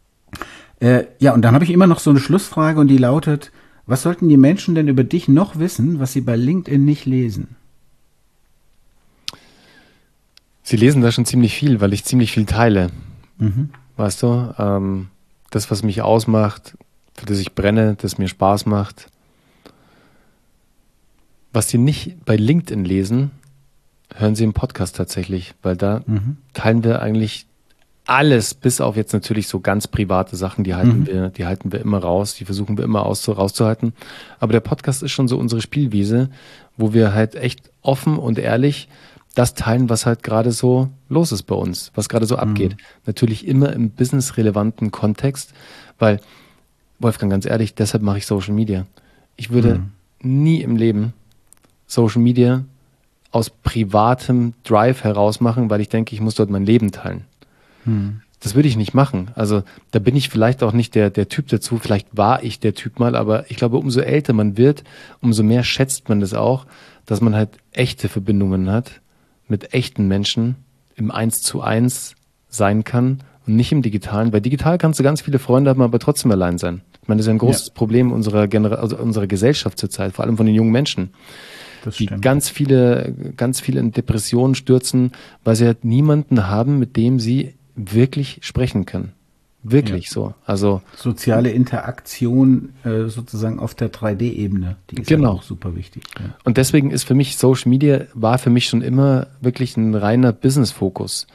Äh, ja, und dann habe ich immer noch so eine Schlussfrage und die lautet, was sollten die Menschen denn über dich noch wissen, was sie bei LinkedIn nicht lesen? Sie lesen da schon ziemlich viel, weil ich ziemlich viel teile. Mhm. Weißt du, ähm, das, was mich ausmacht, für das ich brenne, das mir Spaß macht. Was Sie nicht bei LinkedIn lesen, hören Sie im Podcast tatsächlich, weil da mhm. teilen wir eigentlich alles, bis auf jetzt natürlich so ganz private Sachen, die halten mhm. wir, die halten wir immer raus, die versuchen wir immer auszu- rauszuhalten. Aber der Podcast ist schon so unsere Spielwiese, wo wir halt echt offen und ehrlich das teilen, was halt gerade so los ist bei uns, was gerade so abgeht. Mhm. Natürlich immer im businessrelevanten Kontext, weil, Wolfgang, ganz ehrlich, deshalb mache ich Social Media. Ich würde mhm. nie im Leben Social Media aus privatem Drive heraus machen, weil ich denke, ich muss dort mein Leben teilen. Mhm. Das würde ich nicht machen. Also da bin ich vielleicht auch nicht der, der Typ dazu, vielleicht war ich der Typ mal, aber ich glaube, umso älter man wird, umso mehr schätzt man das auch, dass man halt echte Verbindungen hat, mit echten Menschen im Eins zu Eins sein kann und nicht im Digitalen, weil digital kannst du ganz viele Freunde haben, aber trotzdem allein sein. Ich meine, das ist ja ein großes ja. Problem unserer, Genera- also unserer Gesellschaft zurzeit, vor allem von den jungen Menschen, das die stimmt. ganz viele, ganz viele in Depressionen stürzen, weil sie halt niemanden haben, mit dem sie wirklich sprechen können. Wirklich ja. so. Also soziale Interaktion äh, sozusagen auf der drei D Ebene, die ist genau. ja auch super wichtig. Ja. Und deswegen ist für mich Social Media, war für mich schon immer wirklich ein reiner Business-Fokus.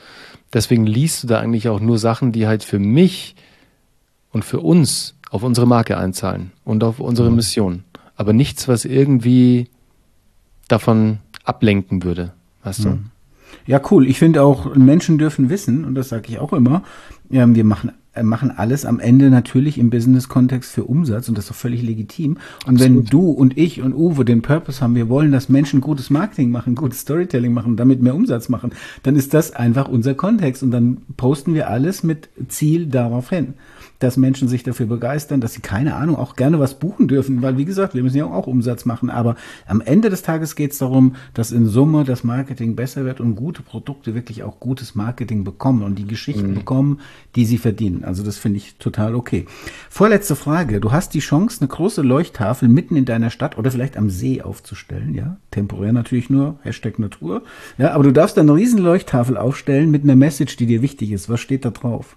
Deswegen liest du da eigentlich auch nur Sachen, die halt für mich und für uns auf unsere Marke einzahlen und auf unsere Mission. Aber nichts, was irgendwie davon ablenken würde, weißt du? Ja, cool. Ich finde auch, Menschen dürfen wissen, und das sage ich auch immer, ja, wir machen, äh, machen alles am Ende natürlich im Business-Kontext für Umsatz und das ist doch völlig legitim. Und Absolut. wenn du und ich und Uwe den Purpose haben, wir wollen, dass Menschen gutes Marketing machen, gutes Storytelling machen, damit mehr Umsatz machen, dann ist das einfach unser Kontext und dann posten wir alles mit Ziel darauf hin, dass Menschen sich dafür begeistern, dass sie, keine Ahnung, auch gerne was buchen dürfen, weil, wie gesagt, wir müssen ja auch Umsatz machen, aber am Ende des Tages geht es darum, dass in Summe das Marketing besser wird und gute Produkte wirklich auch gutes Marketing bekommen und die Geschichten mhm. bekommen, die sie verdienen. Also das finde ich total okay. Vorletzte Frage. Du hast die Chance, eine große Leuchttafel mitten in deiner Stadt oder vielleicht am See aufzustellen, ja, temporär natürlich nur, Hashtag Natur, ja, aber du darfst dann eine riesen Leuchttafel aufstellen mit einer Message, die dir wichtig ist. Was steht da drauf?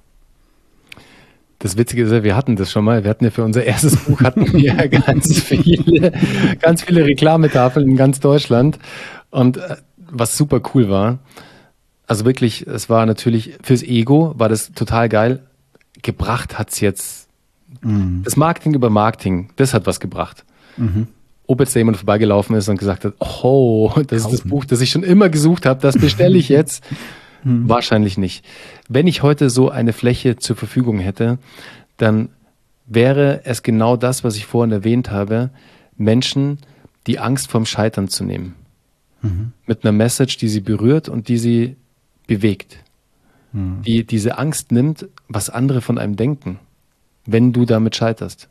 Das Witzige ist ja, wir hatten das schon mal. Wir hatten ja für unser erstes Buch hatten wir ganz viele, ganz viele Reklametafeln in ganz Deutschland. Und äh, was super cool war, also wirklich, es war natürlich fürs Ego, war das total geil. Gebracht hat's jetzt, mhm. das Marketing über Marketing, das hat was gebracht. Mhm. Ob jetzt da jemand vorbeigelaufen ist und gesagt hat, oh, das Kaufen. ist das Buch, das ich schon immer gesucht habe, das bestelle ich jetzt. Hm. Wahrscheinlich nicht. Wenn ich heute so eine Fläche zur Verfügung hätte, dann wäre es genau das, was ich vorhin erwähnt habe, Menschen die Angst vorm Scheitern zu nehmen. Mhm. Mit einer Message, die sie berührt und die sie bewegt. Mhm. Die diese Angst nimmt, was andere von einem denken, wenn du damit scheiterst.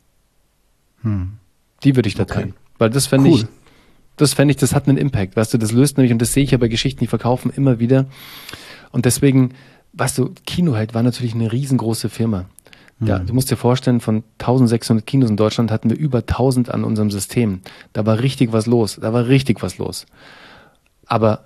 Mhm. Die würde ich da teilen. Okay. Weil das fände cool. ich, das fände ich, das hat einen Impact. Weißt du, das löst nämlich, und das sehe ich ja bei Geschichten, die verkaufen immer wieder. Und deswegen, weißt du, Kinoheld war natürlich eine riesengroße Firma. Ja, mhm. Du musst dir vorstellen, von eintausendsechshundert Kinos in Deutschland hatten wir über tausend an unserem System. Da war richtig was los. Da war richtig was los. Aber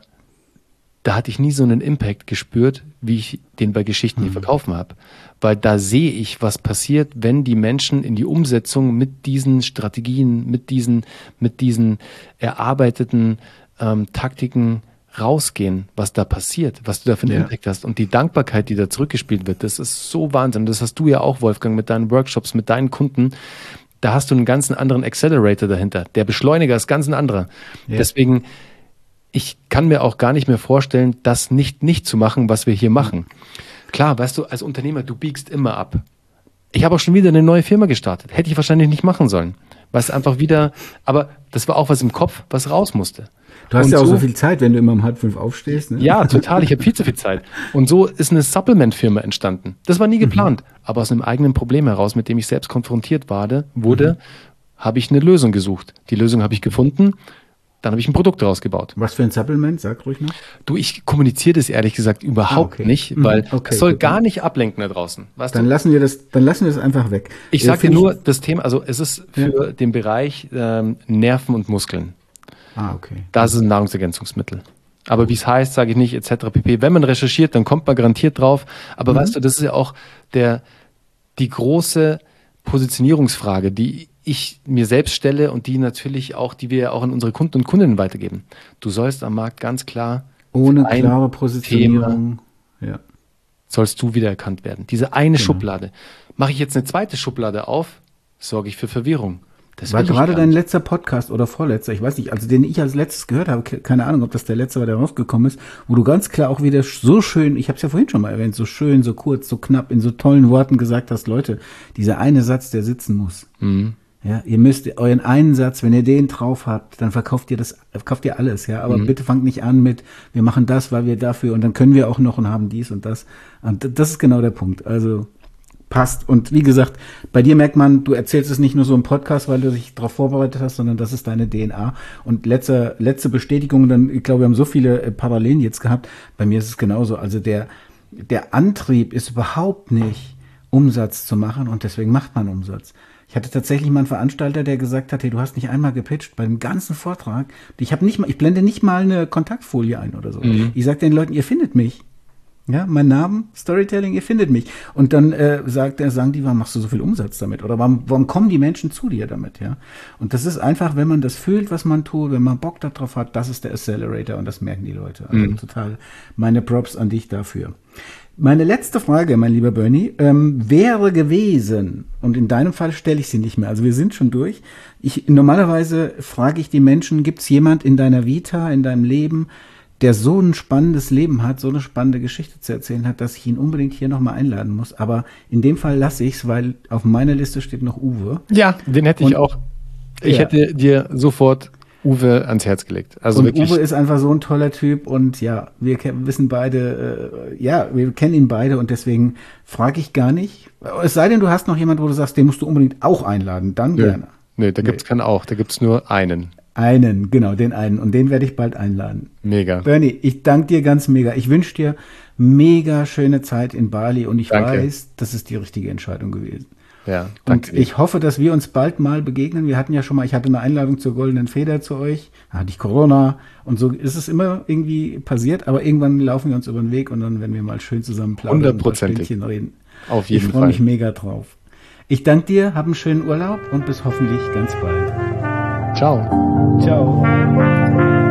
da hatte ich nie so einen Impact gespürt, wie ich den bei Geschichten hier mhm. verkaufen habe. Weil da sehe ich, was passiert, wenn die Menschen in die Umsetzung mit diesen Strategien, mit diesen, mit diesen erarbeiteten ähm, Taktiken rausgehen, was da passiert, was du da für einen ja. Impact hast und die Dankbarkeit, die da zurückgespielt wird, das ist so Wahnsinn. Das hast du ja auch, Wolfgang, mit deinen Workshops, mit deinen Kunden. Da hast du einen ganz anderen Accelerator dahinter. Der Beschleuniger ist ganz ein anderer. Ja. Deswegen, ich kann mir auch gar nicht mehr vorstellen, das nicht nicht zu machen, was wir hier machen. Klar, weißt du, als Unternehmer, du biegst immer ab. Ich habe auch schon wieder eine neue Firma gestartet. Hätte ich wahrscheinlich nicht machen sollen. Was einfach wieder, aber das war auch was im Kopf, was raus musste. Du hast und ja auch so, so viel Zeit, wenn du immer um halb fünf aufstehst. Ne? Ja, total. Ich habe viel zu viel Zeit. Und so ist eine Supplement-Firma entstanden. Das war nie geplant. Mhm. Aber aus einem eigenen Problem heraus, mit dem ich selbst konfrontiert wurde, wurde mhm. habe ich eine Lösung gesucht. Die Lösung habe ich gefunden. Dann habe ich ein Produkt daraus gebaut. Was für ein Supplement? Sag ruhig noch. Du, ich kommuniziere das ehrlich gesagt überhaupt ah, okay. nicht, weil mhm. okay, es soll gut. gar nicht ablenken da draußen. Weißt dann du? lassen wir das, dann lassen wir das einfach weg. Ich sage dir nur das Thema, also es ist für ja. den Bereich ähm, Nerven und Muskeln. Ah, okay. Das ist ein Nahrungsergänzungsmittel. Aber wie es heißt, sage ich nicht, et cetera pp. Wenn man recherchiert, dann kommt man garantiert drauf. Aber mhm. weißt du, das ist ja auch der, die große Positionierungsfrage, die ich mir selbst stelle und die natürlich auch, die wir auch an unsere Kunden und Kundinnen weitergeben. Du sollst am Markt ganz klar ohne klare Positionierung ja. sollst du wiedererkannt werden. Diese eine genau. Schublade. Mache ich jetzt eine zweite Schublade auf, sorge ich für Verwirrung. Das war gerade dein letzter Podcast oder vorletzter, ich weiß nicht, also den ich als letztes gehört habe, keine Ahnung, ob das der letzte war, der rausgekommen ist, wo du ganz klar auch wieder so schön, ich habe es ja vorhin schon mal erwähnt, so schön, so kurz, so knapp, in so tollen Worten gesagt hast, Leute, dieser eine Satz, der sitzen muss. Mhm. Ja, ihr müsst euren einen Satz, wenn ihr den drauf habt, dann verkauft ihr das, verkauft ihr alles, ja, aber mhm. bitte fangt nicht an mit, wir machen das, weil wir dafür und dann können wir auch noch und haben dies und das. Und das ist genau der Punkt, also passt. Und wie gesagt, bei dir merkt man, du erzählst es nicht nur so im Podcast, weil du dich darauf vorbereitet hast, sondern das ist deine D N A. Und letzte, letzte Bestätigung, dann, ich glaube, wir haben so viele äh, Parallelen jetzt gehabt. Bei mir ist es genauso. Also der, der Antrieb ist überhaupt nicht, Umsatz zu machen und deswegen macht man Umsatz. Ich hatte tatsächlich mal einen Veranstalter, der gesagt hat, hey, du hast nicht einmal gepitcht beim ganzen Vortrag. Ich habe nicht mal, ich blende nicht mal eine Kontaktfolie ein oder so. Mhm. Ich sage den Leuten, ihr findet mich. Ja, mein Name, Storytelling, ihr findet mich. Und dann äh, sagt er, sagen die, warum machst du so viel Umsatz damit? Oder warum, warum kommen die Menschen zu dir damit? Ja. Und das ist einfach, wenn man das fühlt, was man tut, wenn man Bock darauf hat, das ist der Accelerator und das merken die Leute. Also mhm. total meine Props an dich dafür. Meine letzte Frage, mein lieber Bernie, ähm, wäre gewesen, und in deinem Fall stelle ich sie nicht mehr, also wir sind schon durch. Ich, normalerweise frage ich die Menschen, gibt es jemand in deiner Vita, in deinem Leben, der so ein spannendes Leben hat, so eine spannende Geschichte zu erzählen hat, dass ich ihn unbedingt hier nochmal einladen muss. Aber in dem Fall lasse ich es, weil auf meiner Liste steht noch Uwe. Ja, den hätte ich Und, auch. Ich ja. hätte dir sofort Uwe ans Herz gelegt. Also und wirklich. Uwe ist einfach so ein toller Typ und ja, wir wissen beide, äh, ja, wir kennen ihn beide und deswegen frage ich gar nicht. Es sei denn, du hast noch jemanden, wo du sagst, den musst du unbedingt auch einladen, dann Nö. gerne. Nee, da gibt's Nee. keinen auch, da gibt's nur einen. Einen, genau, den einen. Und den werde ich bald einladen. Mega. Bernie, ich danke dir ganz mega. Ich wünsche dir mega schöne Zeit in Bali und ich Danke. weiß, das ist die richtige Entscheidung gewesen. Ja, Und danke dir. ich hoffe, dass wir uns bald mal begegnen. Wir hatten ja schon mal, ich hatte eine Einladung zur Goldenen Feder zu euch, da hatte ich Corona und so ist es immer irgendwie passiert, aber irgendwann laufen wir uns über den Weg und dann werden wir mal schön zusammen plaudern und ein paar Hundertprozentig. Stündchen reden. Auf Ich jeden freue Fall. mich mega drauf. Ich danke dir, hab einen schönen Urlaub und bis hoffentlich ganz bald. Ciao. Ciao.